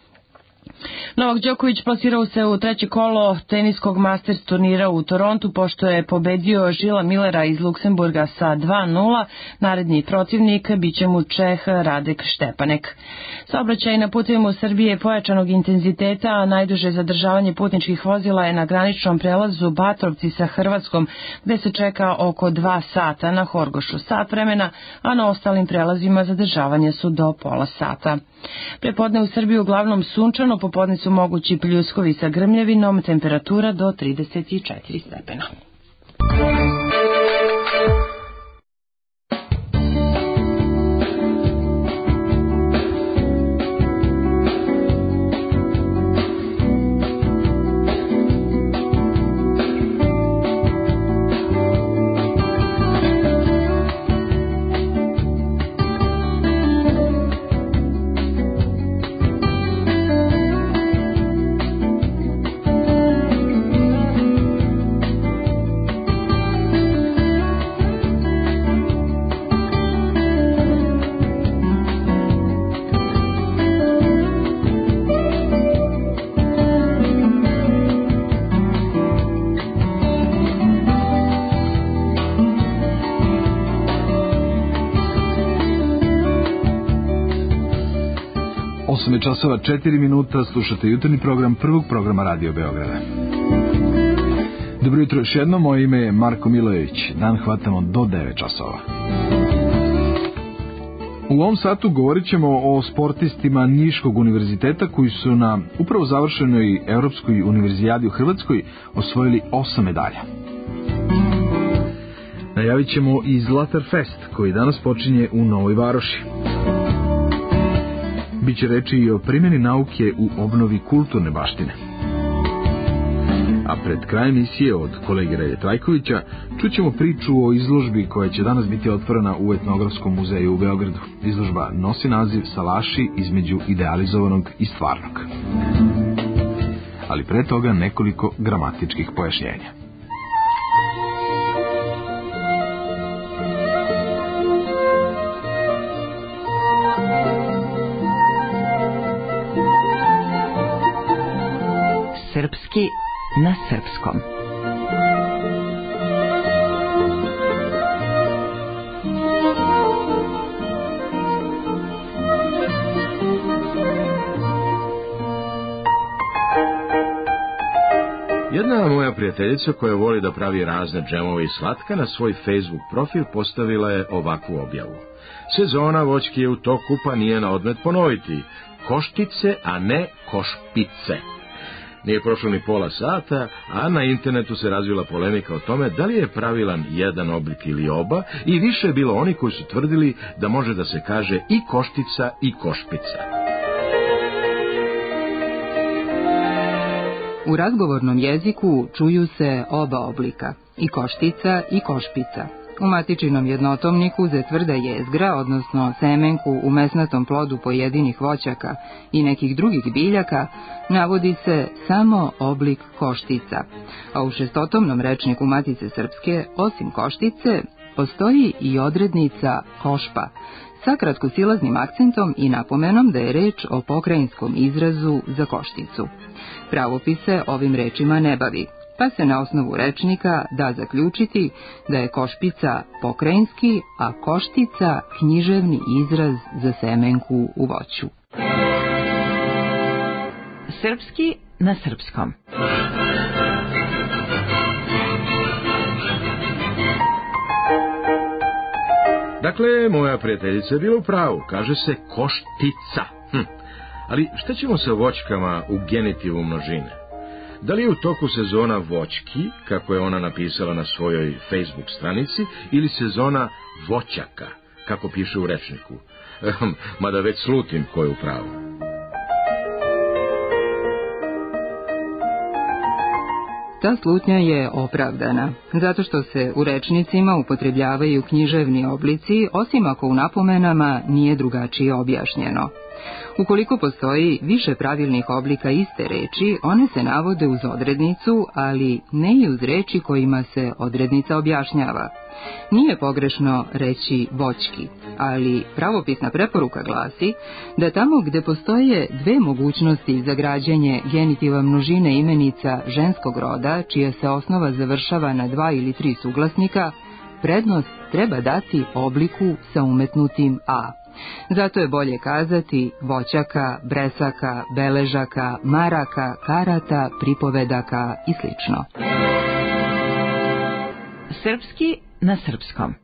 Novak Đoković plasirao se u treće kolo teniskog Masters turnira u Torontu, pošto je pobedio Žila Millera iz Luksemburga sa dva nula. Naredni protivnik biće mu Čeh Radek Štepanek. Saobraćaj na putevima u Srbiji je pojačanog intenziteta, a najduže zadržavanje putničkih vozila je na graničnom prelazu Batrovci sa Hrvatskom, gde se čeka oko dva sata, na Horgošu sat vremena, a na ostalim prelazima zadržavanja su do pola sata. Prepodne u Srbiji uglavnom sunčano, popodne su mogući pljuskovi sa grmljavinom, temperatura do trideset četiri stepena. osam je časova četiri minuta, slušate jutarnji program prvog programa Radio Beograda. Dobro jutro još jedno, moje ime je Marko Milojević. Dan hvatamo do devet časova. U ovom satu govorit ćemo o sportistima Niškog univerziteta koji su na upravo završenoj Evropskoj univerzijadi u Hrvatskoj osvojili osam medalja. Najavit ćemo i Zlatar Fest koji danas počinje u Novoj Varoši. Biće reči i o primjeni nauke u obnovi kulturne baštine. A pred krajem emisije od kolege Relje Trajkovića čućemo priču o izložbi koja će danas biti otvorena u Etnografskom muzeju u Beogradu. Izložba nosi naziv Salaši između idealizovanog i stvarnog. Ali pre toga nekoliko gramatičkih pojašnjenja. Srpski na srpskom. Jedna moja prijateljica koja voli da pravi razne džemove i slatka na svoj Facebook profil postavila je ovakvu objavu. Sezona voćke je u toku, pa nije na odmet ponoviti. Koštice, a ne košpice. Nije prošlo ni pola sata, a na internetu se razvila polemika o tome da li je pravilan jedan oblik ili oba, i više je bilo oni koji su tvrdili da može da se kaže i koštica i košpica. U razgovornom jeziku čuju se oba oblika, i koštica i košpica. U matičinom jednotomniku za tvrda jezgra, odnosno semenku u mesnatom plodu pojedinih voćaka i nekih drugih biljaka, navodi se samo oblik koštica, a u šestotomnom rečniku Matice Srpske, osim koštice, postoji i odrednica košpa, sa kratkosilaznim akcentom i napomenom da je reč o pokrajinskom izrazu za košticu. Pravopis se ovim rečima ne bavi, pa se na osnovu rečnika da zaključiti da je košpica pokrajinski, a koštica književni izraz za semenku u voću. Srpski na srpskom. Dakle, moja prijateljica je bila u pravu, kaže se koštica. Hm. Ali šta ćemo sa voćkama u genitivu množine? Da li je u toku sezona voćki, kako je ona napisala na svojoj Facebook stranici, ili sezona voćaka, kako piše u rečniku? Ehm, mada već slutim ko je u pravu. Ta slutnja je opravdana, zato što se u rečnicima upotrebljavaju književni oblici, osim ako u napomenama nije drugačije objašnjeno. Ukoliko postoji više pravilnih oblika iste reči, one se navode uz odrednicu, ali ne i uz reči kojima se odrednica objašnjava. Nije pogrešno reći voćki, ali pravopisna preporuka glasi da tamo gde postoje dve mogućnosti za građenje genitiva množine imenica ženskog roda, čija se osnova završava na dva ili tri suglasnika, prednost treba dati obliku sa umetnutim a. Zato je bolje kazati voćaka, bresaka, beležaka, maraka, karata, pripovedaka i slično. Srpski na srpskom.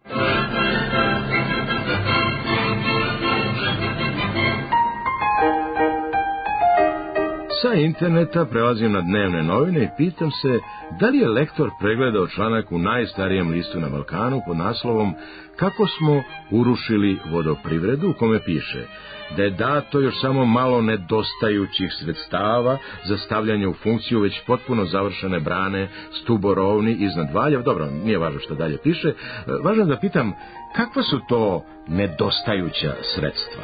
Sa interneta prelazim na dnevne novine i pitam se da li je lektor pregledao članak u najstarijem listu na Balkanu pod naslovom Kako smo urušili vodoprivredu, u kome piše da je dato još samo malo nedostajućih sredstava za stavljanje u funkciju već potpuno završene brane, stuborovni iznad valjev. Dobro, nije važno što dalje piše. Važno je da pitam kakva su to nedostajuća sredstva.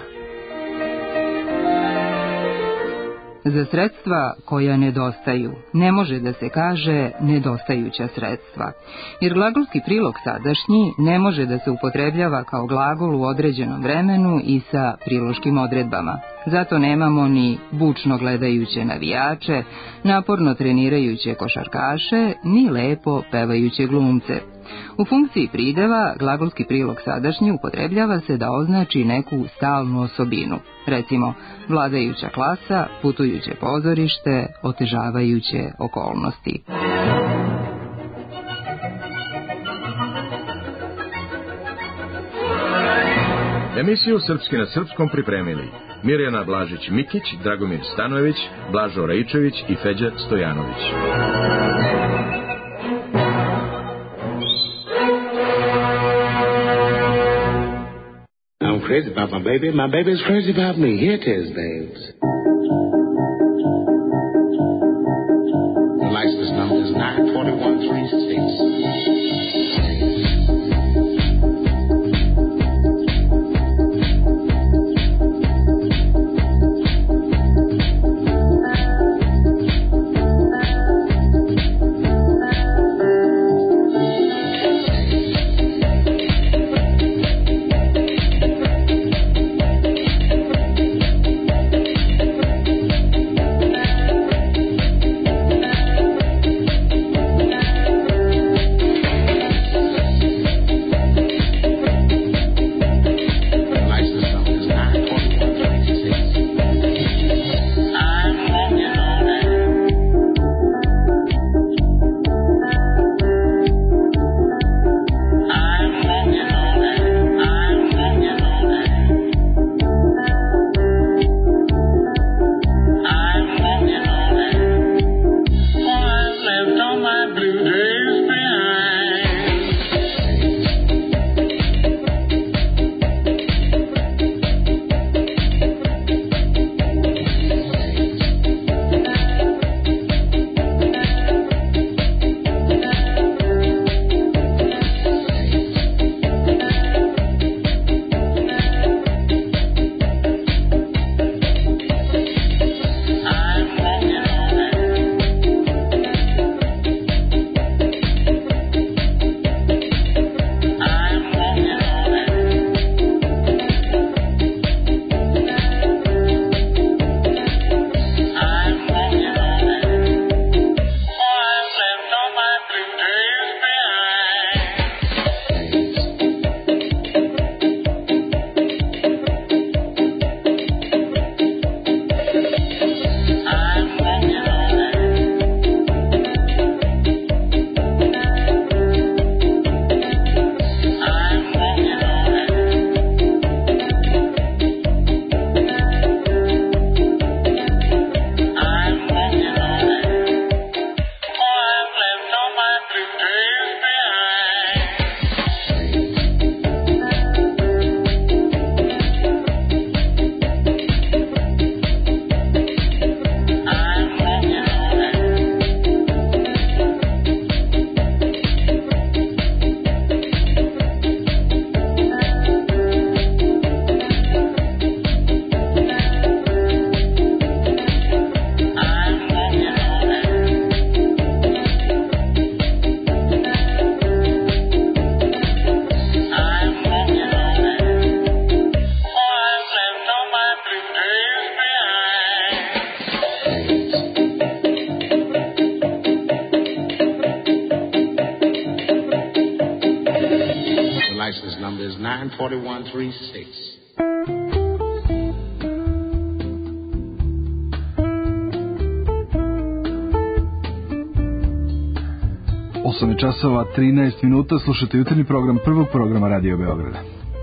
Za sredstva koja nedostaju ne može da se kaže nedostajuća sredstva, jer glagolski prilog sadašnji ne može da se upotrebljava kao glagol u određenom vremenu i sa priloškim odredbama. Zato nemamo ni bučno gledajuće navijače, naporno trenirajuće košarkaše, ni lepo pevajuće glumce. U funkciji prideva glagolski prilog sadašnji upotrebljava se da označi neku stalnu osobinu, recimo vladajuća klasa, putujuće pozorište, otežavajuće okolnosti. Emisiju Srpski na srpskom pripremili Mirjana Blažić-Mikić, Dragomir Stanojević, Blažo Raičević i Feđa Stojanović. I'm crazy about my baby. My baby's crazy about me. Here it is, babes. The license number is nine four one three six. is nine forty-one thirty-six. osam je časova trinaest minuta, slušate jutarnji program prvog programa Radio Beograda.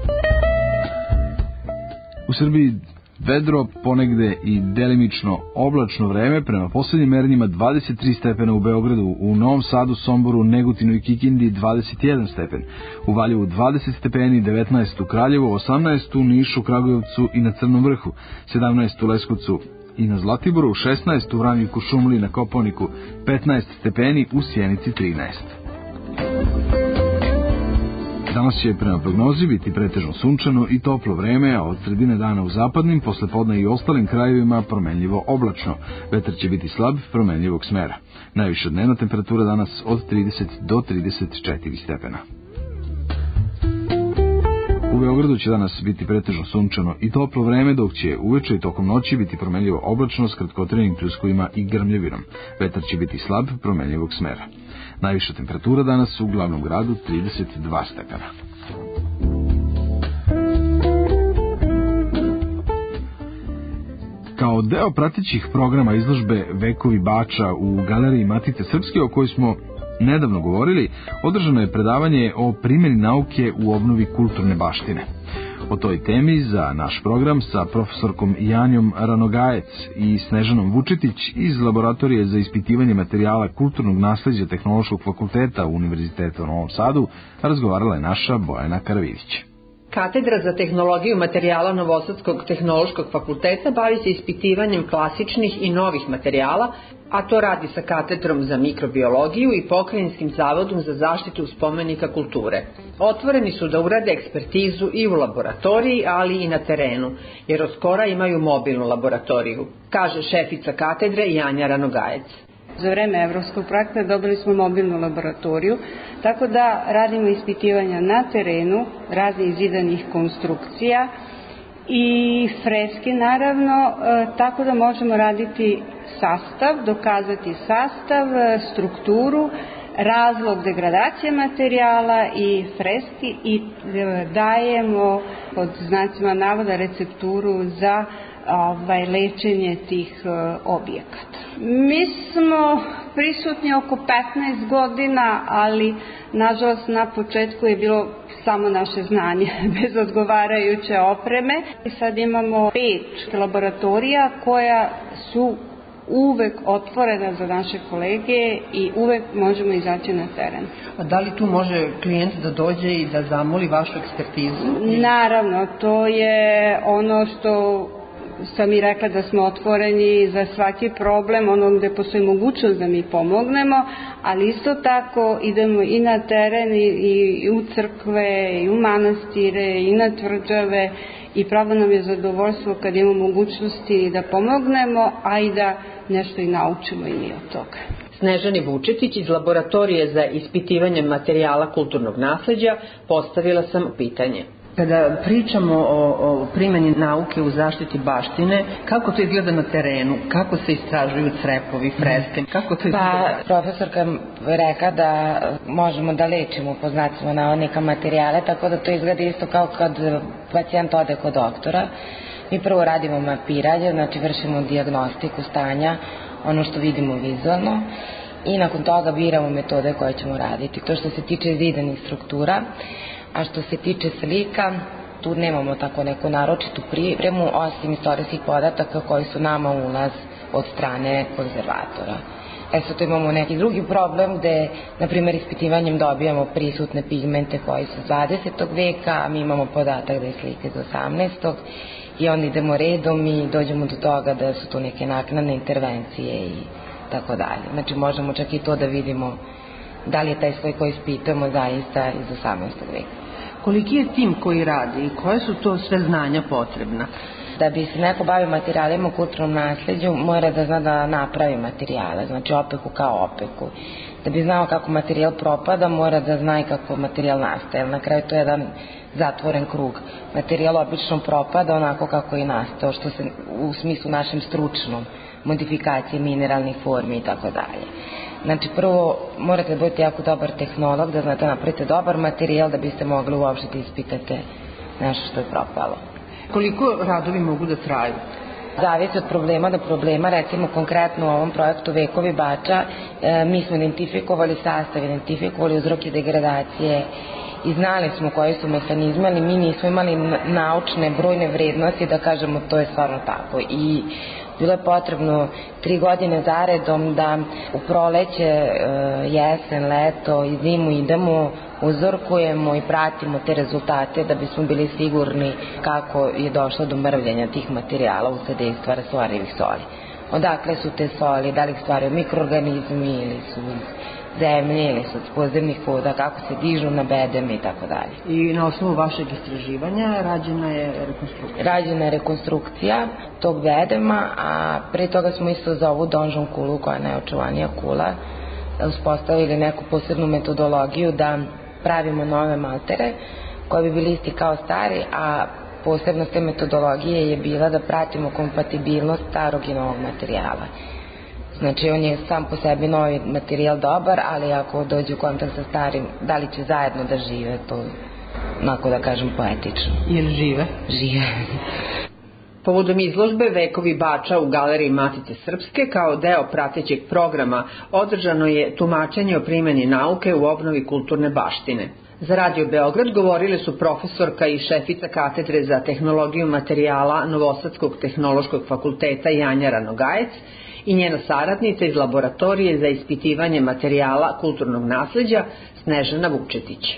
U Srbiji vedro, ponegde i delimično oblačno vreme, prema poslednjim merenjima dvadeset tri stepena u Beogradu, u Novom Sadu, Somboru, Negotinu i Kikindi dvadeset jedan stepen, u Valjevu dvadeset stepeni, devetnaest u Kraljevu, osamnaest u Nišu, Kragujevcu i na Crnom Vrhu, sedamnaest u Leskovcu i na Zlatiboru, šesnaest u Vranju i Kuršumliji, na Kopaoniku, petnaest stepeni, u Sjenici trinaest. Danas će prema prognozi biti pretežno sunčano i toplo vreme, a od sredine dana u zapadnim, poslepodne i ostalim krajevima promenljivo oblačno. Vetar će biti slab, promenljivog smera. Najviša dnevna temperatura danas od trideset do trideset četiri stepena. U Beogradu će danas biti pretežno sunčano i toplo vreme, dok će uveče i tokom noći biti promenljivo oblačno s kratkotrenim pljuskovima i grmljavinom. Vetar će biti slab, promenljivog smera. Najviša temperatura danas u glavnom gradu trideset dva stepena. Kao deo pratećih programa izložbe Vekovi Bača u Galeriji Matice Srpske, o kojoj smo nedavno govorili, održano je predavanje o primjeni nauke u obnovi kulturne baštine. O toj temi za naš program sa profesorkom Janjom Ranogajec i Snežanom Vučetić iz Laboratorije za ispitivanje materijala kulturnog nasleđa Tehnološkog fakulteta Univerziteta u Novom Sadu razgovarala je naša Bojana Karavidić. Katedra za tehnologiju materijala Novosadskog tehnološkog fakulteta bavi se ispitivanjem klasičnih i novih materijala, a to radi sa katedrom za mikrobiologiju i Pokrajinskim zavodom za zaštitu spomenika kulture. Otvoreni su da urade ekspertizu i u laboratoriji, ali i na terenu, jer od skora imaju mobilnu laboratoriju, kaže šefica katedre Janja Ranogajec. Za vreme evropskog projekta dobili smo mobilnu laboratoriju, tako da radimo ispitivanja na terenu, raznih zidanih konstrukcija i freske naravno, tako da možemo raditi sastav, dokazati sastav, strukturu, razlog degradacije materijala i freski i dajemo pod znacima navoda recepturu za ovaj, lečenje tih uh, objekata. Mi smo prisutni oko petnaest godina, ali nažalost na početku je bilo samo naše znanje bez odgovarajuće opreme. I sad imamo pet laboratorija koja su uvek otvorena za naše kolege i uvek možemo izaći na teren. A da li tu može klijent da dođe i da zamoli vašu ekspertizu? Naravno, to je ono što sam i rekla, da smo otvoreni za svaki problem, ono gde postoji mogućnost da mi pomognemo, ali isto tako idemo i na teren i, i u crkve, i u manastire, i na tvrđave i pravo nam je zadovoljstvo kad imamo mogućnosti da pomognemo, a i da nešto i naučimo i mi od toga. Snežani Vučetić iz Laboratorije za ispitivanje materijala kulturnog nasleđa postavila sam pitanje. Kada pričamo o, o primjeni nauke u zaštiti baštine, kako to izgleda na terenu? Kako se istražuju crepovi, freske? Kako to izgleda? Pa, profesorka reka da možemo da lečimo po znacima navodnika materijale, tako da to izgleda isto kao kad pacijent ode kod doktora. Mi prvo radimo mapiranje, znači vršimo dijagnostiku stanja, ono što vidimo vizualno, i nakon toga biramo metode koje ćemo raditi. To što se tiče zidanih struktura. A što se tiče slika, tu nemamo tako neku naročitu pripremu, osim istorijskih podataka koji su nama ulaz od strane konzervatora. E sad tu imamo neki drugi problem gde, na primjer, ispitivanjem dobijamo prisutne pigmente koji su iz dvadesetog veka, a mi imamo podatak da je slika iz osamnaestog i onda idemo redom i dođemo do toga da su tu neke naknadne intervencije i tako dalje. Znači možemo čak i to da vidimo da li je taj sloj koji ispitamo zaista iz osamnaestog veka. Koliki je tim koji radi i koje su to sve znanja potrebna? Da bi se neko bavio materijalima u kulturnom nasleđu, mora da zna da napravi materijale, znači opeku kao opeku. Da bi znao kako materijal propada, mora da zna i kako materijal nastaje. Na kraju to je jedan zatvoren krug. Materijal obično propada onako kako je nastao, što se u smislu našem stručnom, modifikacije mineralnih formi i tako dalje. Znači, prvo morate biti jako dobar tehnolog, da znate napravite dobar materijal da biste mogli uopšte da ispitate nešto što je propalo. Koliko radovi mogu da traju? Zavisi od problema do problema. Recimo konkretno u ovom projektu Vekovi Bača e, mi smo identifikovali sastav, identifikovali uzroke degradacije i znali smo koji su mehanizmi, ali mi nismo imali naučne brojne vrednosti da kažemo to je stvarno tako. I bilo je potrebno tri godine zaredom da u proleće, jesen, leto i zimu idemo, uzorkujemo i pratimo te rezultate da bismo bili sigurni kako je došlo do mrvljenja tih materijala usled dejstva rastvarivih soli. Odakle su te soli, da li ih stvaraju mikroorganizmi ili su iz zemlje ili su iz podzemnih voda, kako se dižu na bedeme i tako dalje. I na osnovu vašeg istraživanja rađena je rekonstrukcija? Rađena je rekonstrukcija tog bedema, a pre toga smo isto za ovu donžon kulu, koja je najočuvanija kula, uspostavili neku posebnu metodologiju da pravimo nove maltere koje bi bili isti kao stari, a posebnost te metodologije je bila da pratimo kompatibilnost starog i novog materijala. Znači, on je sam po sebi novi materijal dobar, ali ako dođe u kontakt sa starim, da li će zajedno da žive, to onako da kažem poetično. Jel žive? Žive. Povodom izložbe Vekovi Bača u Galeriji Matice Srpske kao deo pratećeg programa održano je tumačenje o primjeni nauke u obnovi kulturne baštine. Za Radio Beograd govorili su profesorka i šefica katedre za tehnologiju materijala Novosadskog tehnološkog fakulteta Janja Ranogajec i njena saradnica iz laboratorije za ispitivanje materijala kulturnog nasleđa Snežana Vučetić.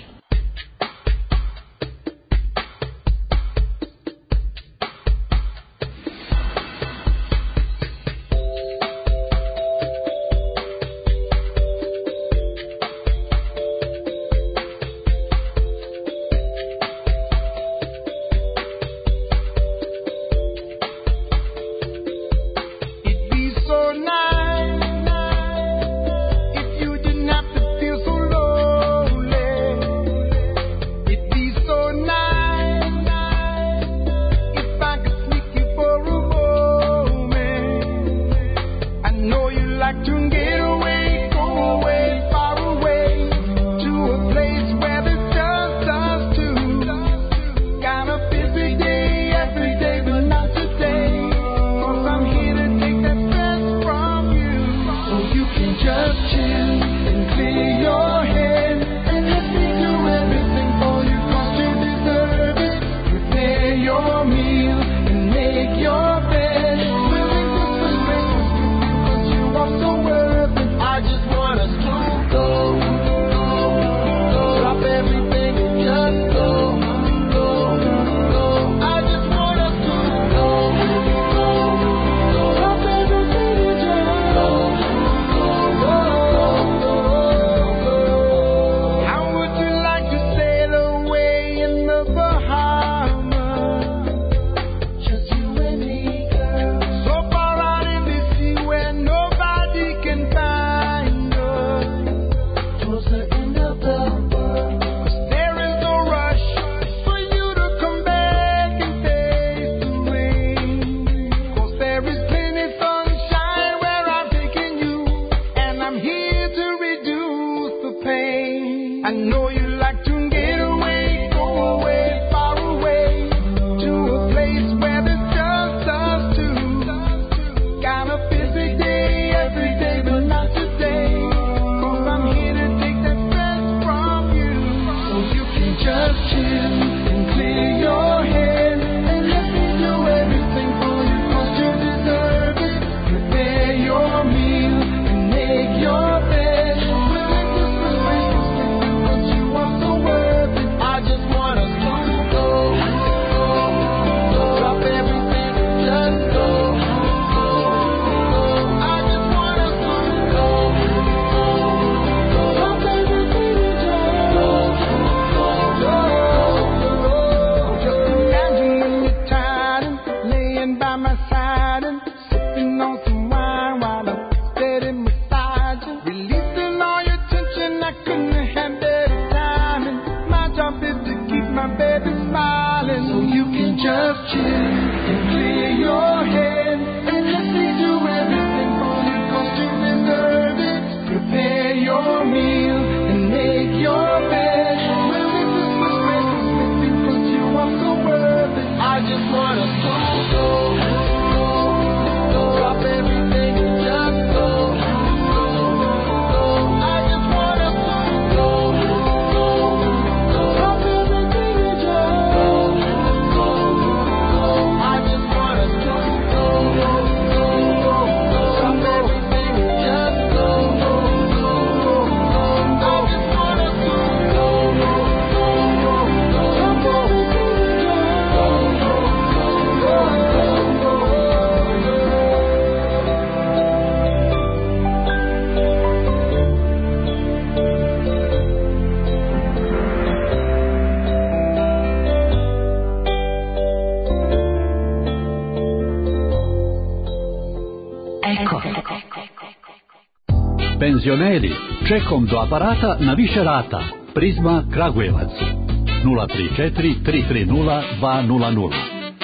Penzioneri, čekom do aparata na više rata. Prizma Kragujevac. nula tri četiri tri tri nula dva nula nula.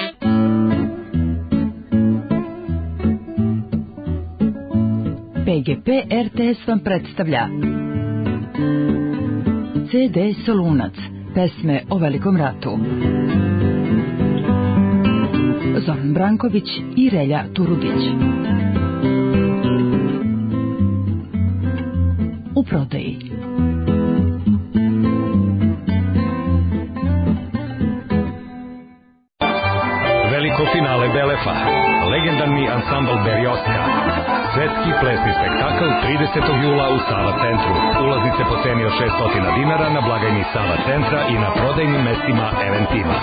P G P R T S vam predstavlja C D Solunac, pesme o Velikom ratu. Zoran Branković i Relja Turugić. U prodaji. Veliko finale Belefa. Legendarni ansambl Berioska. Svetski plesni spektakl tridesetog jula u Sava centru. Ulaznice po ceni od šessto dinara na blagajni Sava centra i na prodajnim mestima Eventima.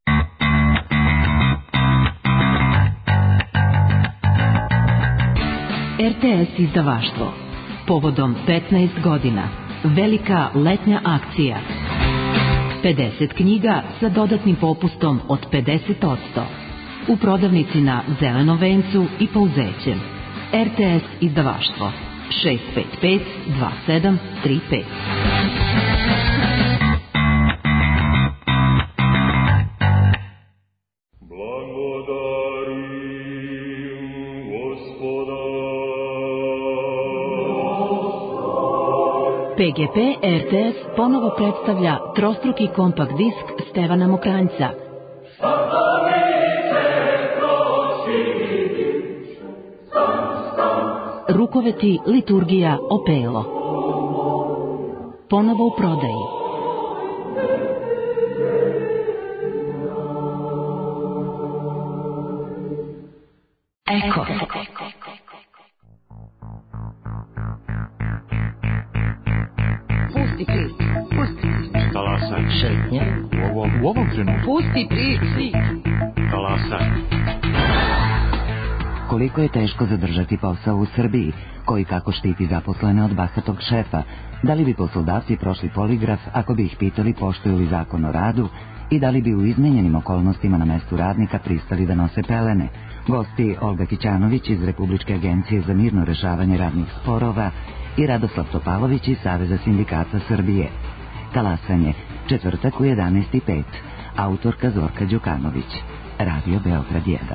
R T S izdavaštvo. Povodom petnaest godina. Velika letnja akcija. pedeset knjiga sa dodatnim popustom od pedeset posto. U prodavnici na Zelenom vencu i Pouzećem. R T S izdavaštvo. šest pet pet dva sedam tri pet. P G P R T S ponovo predstavlja trostruki kompakt disk Stevana Mokranjca. Rukoveti, liturgija, opelo. Ponovo u prodaji. Eko. Pusti Kris, pusti. Talasaj. Šetnja. U ovom, u ovom trenutku. Pusti Kris. Talasaj. Koliko je teško zadržati posao u Srbiji, koji kako štiti zaposlene od bahatog šefa, da li bi poslodavci prošli poligraf ako bi ih pitali poštuju li zakon o radu i da li bi u izmenjenim okolnostima na mestu radnika pristali da nose pelene. Gosti Olga Kićanović iz Republičke agencije za mirno rešavanje radnih sporova i Radoslav Topalović iz Saveza sindikata Srbije. Talasanje, četvrtak u jedanaest i pet. Autorka Zorka Đukanović. Radio Beograd jedan.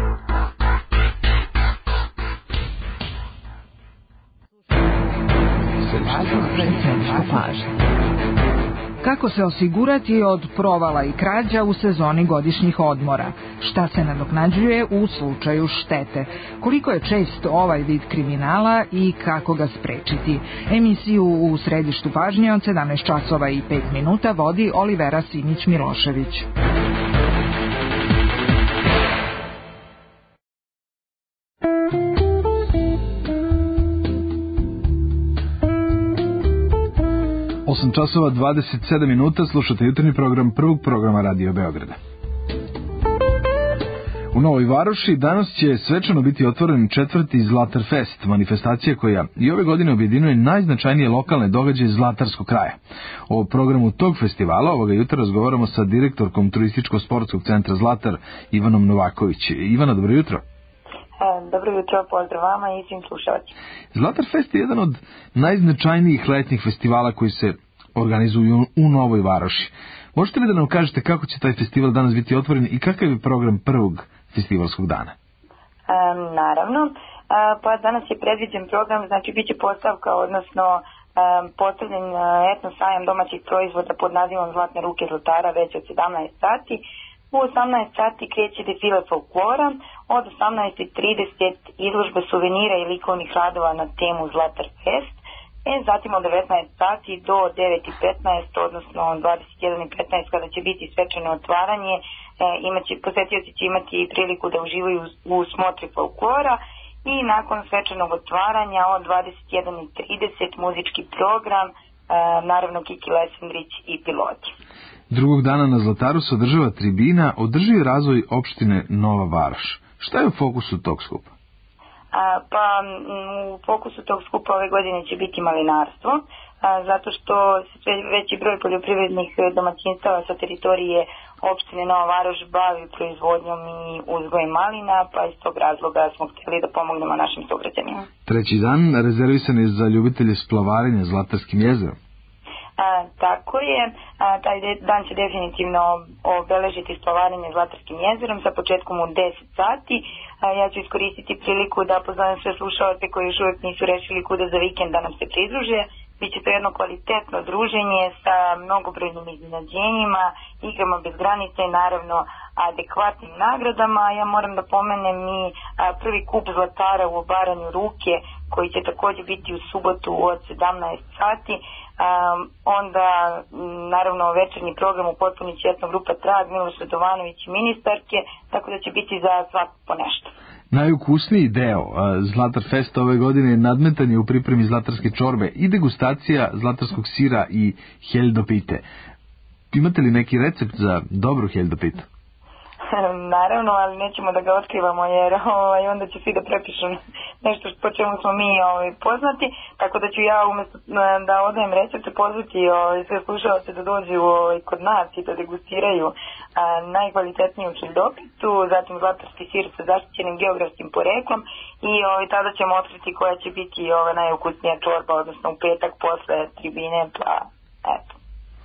Kako se osigurati od provala i krađa u sezoni godišnjih odmora? Šta se nadoknađuje u slučaju štete? Koliko je čest ovaj vid kriminala i kako ga sprečiti? Emisiju u središtu pažnje od sedamnaest časova i pet minuta vodi Olivera Simić-Milošević. osam časova dvadeset sedam minuta, slušate jutarnji program prvog programa Radio Beograda. U Novoj Varoši danas će svečano biti otvoren četvrti Zlatar Fest, manifestacija koja i ove godine objedinjuje najznačajnije lokalne događaje Zlatarskog kraja. O programu tog festivala ovoga jutra razgovaramo sa direktorkom Turističko-sportskog centra Zlatar, Ivanom Novaković. Ivana, dobro jutro. Dobro jutro, pozdrav vama i svim slušalcima. Zlatar Fest je jedan od najznačajnijih letnjih festivala koji se organizuju u Novoj Varoši. Možete li da nam kažete kako će taj festival danas biti otvoren i kakav je program prvog festivalskog dana? Um, naravno, uh, pa danas je predviđen program, znači bit će postavka, odnosno um, postavljen uh, etno sajam domaćih proizvoda pod nazivom Zlatne ruke Zlatara već od sedamnaest sati. U osamnaest sati kreće defile folklora, od osamnaest i trideset izložbe suvenira i likovnih radova na temu Zlatar Fest, e zatim od devetnaest sati do devet i petnaest, odnosno dvadeset jedan i petnaest kada će biti svečano otvaranje, e, imaće, posetioci će imati priliku da uživaju u smotri folklora i nakon svečanog otvaranja od dvadeset jedan i trideset muzički program, e, naravno Kiki Lesendrić i piloti. Drugog dana na Zlataru se održava tribina Održivi razvoj opštine Nova Varoš. Šta je u fokusu tog skupa? Pa u fokusu tog skupa ove godine će biti malinarstvo, zato što se sve veći broj poljoprivrednih domaćinstava sa teritorije opštine Nova Varoš bavi proizvodnjom i uzgojem malina, pa iz tog razloga smo htjeli da pomognemo našim sugrađanima. Treći dan rezervisan je za ljubitelje splavarenja Zlatarskim jezerom. A, tako je, a, taj de, dan će definitivno obeležiti splavarenje Zlatarskim jezerom sa početkom u deset sati. A, ja ću iskoristiti priliku da pozovem sve slušalce koji još uvijek nisu rešili kuda za vikend da nam se pridruže. Biće to jedno kvalitetno druženje sa mnogobrojnim iznenađenjima, igrama bez granica i naravno adekvatnim nagradama. Ja moram da pomenem i a, prvi kup zlatara u obaranju ruke koji će također biti u subotu od sedamnaest sati. Um, onda naravno večernji program u potpuni će etno grupa Trag, Miloš Radovanović i ministarke, tako da će biti za svako po nešto. Najukusniji deo Zlatar Festa ove godine je nadmetanje u pripremi zlatarske čorbe i degustacija zlatarskog sira i heldopite. Imate li neki recept za dobru heldopitu? Naravno, ali nećemo da ga otkrivamo jer ovaj, onda će svi da prepišu nešto po čemu smo mi ovaj, poznati, tako da ću ja umjesto da odajem recepte pozvati ovaj, sve slušalce da dođu ovaj, kod nas i da degustiraju a, najkvalitetniju heldopitu, zatim zlatarski sir sa zaštićenim geografskim poreklom i ovaj, tada ćemo otkriti koja će biti ovaj, najukusnija čorba, odnosno u petak posle tribine, pa eto.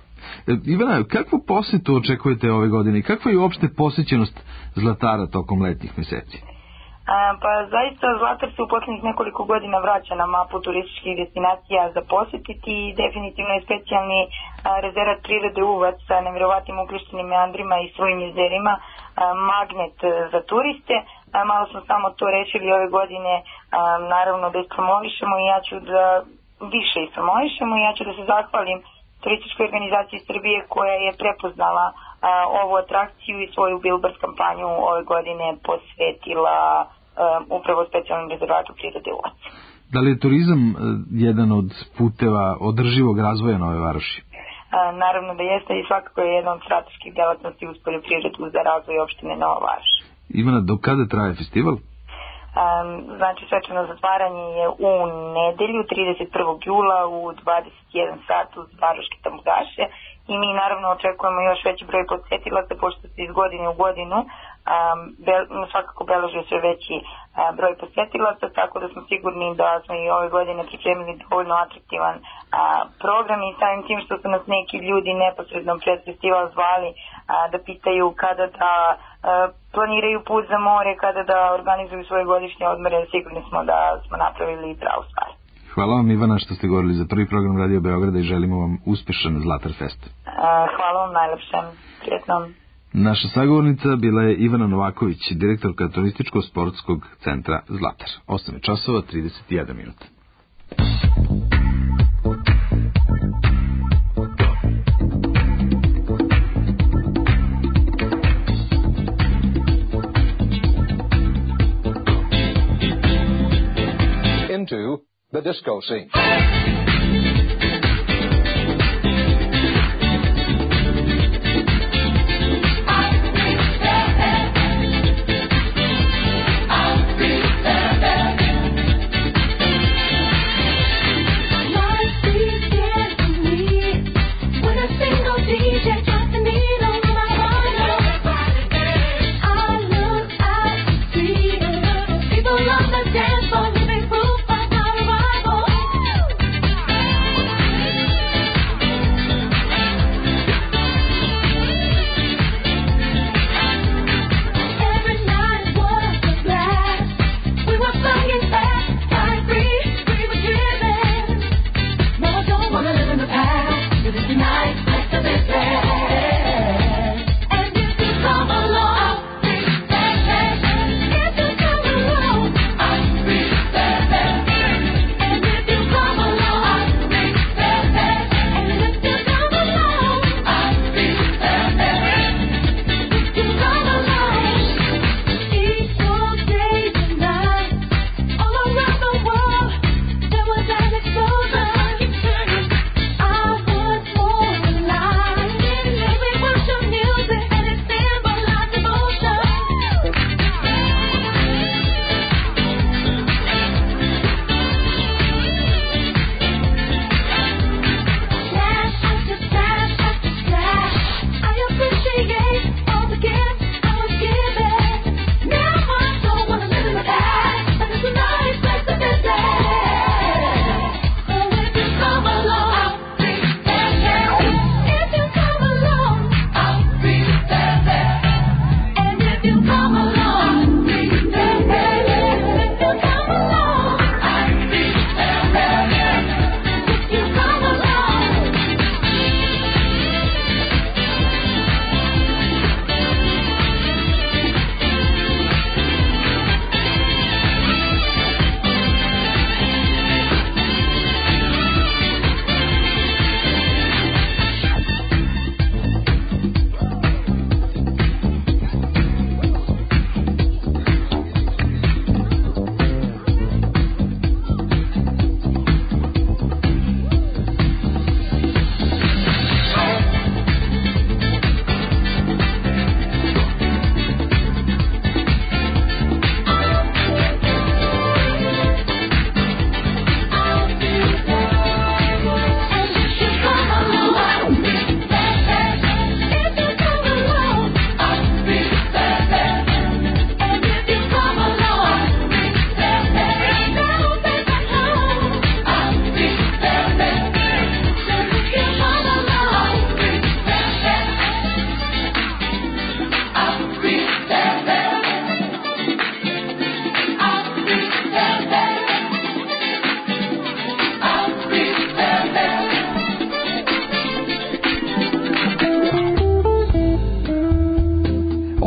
Ivana, kakvu posjetu očekujete ove godine? Kakva je uopšte posjećenost Zlatara tokom letnjih mjeseci? A, pa zaista Zlatar se u posljednjih nekoliko godina vraća na mapu turističkih destinacija za posjetiti i definitivno je specijalni a, rezervat prirode Uvac sa nevjerovatnim uključenim meandrima i svojim jezerima a, magnet a, za turiste. A, malo smo samo to rešili ove godine, a, naravno da ispromovišemo i ja ću da više ispromovišemo i ja ću da se zahvalim turističkoj organizaciji Srbije koja je prepoznala a, ovu atrakciju i svoju billboard kampanju ove godine posvetila a, upravo specijalnom rezervatu prirode Uvac. Da li je turizam a, jedan od puteva održivog razvoja Nove Varoši? A, naravno da jeste i svakako je jedna od strateških delatnosti uz poljoprivredu za razvoj opštine Nova Varoš. Ivana, do kada traje festival? Um, znači svečano zatvaranje je u nedelju trideset prvog jula u dvadeset jedan sat uz Varoške tamgaše i mi naravno očekujemo još veći broj posjetilaca pošto se iz godine u godinu um, be, svakako beleže sve veći uh, broj posjetilaca, tako da smo sigurni da smo i ove godine pripremili dovoljno atraktivan uh, program i samim tim što su nas neki ljudi neposredno pred festival zvali uh, da pitaju kada da uh, planiraju put za more, kada da organizuju svoje godišnje odmore, sigurni smo da smo napravili pravu stvar. Hvala vam Ivana što ste govorili za prvi program Radio Beograda i želimo vam uspešan Zlatar Fest. Uh, hvala vam najlepšem, prijetnom. Naša sagovornica bila je Ivana Novaković, direktorka Turističko-sportskog centra Zlatar. osam časova trideset jedan minut. Into the disco scene.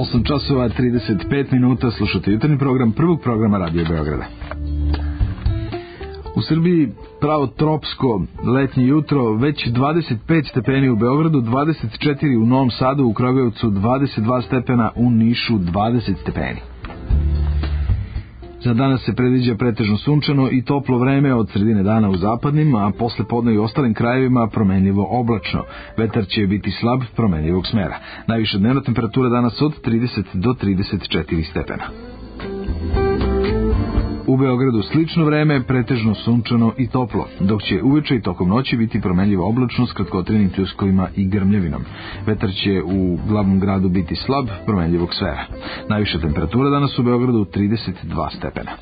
osam časova trideset pet minuta, slušate jutarnji program prvog programa Radio Beograda. U Srbiji pravo tropsko letnje jutro, već dvadeset pet stepeni u Beogradu, dvadeset četiri u Novom Sadu, u Kragujevcu dvadeset dva stepena, u Nišu dvadeset stepeni. Za danas se predviđa pretežno sunčano i toplo vreme od sredine dana u zapadnim, a posle podne i ostalim krajevima promenljivo oblačno. Vetar će biti slab promenljivog smera. Najviša dnevna temperatura danas od trideset do trideset četiri stepena. U Beogradu slično vreme, pretežno sunčano i toplo, dok će uveče i tokom noći biti promenljivo oblačno s kratkotrenim pljuskovima i grmljavinom. Vetar će u glavnom gradu biti slab, promenljivog sfera. Najviša temperatura danas u Beogradu trideset dva stepena.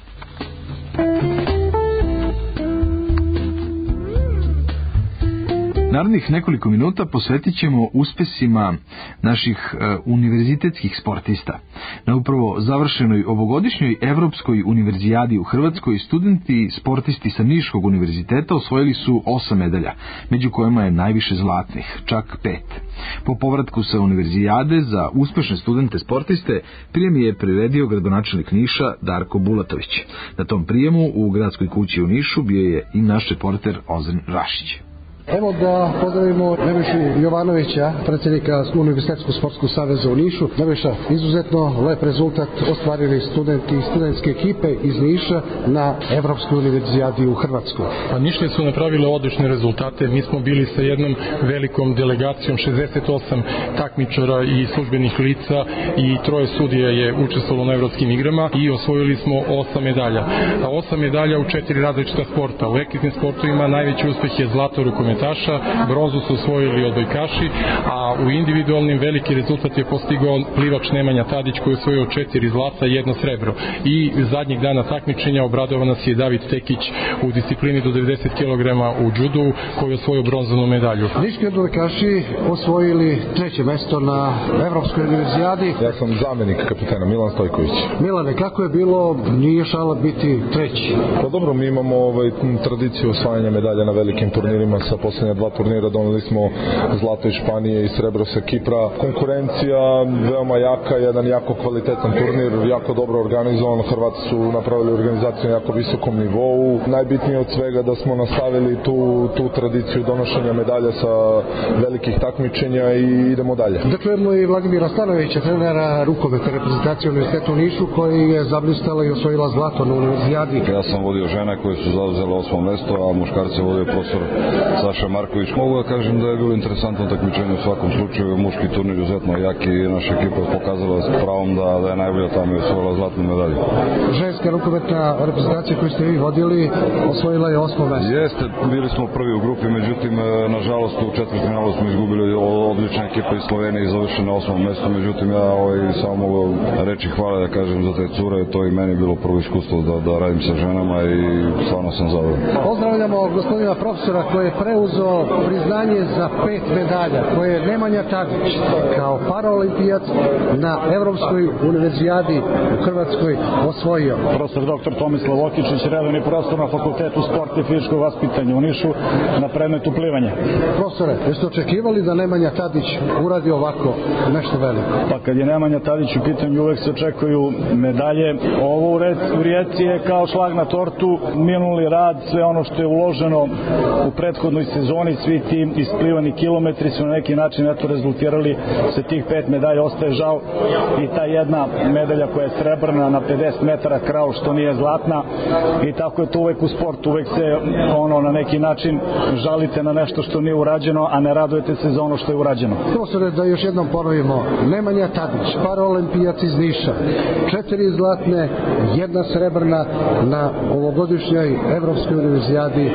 Narednih nekoliko minuta posvetit ćemo uspesima naših e, univerzitetskih sportista. Na upravo završenoj ovogodišnjoj Evropskoj univerzijadi u Hrvatskoj studenti sportisti sa Niškog univerziteta osvojili su osam medalja, među kojima je najviše zlatnih, čak pet. Po povratku sa univerzijade za uspešne studente sportiste prijem je priredio gradonačelnik Niša Darko Bulatović. Na tom prijemu u gradskoj kući u Nišu bio je i naš reporter Ozren Rašić. Evo da pozdravimo Nebojšu Jovanovića, predsjednika Univerzitetskog sportskog saveza u Nišu. Nebojša, izuzetno lep rezultat ostvarili studenti i studentske ekipe iz Niša na Evropskoj univerzijadi u Hrvatskoj. A Nišlje su napravile odlične rezultate. Mi smo bili sa jednom velikom delegacijom, šezdeset osam takmičara i službenih lica i troje sudija je učestvovalo na evropskim igrama i osvojili smo osam medalja. A osam medalja u četiri različita sporta. U ekipnim sportovima najveći uspeh je zlato rukometaša, bronzu su osvojili odbojkaši, a u individualnim veliki rezultat je postigao plivač Nemanja Tadić koji je osvojio četiri zlata i jedno srebro. I zadnjeg dana takmičenja obradovao nas je David Tekić u disciplini do devedeset kilograma u džudu koji je osvojio bronzanu medalju. Niški odbojkaši osvojili treće mesto na Evropskoj univerzijadi. Ja sam zamenik kapitana Milan Stojković. Milane, kako je bilo, nije šala biti treći? Pa dobro, mi imamo ovaj, tradiciju osvajanja medalja na velikim turnirima. Sa posljednja dva turnira doneli smo zlato iz Španije i srebro sa Kipra. Konkurencija veoma jaka, jedan jako kvalitetan turnir, jako dobro organizovan. Hrvati su napravili organizaciju na jako visokom nivou. Najbitnije od svega da smo nastavili tu, tu tradiciju donošenja medalja sa velikih takmičenja i idemo dalje. Dakle, imamo i Vladimira Stanovića, trenera rukometa reprezentacije Univerziteta u Nišu, koji je zablistala i osvojila zlato na univerzijadi. Ja sam vodio žene koje su zauzele osmo mesto, a muškarce vodio profesor Saša Marković. Mogu da kažem da je bilo interesantno takmičenje u svakom slučaju. Muški turnir izuzetno jaki i naša ekipa je pokazala s pravom da, da je najbolja tamo i osvojila zlatnu medalju. Ženska rukometna reprezentacija koju ste vi vodili osvojila je osmo mesto. Jeste, bili smo prvi u grupi, međutim, nažalost u četvrtfinalu smo izgubili odlična ekipa iz Slovenije i završili na osmom mestu, međutim ja ovaj, samo mogu reći hvala da kažem za te cure, to i meni bilo prvo iskustvo da, da radim sa ženama i stvarno sam zadovoljan. Pozdravljamo gospodina profesora koji je preuzeo priznanje za pet medalja koje je Nemanja Tadić kao paraolimpijac na Evropskoj univerzijadi u Hrvatskoj osvojio. Profesor doktor Tomislav Vokičić, redovni profesor na Fakultetu sporta i fizičkog vaspitanja u Nišu na predmetu plivanja. Profesore, jeste očekivali da Nemanja Tadić uradi ovako nešto veliko? Pa kad je Nemanja Tadić u pitanju uvek se očekuju medalje. Ovo u Rijeci je kao šlag na tortu, minuli rad, sve ono što je uloženo u prethodnoj sezoni, svi ti isplivani kilometri su na neki način eto rezultirali se tih pet medalja, ostaje žal i ta jedna medalja koja je srebrna na pedeset metara krao što nije zlatna i tako je to uvek u sportu, uvek se ono na neki način žalite na nešto što nije urađeno, a ne radujete se za ono što je urađeno. Profesore, da još jednom ponovimo, Nemanja Tadić, paraolimpijac iz Niša, četiri zlatne, jedna srebrna na ovogodišnjoj Evropskoj univerzijadi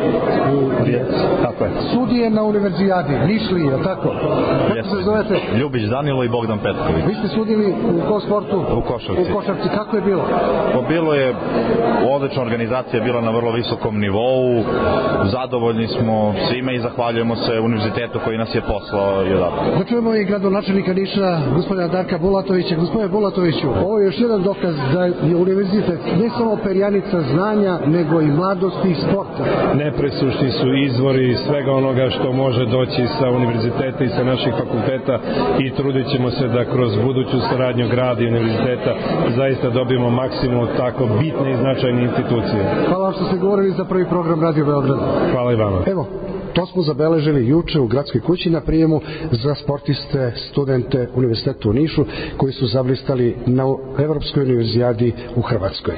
u Rijeci. Tako je. Sudije na univerzijadi, Nišli, je tako? Kako se zovete? Ljubić Danilo i Bogdan Petković. Vi ste sudili u kom sportu? U košarci. U košarci, kako je bilo? Pa bilo je, odlična organizacija je bila na vrlo visokom nivou, zadovoljni smo svima i zahvaljujemo se univerzitetu koji nas je poslao i odatle. Da čujemo i gradonačelnika Niša, gospodina Darka Bulatovića. Gospodine Bulatoviću, ovo je još jedan dokaz da je univerzitet ne samo perjanica znanja, nego i mladosti i sporta. Nepresušni su izvori svega onoga što može doći sa univerziteta i sa naših fakulteta i trudit ćemo se da kroz buduću saradnju grada i univerziteta zaista dobijemo maksimum od tako bitne i značajne institucije. Hvala vam što ste govorili za prvi program Radio Beograd. Hvala i vama. Evo, to smo zabeležili juče u Gradskoj kući na prijemu za sportiste, studente Univerziteta u Nišu koji su zablistali na Evropskoj univerzijadi u Hrvatskoj.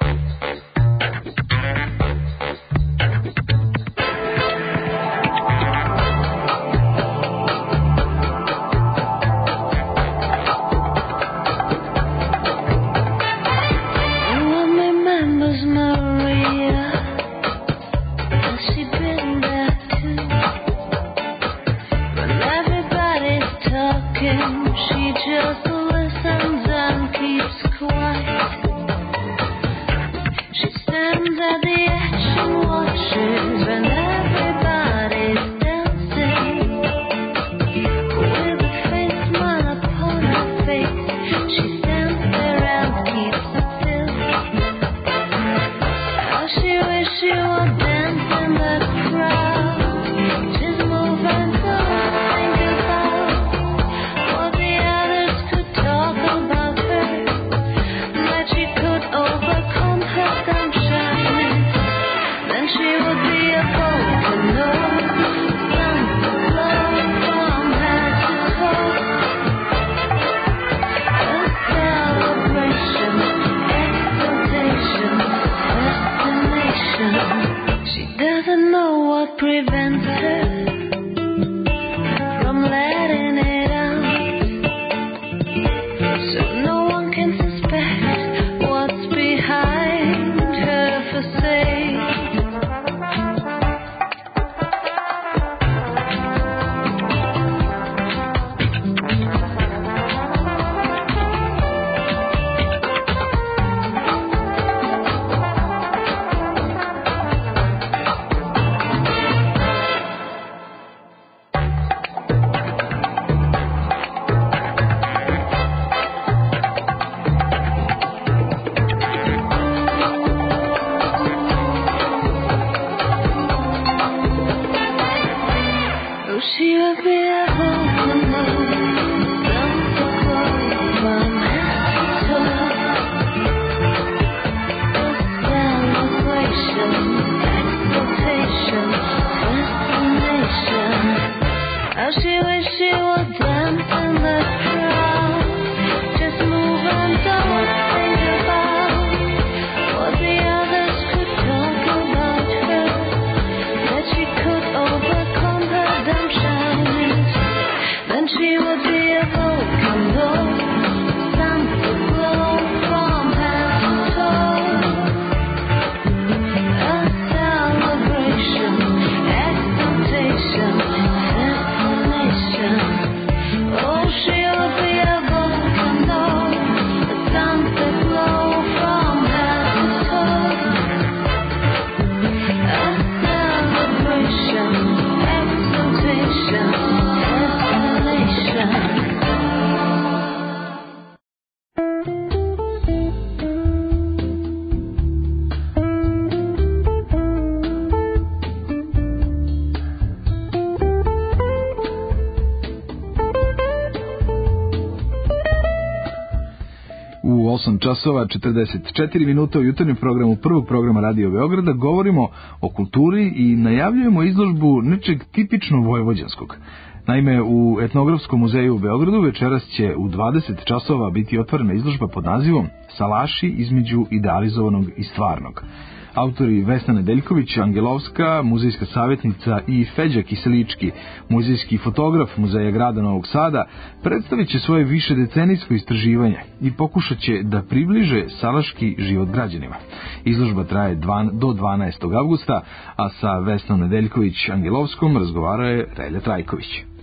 osam časova četrdeset četiri minuta u jutarnjem programu prvog programa Radio Beograda govorimo o kulturi i najavljujemo izložbu nečeg tipično vojvođanskog. Naime, u Etnografskom muzeju u Beogradu večeras će u dvadeset časova biti otvorena izložba pod nazivom Salaši između idealizovanog i stvarnog. Autori Vesna Nedeljković, Angelovska, muzejska savjetnica i Feđa Kiselički, muzejski fotograf Muzeja grada Novog Sada, predstavit će svoje višedecenijsko istraživanje i pokušat će da približe salaški život građanima. Izložba traje do dvanaestog avgusta, a sa Vesnom Nedeljković Angelovskom razgovara je Relja Trajković.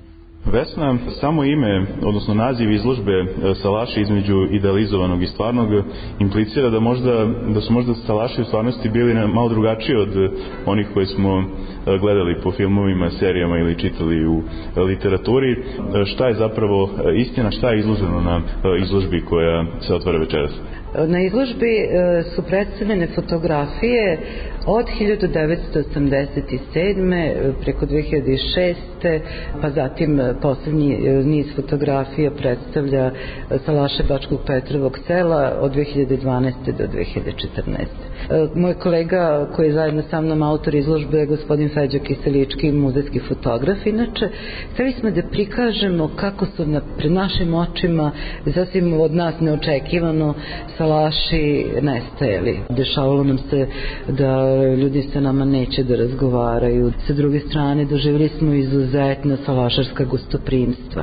Vesna, samo ime, odnosno naziv izložbe Salaši između idealizovanog i stvarnog implicira da, možda, da su možda Salaši u stvarnosti bili malo drugačiji od onih koje smo gledali po filmovima, serijama ili čitali u literaturi. Šta je zapravo istina, šta je izloženo na izložbi koja se otvara večeras? Na izložbi su predstavljene fotografije od hiljadu devetsto osamdeset sedme preko dve hiljade šeste, pa zatim poslednji niz fotografija predstavlja salaše Bačkog Petrovog sela od dve hiljade dvanaeste do dve hiljade četrnaeste. Moj kolega koji je zajedno sa mnom autor izložbe je gospodin Feđa Kiselički, muzejski fotograf. Inače, hteli smo da prikažemo kako su na, pred našim očima sasvim od nas neočekivano salaši nestajali. Dešavalo nam se da ljudi sa nama neće da razgovaraju. Sa druge strane, doživjeli smo izuzetna salašarska gostoprimstva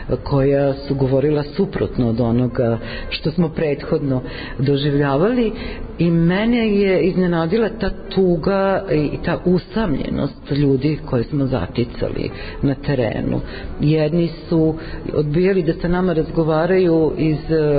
koja su govorila suprotno od onoga što smo prethodno doživljavali i mene je iznenadila ta tuga i ta usamljenost ljudi koje smo zaticali na terenu. Jedni su odbijali da sa nama razgovaraju iz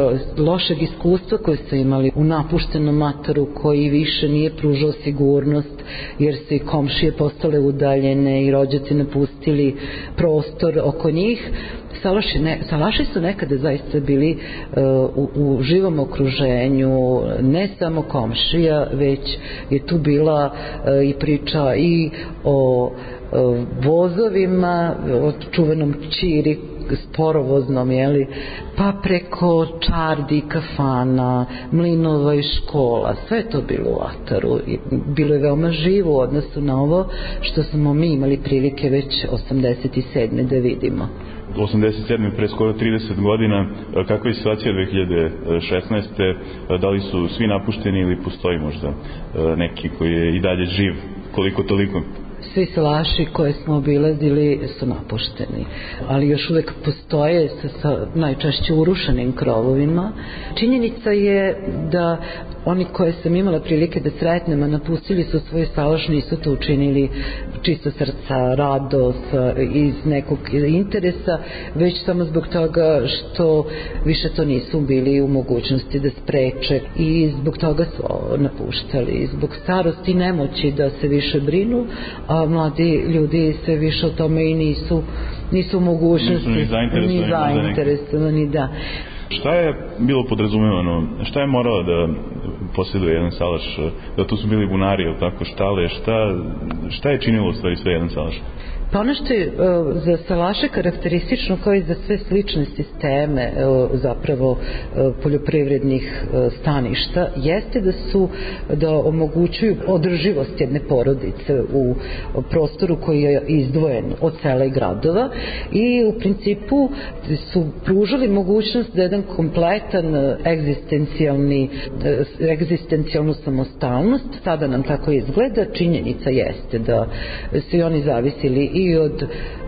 lošeg iskustva koje su imali u napuštenom mataru koji više nije pružao sigurnost jer su i komšije postale udaljene i rođaci napustili prostor oko njih. Salaši, ne, salaši su nekada zaista bili uh, u, u živom okruženju, ne samo komšija, već je tu bila uh, i priča i o uh, vozovima, o čuvenom Ćiri, sporovoznom, jeli, pa preko čardi, kafana, mlinova i škola, sve je to bilo u ataru i bilo je veoma živo u odnosu na ovo što smo mi imali prilike već osamdeset sedme da vidimo. osamdeset sedme pre skoro trideset godina, kakva je situacija dve hiljade šesnaeste. Da li su svi napušteni ili postoji možda neki koji je i dalje živ koliko toliko? Svi salaši koje smo obilazili su napušteni, ali još uvek postoje sa, sa najčešće urušenim krovovima. Činjenica je da oni koje sam imala prilike da sretnem, a napustili su svoj salaš, nisu to učinili čisto srca, radost, iz nekog interesa, već samo zbog toga što više to nisu bili u mogućnosti da spreče i zbog toga su napuštali, zbog starosti i nemoći da se više brinu, a mladi ljudi sve više o tome i nisu nisu u mogućnosti nisu ni zainteresovani, ni zainteresovani da. Šta je bilo podrazumevano, šta je moralo da posjeduje jedan salaš, da tu su bili bunari ili tako, štale, šta, šta je činilo u stvari sve jedan salaš? Pa ono što je uh, za salaše karakteristično kao i za sve slične sisteme uh, zapravo uh, poljoprivrednih uh, staništa jeste da su da omogućuju održivost jedne porodice u prostoru koji je izdvojen od sela i gradova i u principu su pružali mogućnost da jedan kompletan egzistencijalni egzistencijalnu samostalnost. Sada nam tako izgleda. Činjenica jeste da su i oni zavisili i od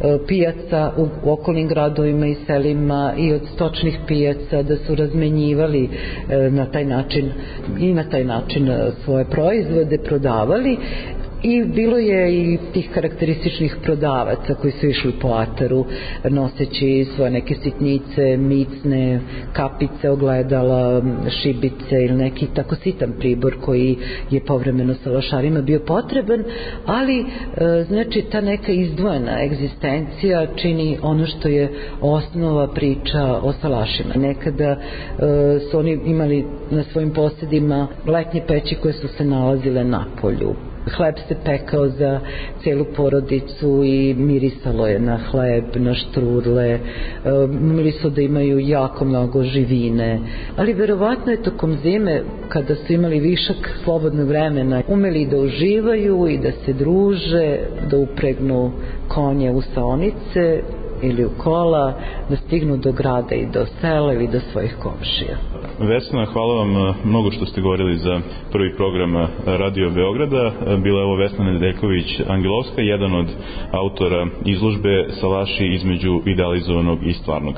pijaca u okolnim gradovima i selima i od stočnih pijaca, da su razmenjivali na taj način i na taj način svoje proizvode prodavali. I bilo je i tih karakterističnih prodavaca koji su išli po ataru noseći svoje neke sitnice, micne, kapice, ogledala, šibice ili neki tako sitan pribor koji je povremeno salašarima bio potreban, ali znači ta neka izdvojena egzistencija čini ono što je osnova priča o salašima. Nekada su oni imali na svojim posjedima letnje peći koje su se nalazile na polju. Hleb se pekao za celu porodicu i mirisalo je na hleb, na štrudle, umeli su da imaju jako mnogo živine, ali verovatno je tokom zime, kada su imali višak slobodnog vremena, umeli da uživaju i da se druže, da upregnu konje u saonice ili u kola, da stignu do grada i do sela ili do svojih komšija. Vesna, hvala vam mnogo što ste govorili za prvi program Radio Beograda. Bila je ovo Vesna Nedeljković Angelovska, jedan od autora izložbe Salaši između idealizovanog i stvarnog.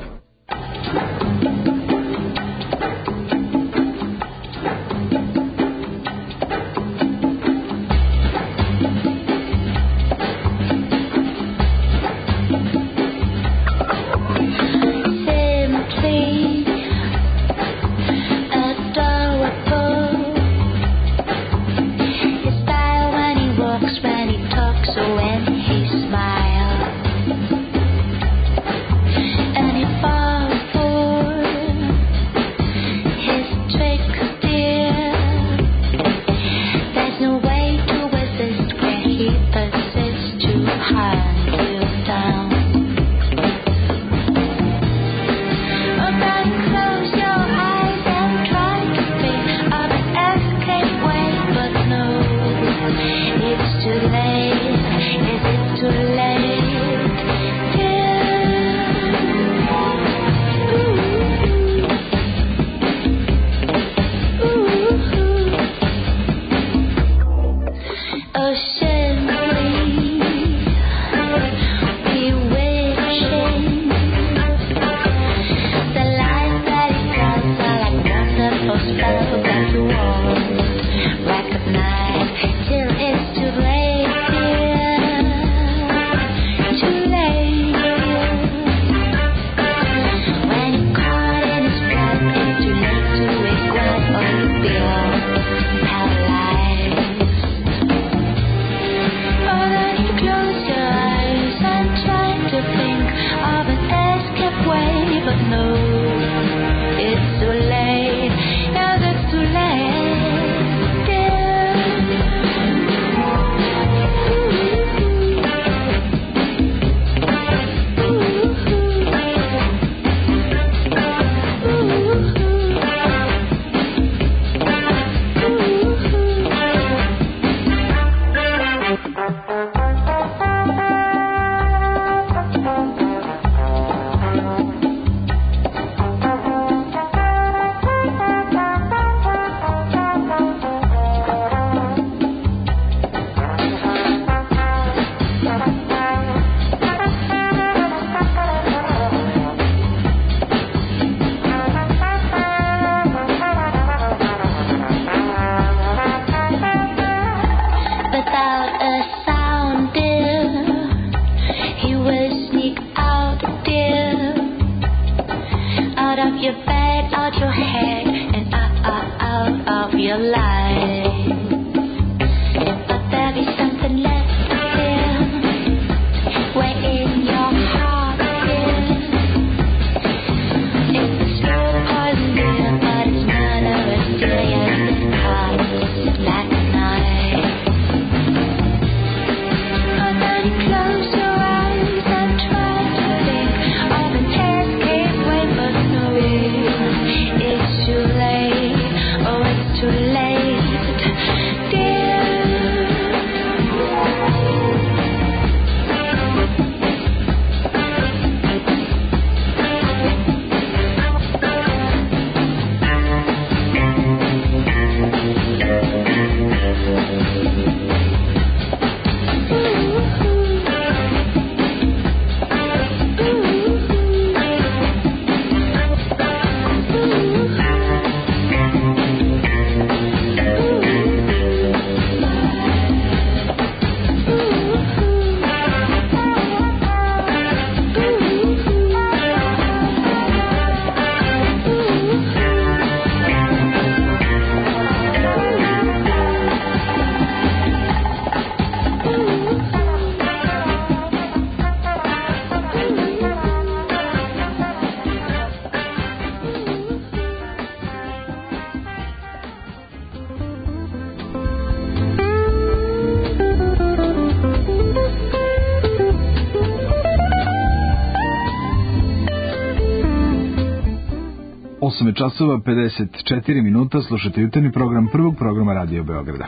osam časova pedeset četiri minuta, slušate jutarnji program prvog programa Radio Beograda.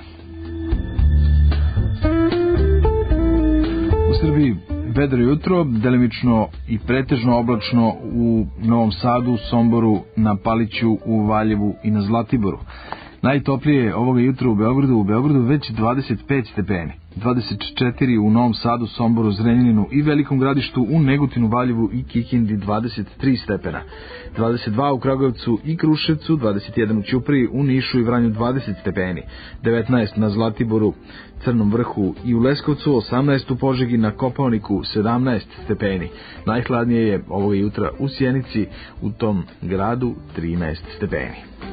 U Srbiji vedro jutro, delimično i pretežno oblačno u Novom Sadu, Somboru, na Paliću, u Valjevu i na Zlatiboru. Najtoplije ovoga jutra u Beogradu, u Beogradu već dvadeset pet stepeni, dvadeset četiri u Novom Sadu, Somboru, Zrenjaninu i Velikom Gradištu, u Negotinu, Valjevu i Kikindi dvadeset tri stepena, dvadeset dva u Kragujevcu i Kruševcu, dvadeset jedan u Ćupriji, u Nišu i Vranju dvadeset stepeni, devetnaest na Zlatiboru, Crnom Vrhu i u Leskovcu, osamnaest u Požegi, na Kopaoniku sedamnaest stepeni. Najhladnije je ovoga jutra u Sjenici, u tom gradu trinaest stepeni.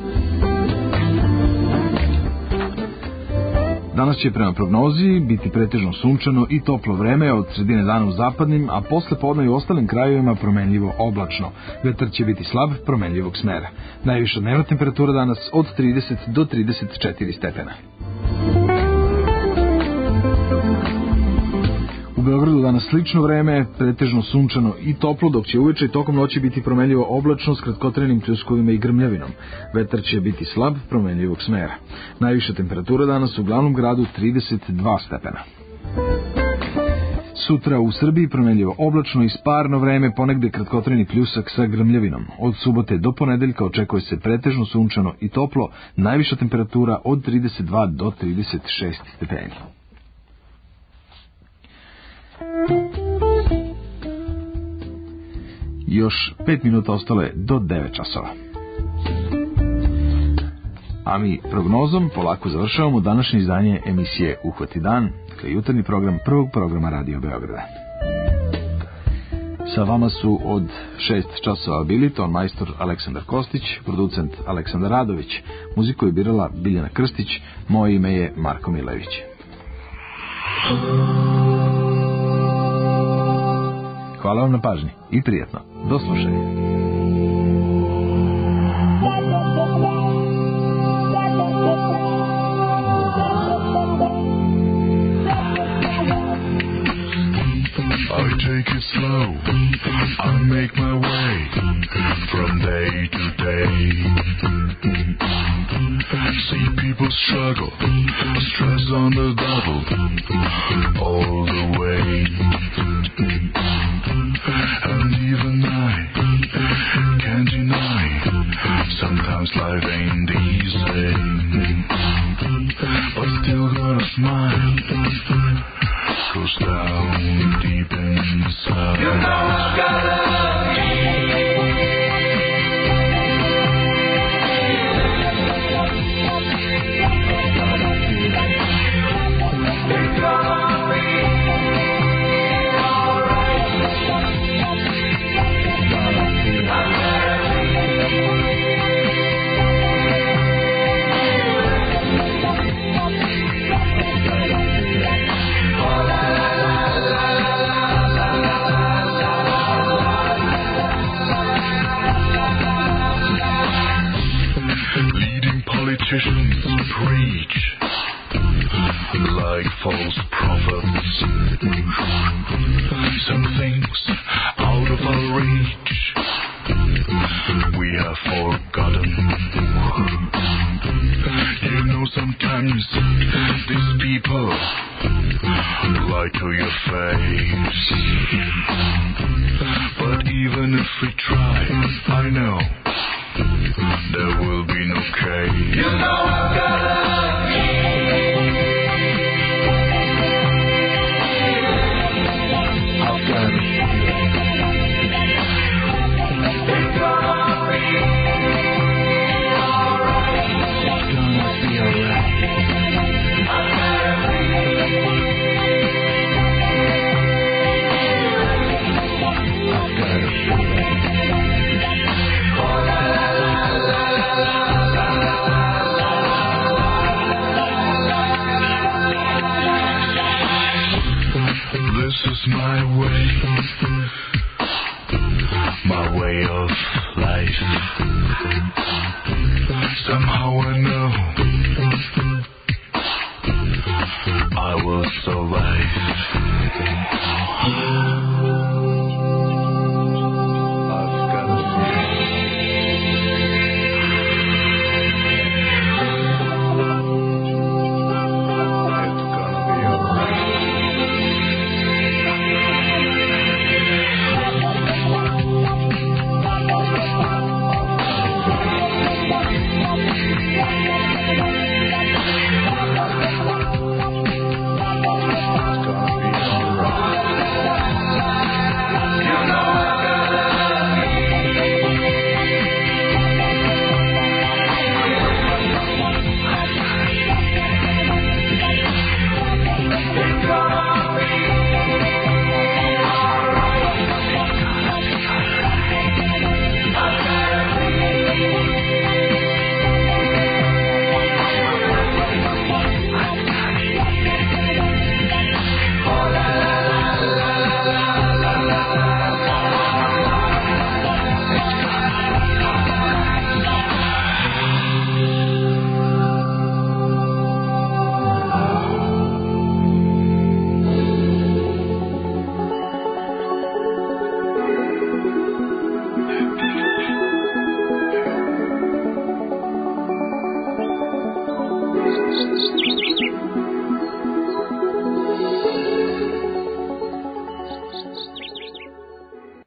Danas će prema prognozi biti pretežno sunčano i toplo vreme od sredine dana u zapadnim, a posle podne i u ostalim krajevima promenljivo oblačno. Vetar će biti slab, promenljivog smera. Najviša dnevna temperatura danas od trideset do trideset četiri stepena. U Beogradu danas slično vreme, pretežno sunčano i toplo, dok će uveče i tokom noći biti promenljivo oblačno s kratkotrenim pljuskovima i grmljavinom. Vetar će biti slab, promenljivog smera. Najviša temperatura danas u glavnom gradu trideset dva stepena. Sutra u Srbiji promenljivo oblačno i sparno vreme, ponegde kratkotreni pljusak sa grmljavinom. Od subote do ponedeljka očekuje se pretežno sunčano i toplo, najviša temperatura od trideset dva do trideset šest stepeni. Još pet minuta ostale do devet časova. A mi prognozom polako završavamo današnje izdanje emisije Uhvati dan, dakle jutarnji program prvog programa Radio Beograda. Sa vama su od šest časova bili ton majstor Aleksandar Kostić, producent Aleksandar Radović, muziku je birala Biljana Krstić, moje ime je Marko Milević. Hvala vam na pažnji i prijatno. Do slušanja. I take it slow, I make my way from day to day. See people struggle, stress on the double, all the way. And even I can't deny, sometimes life ain't easy, but still gotta smile, goes down deep inside. You know I gotta love you. It's gonna be alright. Leading politicians preach like false prophets. Some things out of our reach we have forgotten. You know, sometimes these people lie to your face. But even if we try, I know there will be no case. You know I've gotta love you. I've gotta be. It's gonna be alright. It's gonna be alright. I've gotta be. I've gotta be. This is my way, my way of life. Somehow I know I will survive.